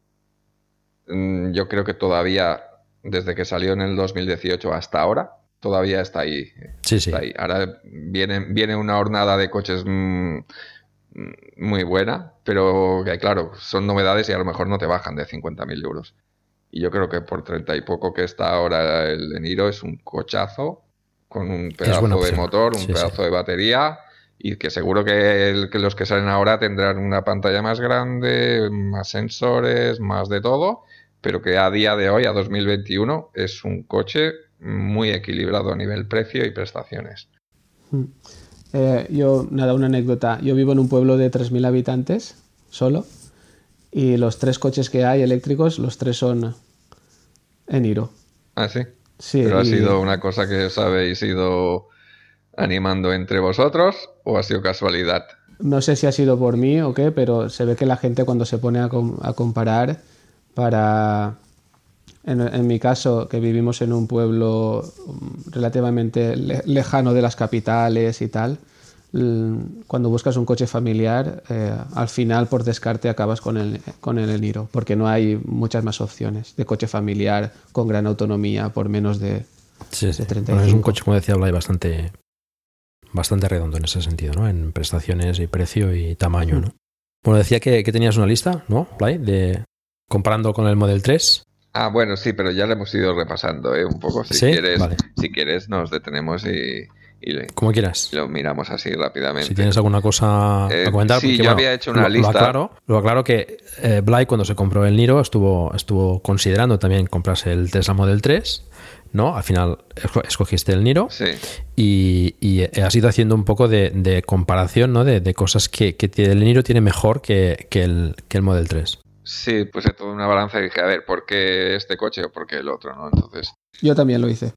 Mm, yo creo que todavía, desde que salió en el dos mil dieciocho hasta ahora, todavía está ahí. Sí, está sí. ahí. Ahora viene, viene una hornada de coches mmm, muy buena, pero que claro, son novedades y a lo mejor no te bajan de cincuenta mil euros. Y yo creo que por treinta y poco que está ahora el Eniro es un cochazo con un pedazo de motor, un sí, pedazo sí. de batería y que seguro que, el, que los que salen ahora tendrán una pantalla más grande, más sensores, más de todo, pero que a día de hoy, a dos mil veintiuno, es un coche muy equilibrado a nivel precio y prestaciones. Eh, yo, nada, una anécdota. Yo vivo en un pueblo de tres mil habitantes, solo, y los tres coches que hay eléctricos, los tres son Eniro. ¿Ah, sí? Sí. ¿Pero ha y... sido una cosa que os habéis ido animando entre vosotros o ha sido casualidad? No sé si ha sido por mí o qué, pero se ve que la gente cuando se pone a, com- a comparar para... En, en mi caso, que vivimos en un pueblo relativamente le- lejano de las capitales y tal, cuando buscas un coche familiar, eh, al final por descarte acabas con el, con el Eniro, porque no hay muchas más opciones de coche familiar con gran autonomía por menos de, sí, sí. de treinta y cinco. Bueno, es un coche, como decía Blay, bastante, bastante redondo en ese sentido, ¿no? En prestaciones y precio y tamaño, ¿no? Bueno, decía que, que tenías una lista, ¿no, Blay? De comparando con el Model tres. Ah, bueno, sí, pero ya lo hemos ido repasando, ¿eh? Un poco. Si ¿Sí? quieres, Vale. si quieres nos detenemos y, y le- Como quieras. lo miramos así rápidamente. Si tienes alguna cosa Eh, a comentar. sí, porque, yo bueno, había hecho una lo, lista. Lo aclaro, lo aclaro que eh, Blay, cuando se compró el Niro, estuvo, estuvo considerando también comprarse el Tesla Model tres, ¿no? Al final esco- escogiste el Niro. Sí, Y, y has ido haciendo un poco de, de comparación, ¿no? De, de cosas que, que tiene- el Niro tiene mejor que, que, el, que el Model tres. sí, puse toda una balanza y dije, a ver, ¿por qué este coche o por qué el otro, no? Entonces, Yo también lo hice.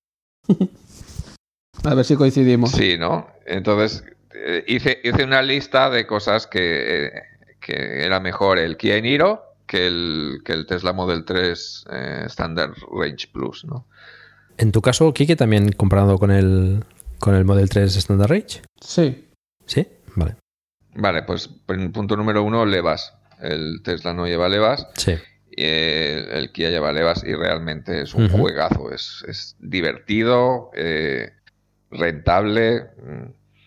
A ver si coincidimos. sí, ¿no? Entonces, eh, hice, hice una lista de cosas que, eh, que era mejor el Kia Niro que el, que el Tesla Model tres eh, Standard Range Plus, ¿no? En tu caso, Kike, también comparado con el, con el Model tres Standard Range. Sí. ¿Sí? Vale. Vale, pues en punto número uno, levas. El Tesla no lleva levas. Sí. El, el Kia lleva levas y realmente es un Ujú. juegazo. Es, es divertido, eh, rentable mm,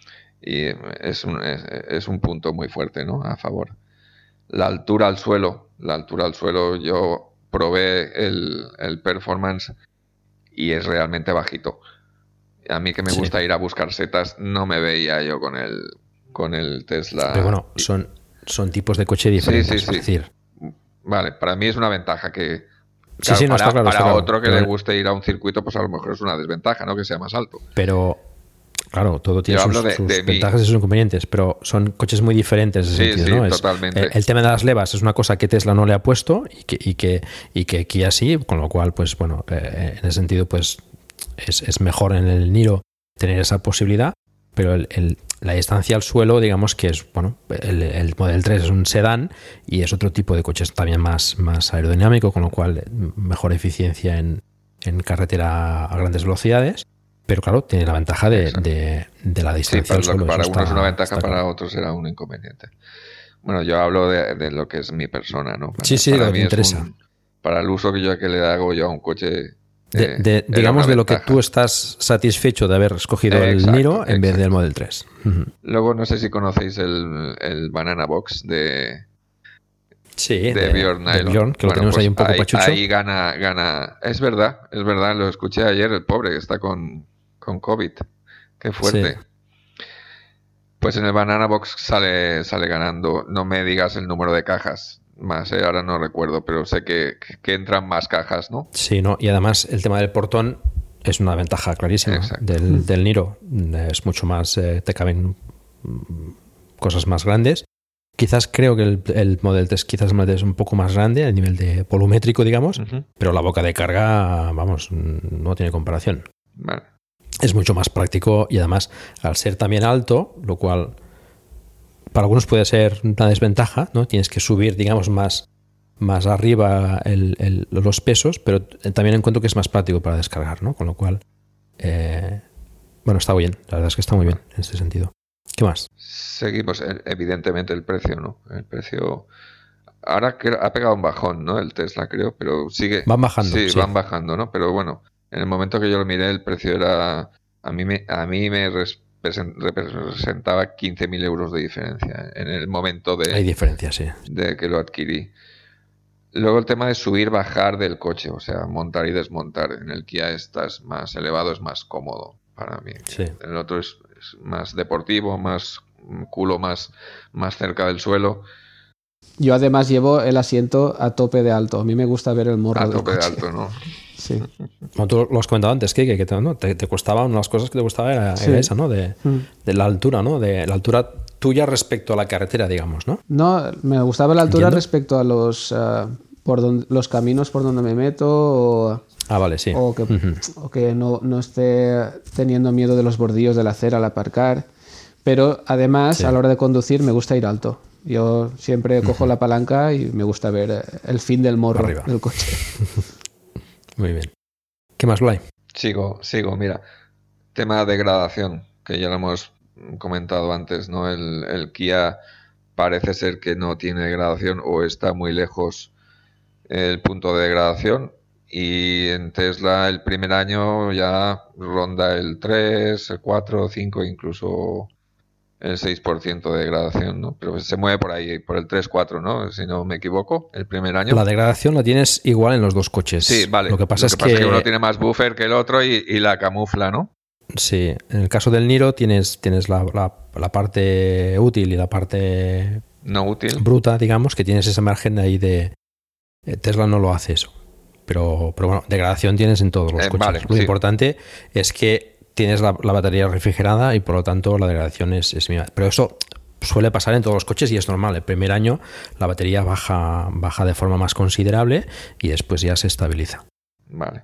y es un, es, es un punto muy fuerte, ¿no? A favor. La altura al suelo. La altura al suelo, yo probé el, el performance y es realmente bajito. A mí que me Sí. gusta ir a buscar setas, no me veía yo con el, con el Tesla. Pero bueno, son, son tipos de coche diferentes. Sí, sí, sí. Es decir, Vale, para mí es una ventaja que... Sí, sí, no, para está claro, para está claro. otro que Pero- le guste ir a un circuito, pues a lo mejor es una desventaja, ¿no? Que sea más alto. pero claro, todo tiene Yo sus, hablo de- sus de mí. ventajas y sus inconvenientes, pero son coches muy diferentes en ese Sí, sentido, sí, ¿no? Es- totalmente. el, el tema de las levas es una cosa que Tesla no le ha puesto y que, y que, y que Kia sí, con lo cual, pues bueno, eh, en ese sentido, pues es, es mejor en el Niro tener esa posibilidad, pero el, el- la distancia al suelo, digamos que es, bueno, el, el Model tres es un sedán y es otro tipo de coches también más, más aerodinámico, con lo cual mejor eficiencia en, en carretera a grandes velocidades, pero claro, tiene la ventaja de, Exacto. de, de la Sí, distancia para, al lo que suelo. para eso uno es está- una ventaja, está para claro. otros será un inconveniente. Bueno, yo hablo de, de lo que es mi persona, ¿no? Para, Sí, sí, para lo que mí te es interesa. un- para el uso que yo que le hago yo a un coche... De- eh, de- era digamos una de lo que ventaja. tú estás satisfecho de haber escogido el Exacto, Niro en vez exacto. del Model tres. Ujú. Luego no sé si conocéis el, el Banana Box de, Sí, de, Bjorn de Nylon. Bjorn, que lo Bueno, tenemos pues ahí un poco ahí, pachucho. ahí gana, gana. Es verdad, es verdad, lo escuché ayer, el pobre que está con, con COVID. Qué fuerte. Sí. Pues en el Banana Box sale, sale ganando. No me digas el número de cajas más, eh, ahora no recuerdo, pero sé que, que entran más cajas, ¿no? Sí, ¿no? Y además el tema del portón es una ventaja clarísima Exacto. del, del Niro. Es mucho más, eh, te caben mm, cosas más grandes. Quizás creo que el, el Model tres quizás es un poco más grande a nivel de volumétrico, digamos, Ujú. pero la boca de carga, vamos, no tiene comparación. Vale. Es mucho más práctico y además al ser también alto, lo cual para algunos puede ser una desventaja, ¿no? Tienes que subir, digamos, más, más arriba el- el- los pesos, pero también encuentro que es más práctico para descargar, ¿no? Con lo cual, eh, bueno, está bien, la verdad es que está muy bien en este sentido. ¿Qué más? Seguimos, eh, evidentemente el precio, ¿no? El precio... Ahora creo- ha pegado un bajón, ¿no? El Tesla, creo, pero sigue... Van bajando, Sí, sí. van bajando, ¿no? Pero bueno, en el momento que yo lo miré, el precio era... A mí me, a mí me represen- representaba quince mil euros de diferencia en el momento de... Hay diferencias, sí. de que lo adquirí. Luego el tema de subir, bajar del coche, o sea, montar y desmontar. En el Kia estás más elevado, es más cómodo para mí. Sí. El otro es, es más deportivo, más culo más, más cerca del suelo, Yo además llevo el asiento a tope de alto. A mí me gusta ver el morro a del tope de coche. alto, ¿no? Sí. Como tú lo has comentado antes, que, que te, ¿no? te, te costaba, una de las cosas que te gustaba era, Sí. era esa, ¿no? De, Mm. de la altura, ¿no? De la altura tuya respecto a la carretera, digamos, ¿no? No, me gustaba la altura Entiendo. respecto a los, ah, por donde, los caminos por donde me meto o, Ah, vale, sí. o que, Ujú. o que no, no esté teniendo miedo de los bordillos de la acera al aparcar. Pero además, Sí. a la hora de conducir, me gusta ir alto. Yo siempre cojo la palanca y me gusta ver eh, el fin del morro Arriba. del coche. Muy bien. ¿Qué más lo hay? Sigo, sigo, mira. Tema de degradación, que ya lo hemos comentado antes, ¿no? El, el Kia parece ser que no tiene degradación o está muy lejos el punto de degradación. Y en Tesla el primer año ya ronda el tres, el cuatro, cinco, incluso el seis por ciento de degradación, ¿no? Pero se mueve por ahí, por el tres, cuatro, ¿no? Si no me equivoco, el primer año. La degradación la tienes igual en los dos coches. Sí, vale. Lo que pasa, Lo es, que pasa que... es que uno tiene más buffer que el otro y, y la camufla, ¿no? Sí, en el caso del Niro tienes, tienes la, la, la parte útil y la parte no útil, bruta, digamos, que tienes ese margen ahí de... Tesla no lo hace eso. Pero, pero bueno, degradación tienes en todos los eh, coches. Vale, lo sí. importante es que tienes la, la batería refrigerada y por lo tanto la degradación es, es mínima. Pero eso suele pasar en todos los coches y es normal. El primer año la batería baja, baja de forma más considerable y después ya se estabiliza. Vale.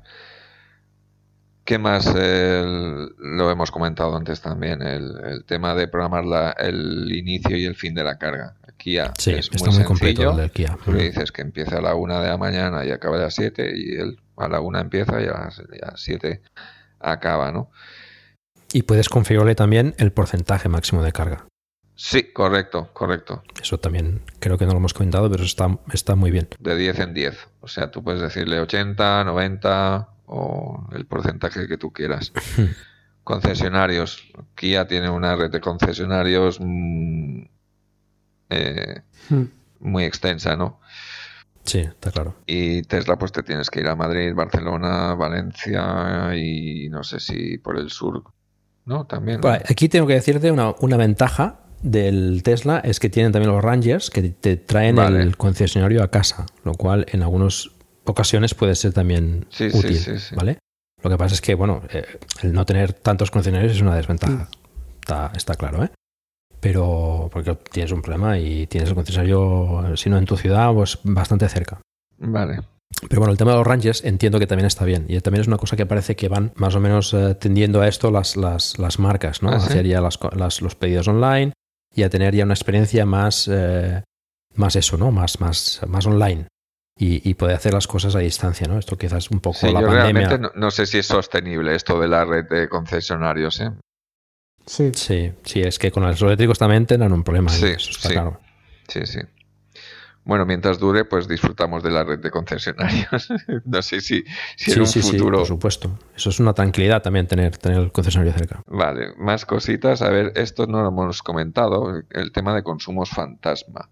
¿Qué más? El, lo hemos comentado antes también, el, el tema de programar la, el inicio y el fin de la carga. Kia sí, es está muy, muy sencillo. completo el del Kia. Tú le dices que empieza a la una de la mañana y acaba a las siete y él a la una empieza y a las, a las siete acaba, ¿no? Y puedes configurarle también el porcentaje máximo de carga. Sí, correcto, correcto. Eso también creo que no lo hemos comentado, pero está, está muy bien. De diez en diez. O sea, tú puedes decirle ochenta, noventa o el porcentaje que tú quieras. Concesionarios. Kia tiene una red de concesionarios mmm, eh, hmm. muy extensa, ¿no? Sí, está claro. Y Tesla, pues te tienes que ir a Madrid, Barcelona, Valencia y no sé si por el sur, ¿no? También. ¿no? Bueno, aquí tengo que decirte una, una ventaja del Tesla es que tienen también los Rangers que te traen vale. el concesionario a casa, lo cual en algunas ocasiones puede ser también sí, útil, sí, sí, sí. ¿vale? Lo que pasa es que, bueno, eh, el no tener tantos concesionarios es una desventaja, sí. está, está claro, ¿eh? Pero porque tienes un problema y tienes el concesionario, si no en tu ciudad, pues bastante cerca. Vale. Pero bueno, el tema de los Rangers entiendo que también está bien. Y también es una cosa que parece que van más o menos eh, tendiendo a esto las, las, las marcas, ¿no? ¿Ah, a sí? hacer ya las, las, los pedidos online y a tener ya una experiencia más, eh, más eso, ¿no? Más, más, más online. Y, y poder hacer las cosas a distancia, ¿no? Esto quizás un poco sí, la yo pandemia. Realmente no, no sé si es sostenible esto de la red de concesionarios, ¿eh? Sí. Sí, sí, es que con los eléctricos también tendrán un problema. Sí, eso está sí, claro. sí, sí. Bueno, mientras dure, pues disfrutamos de la red de concesionarios. No sé si, si sí, en un sí, futuro... Sí, por supuesto. Eso es una tranquilidad también, tener, tener el concesionario cerca. Vale, más cositas. A ver, esto no lo hemos comentado, el tema de consumos fantasma.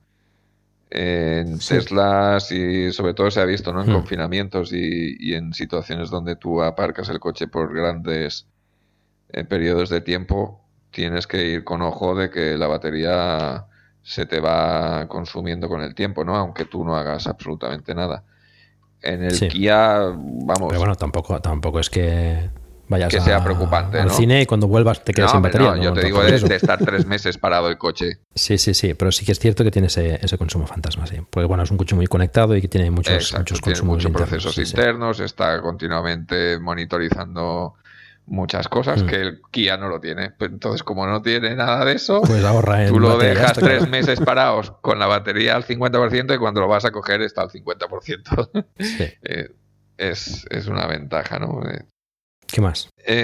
En sí. Teslas y sobre todo se ha visto, ¿no? En hmm. confinamientos y, y en situaciones donde tú aparcas el coche por grandes eh, periodos de tiempo, tienes que ir con ojo de que la batería se te va consumiendo con el tiempo, ¿no? Aunque tú no hagas absolutamente nada. En el sí. Kia, vamos... Pero bueno, tampoco, tampoco es que vayas que a, sea preocupante, al ¿no? cine y cuando vuelvas te quedes no, sin batería. No, no, yo te digo de, de estar tres meses parado el coche. Sí, sí, sí, pero sí que es cierto que tiene ese, ese consumo fantasma, sí. Porque bueno, es un coche muy conectado y que tiene muchos, Exacto, muchos tiene consumos muchos internos, procesos sí, internos, sí. Está continuamente monitorizando muchas cosas mm. que el Kia no lo tiene. Entonces, como no tiene nada de eso, pues ahorra en tú lo batería, dejas tres claro. meses parados con la batería al cincuenta por ciento y cuando lo vas a coger está al cincuenta por ciento. Sí. eh, es, es una ventaja, ¿no? Eh, ¿Qué más?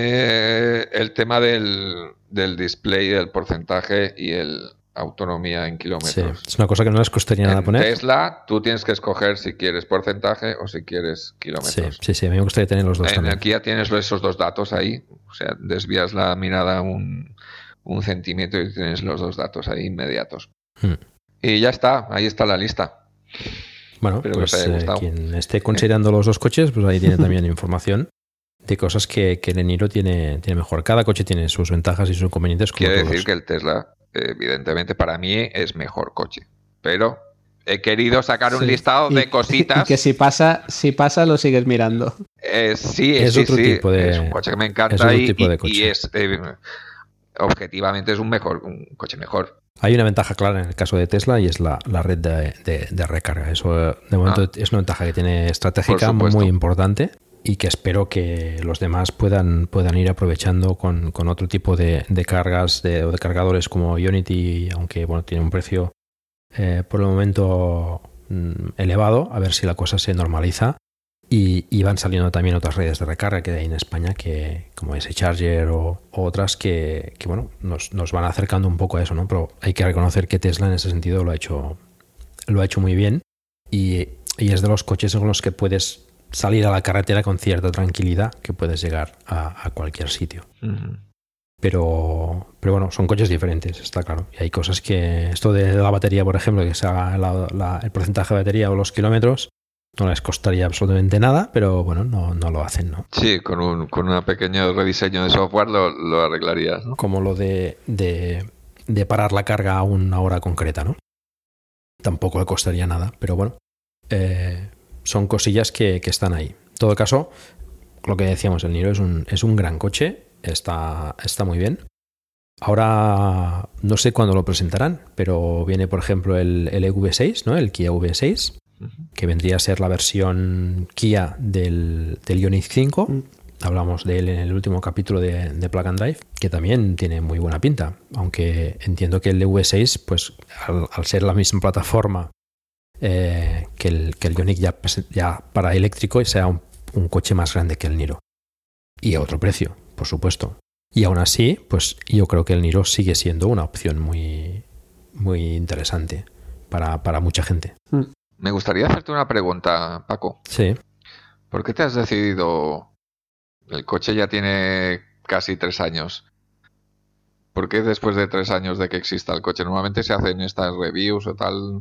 Eh, el tema del, del display, del porcentaje y el autonomía en kilómetros. Sí, es una cosa que no les costaría nada en poner. Tesla, tú tienes que escoger si quieres porcentaje o si quieres kilómetros. Sí, sí, sí, a mí me gustaría tener los dos en también. En Kia tienes esos dos datos ahí, o sea, desvías la mirada un, un centímetro y tienes los dos datos ahí inmediatos. Hmm. Y ya está, ahí está la lista. Bueno, Espero pues que os haya eh, gustado. quien esté considerando los dos coches, pues ahí tiene también información de cosas que, que el Niro tiene, tiene mejor. Cada coche tiene sus ventajas y sus inconvenientes. Como Quiere todos. decir que el Tesla, evidentemente, para mí es mejor coche. Pero he querido sacar sí. un listado y, de cositas. Y que si pasa, si pasa lo sigues mirando. Eh, sí, es sí, otro sí. tipo de, es un coche que me encanta es otro y, tipo de y, coche. y es eh, objetivamente es un mejor, un coche mejor. Hay una ventaja clara en el caso de Tesla y es la, la red de, de, de recarga. Eso de momento ah. es una ventaja que tiene estratégica muy importante y que espero que los demás puedan, puedan ir aprovechando con, con otro tipo de, de cargas de, o de cargadores como Ionity, aunque bueno tiene un precio eh, por el momento mm, elevado, a ver si la cosa se normaliza. Y, y van saliendo también otras redes de recarga que hay en España, que como ese Charger o, o otras que, que bueno nos, nos van acercando un poco a eso, ¿no? Pero hay que reconocer que Tesla en ese sentido lo ha hecho, lo ha hecho muy bien y, y es de los coches con los que puedes salir a la carretera con cierta tranquilidad que puedes llegar a, a cualquier sitio. Ujú. Pero, pero bueno, son coches diferentes, está claro. Y hay cosas que, esto de la batería, por ejemplo, que se haga la- la- el porcentaje de batería o los kilómetros, no les costaría absolutamente nada, pero bueno, no, no lo hacen, ¿no? Sí, con un, con un pequeño rediseño de software lo, lo arreglarías, ¿no? Como lo de, de, de parar la carga a una hora concreta, ¿no? Tampoco le costaría nada, pero bueno, eh, son cosillas que, que están ahí. En todo caso, lo que decíamos, el Niro es un, es un gran coche, está, está muy bien. Ahora no sé cuándo lo presentarán, pero viene, por ejemplo, el, el E V seis, ¿no? El Kia V seis, que vendría a ser la versión Kia del, del Ioniq cinco. Mm. Hablamos de él en el último capítulo de, de Plug and Drive, que también tiene muy buena pinta, aunque entiendo que el E V seis, pues al, al ser la misma plataforma eh, que el, que el Ioniq ya, ya para eléctrico, sea un, un coche más grande que el Niro. Y a otro precio, por supuesto. Y aún así, pues yo creo que el Niro sigue siendo una opción muy, muy interesante para, para mucha gente. Mm. Me gustaría hacerte una pregunta, Paco. Sí. ¿Por qué te has decidido? El coche ya tiene casi tres años. ¿Por qué después de tres años de que exista el coche? Normalmente se hacen estas reviews o tal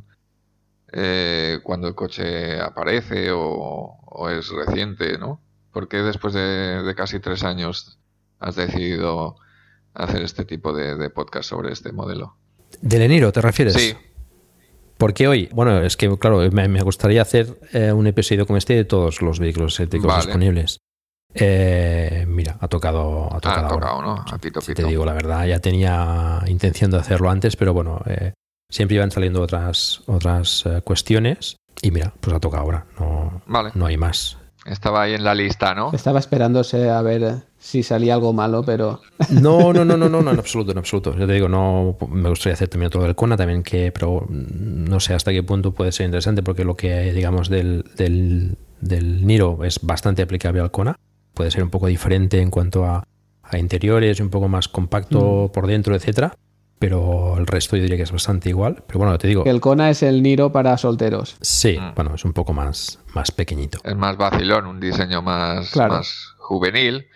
eh, cuando el coche aparece o, o es reciente, ¿no? ¿Por qué después de, de casi tres años has decidido hacer este tipo de, de podcast sobre este modelo? ¿Del Niro te refieres? Sí. ¿Por qué hoy? Bueno, es que, claro, me, me gustaría hacer eh, un episodio como este de todos los vehículos eléctricos Vale. disponibles. Eh, mira, ha tocado, ha Ah, tocado ha tocado, ahora. ¿no? A pito Si pito. te digo la verdad, ya tenía intención de hacerlo antes, pero bueno, eh, siempre iban saliendo otras, otras eh, cuestiones y mira, pues ha tocado ahora. No, Vale. no hay más. Estaba ahí en la lista, ¿no? Estaba esperándose a ver eh, si salía algo malo, pero No, no, no, no, no, no, en absoluto, en absoluto. Yo te digo, no, me gustaría hacer también otro del Kona también, que, pero no sé hasta qué punto puede ser interesante, porque lo que digamos del, del, del Niro es bastante aplicable al Kona. Puede ser un poco diferente en cuanto a, a interiores, un poco más compacto Mm. por dentro, etcétera. Pero el resto yo diría que es bastante igual. Pero bueno, te digo, el Kona es el Niro para solteros. sí, Mm. bueno, es un poco más, más pequeñito. Es más vacilón, un diseño más, Claro. más juvenil.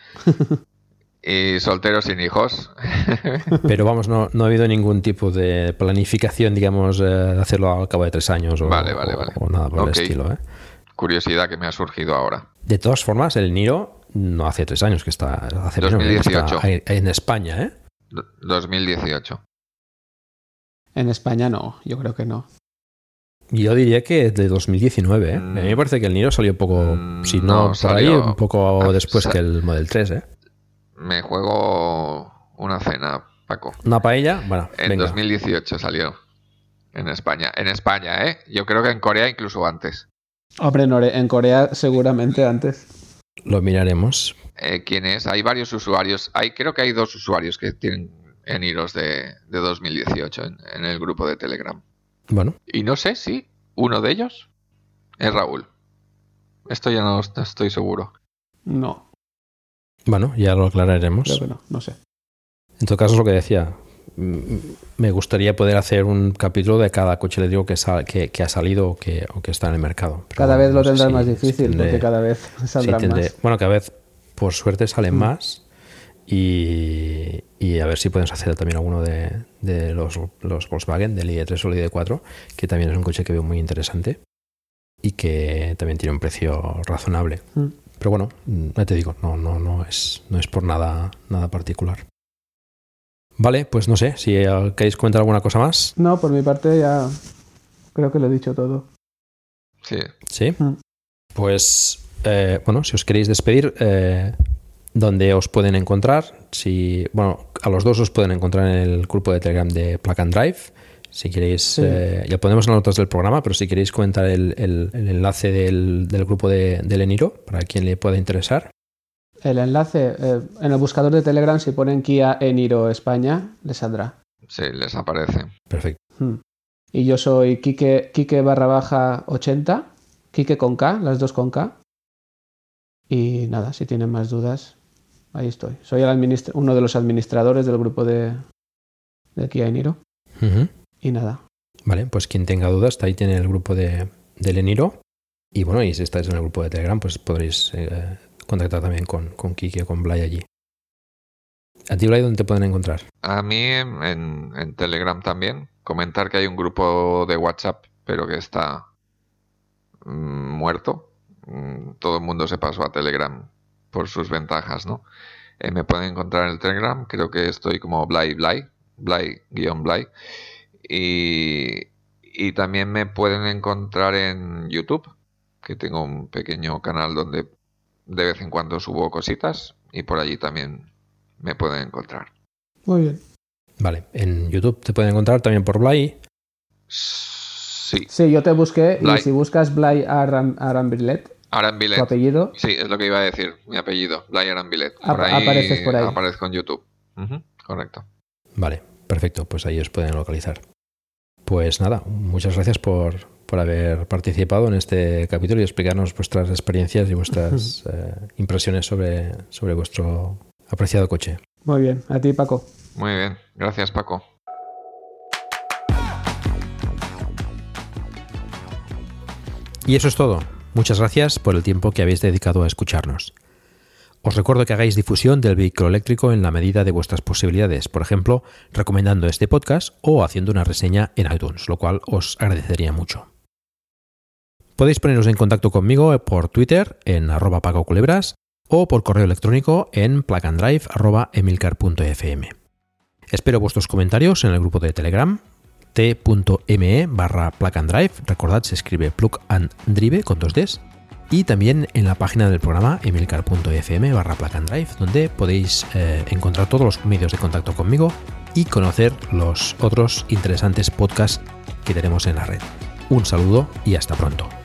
Y soltero sin hijos. Pero vamos, no, no ha habido ningún tipo de planificación, digamos, eh, de hacerlo al cabo de tres años o, Vale, vale, vale. o, o nada por Ok. el estilo, ¿eh? Curiosidad que me ha surgido ahora. De todas formas, el Niro no hace tres años que está, hace menos, dos mil dieciocho. está ahí- ahí en España, ¿eh? Do- dos mil dieciocho. En España no, yo creo que no. Yo diría que de dos mil diecinueve, ¿eh? Mm. A mí me parece que el Niro salió un poco, Mm, si no, no, por salió- ahí, un poco ah, después sa- que el Model tres, ¿eh? Me juego una cena, Paco. Una paella, bueno, En venga. dos mil dieciocho salió. En España. En España, ¿eh? Yo creo que en Corea incluso antes. Hombre, en Ore- en Corea seguramente antes. Lo miraremos. Eh, ¿Quién es? Hay varios usuarios. Hay, creo que hay dos usuarios que tienen en Iros de, de dos mil dieciocho en, en el grupo de Telegram. Bueno, Y no sé si uno de ellos es Raúl. Esto ya no est- estoy seguro. No, bueno, ya lo aclararemos. creo que no, no sé. En todo caso, es lo que decía. Mm, Me gustaría poder hacer un capítulo de cada coche eléctrico que, sal- que, que ha salido o que, o que está en el mercado. Pero Cada bueno, vez lo no sé tendrás si- más si difícil, tendré- porque cada vez sí saldrán tendré- más. Bueno, cada vez, por suerte, salen Mm. más. Y, y a ver si podemos hacer también alguno de, de los, los Volkswagen, del I D tres o el I D cuatro, que también es un coche que veo muy interesante y que también tiene un precio razonable. Mm. Pero bueno, ya te digo, no, no, no es, no es por nada, nada particular. Vale, pues no sé, si eh, queréis comentar alguna cosa más. No, por mi parte ya creo que lo he dicho todo. Sí. Sí. Mm. Pues, eh, bueno, si os queréis despedir, eh, ¿dónde os pueden encontrar? Si, bueno, a los dos os pueden encontrar en el grupo de Telegram de Plug and Drive. Si queréis, Sí. eh, ya ponemos en las notas del programa, pero si queréis comentar el, el- el enlace del, del grupo de, del Eniro, para quien le pueda interesar. El enlace eh, en el buscador de Telegram, si ponen Kia Eniro España, les saldrá. Sí, les aparece. Perfecto. Mm. Y yo soy Kike, Kike barra baja ochenta, Kike con K, las dos con K. Y nada, si tienen más dudas, ahí estoy. Soy el administra- uno de los administradores del grupo de, de Kia Eniro. Ujú. Y nada, Vale, pues quien tenga dudas, ahí tiene el grupo de, del Eniro. Y bueno, y si estáis en el grupo de Telegram, pues podréis eh, contactar también con, con Kike o con Blay allí. ¿A ti, Blay, dónde te pueden encontrar? A mí en, en, en Telegram también. Comentar que hay un grupo de WhatsApp, pero que está mmm, muerto. Mm, todo el mundo se pasó a Telegram por sus ventajas, ¿no? Eh, me pueden encontrar en el Telegram. Creo que estoy como Blay Blay, Blay guión Blay. Y, y también me pueden encontrar en YouTube, que tengo un pequeño canal donde de vez en cuando subo cositas y por allí también me pueden encontrar. Muy bien. Vale, en YouTube te pueden encontrar también por Blay. Sí. Sí, yo te busqué Blay. Y si buscas Blay Aram, Arambilet, Arambilet. tu apellido. Sí, es lo que iba a decir, mi apellido, Blay Arambilet. Por Ap- ahí apareces por ahí. aparezco en YouTube. Uh-huh, correcto. Vale, perfecto, pues ahí os pueden localizar. Pues nada, muchas gracias por, por haber participado en este capítulo y explicarnos vuestras experiencias y vuestras eh, impresiones sobre, sobre vuestro apreciado coche. Muy bien, a ti, Paco. Muy bien, gracias, Paco. Y eso es todo. Muchas gracias por el tiempo que habéis dedicado a escucharnos. Os recuerdo que hagáis difusión del vehículo eléctrico en la medida de vuestras posibilidades, por ejemplo, recomendando este podcast o haciendo una reseña en iTunes, lo cual os agradecería mucho. Podéis poneros en contacto conmigo por Twitter en arroba pacoculebras o por correo electrónico en plugandrive arroba emilcar punto f m. Espero vuestros comentarios en el grupo de Telegram t.me barra plugandrive, recordad se escribe plug and drive con dos Ds, y también en la página del programa emilcar punto f m barra plugandrive, donde podéis eh, encontrar todos los medios de contacto conmigo y conocer los otros interesantes podcasts que tenemos en la red. Un saludo y hasta pronto.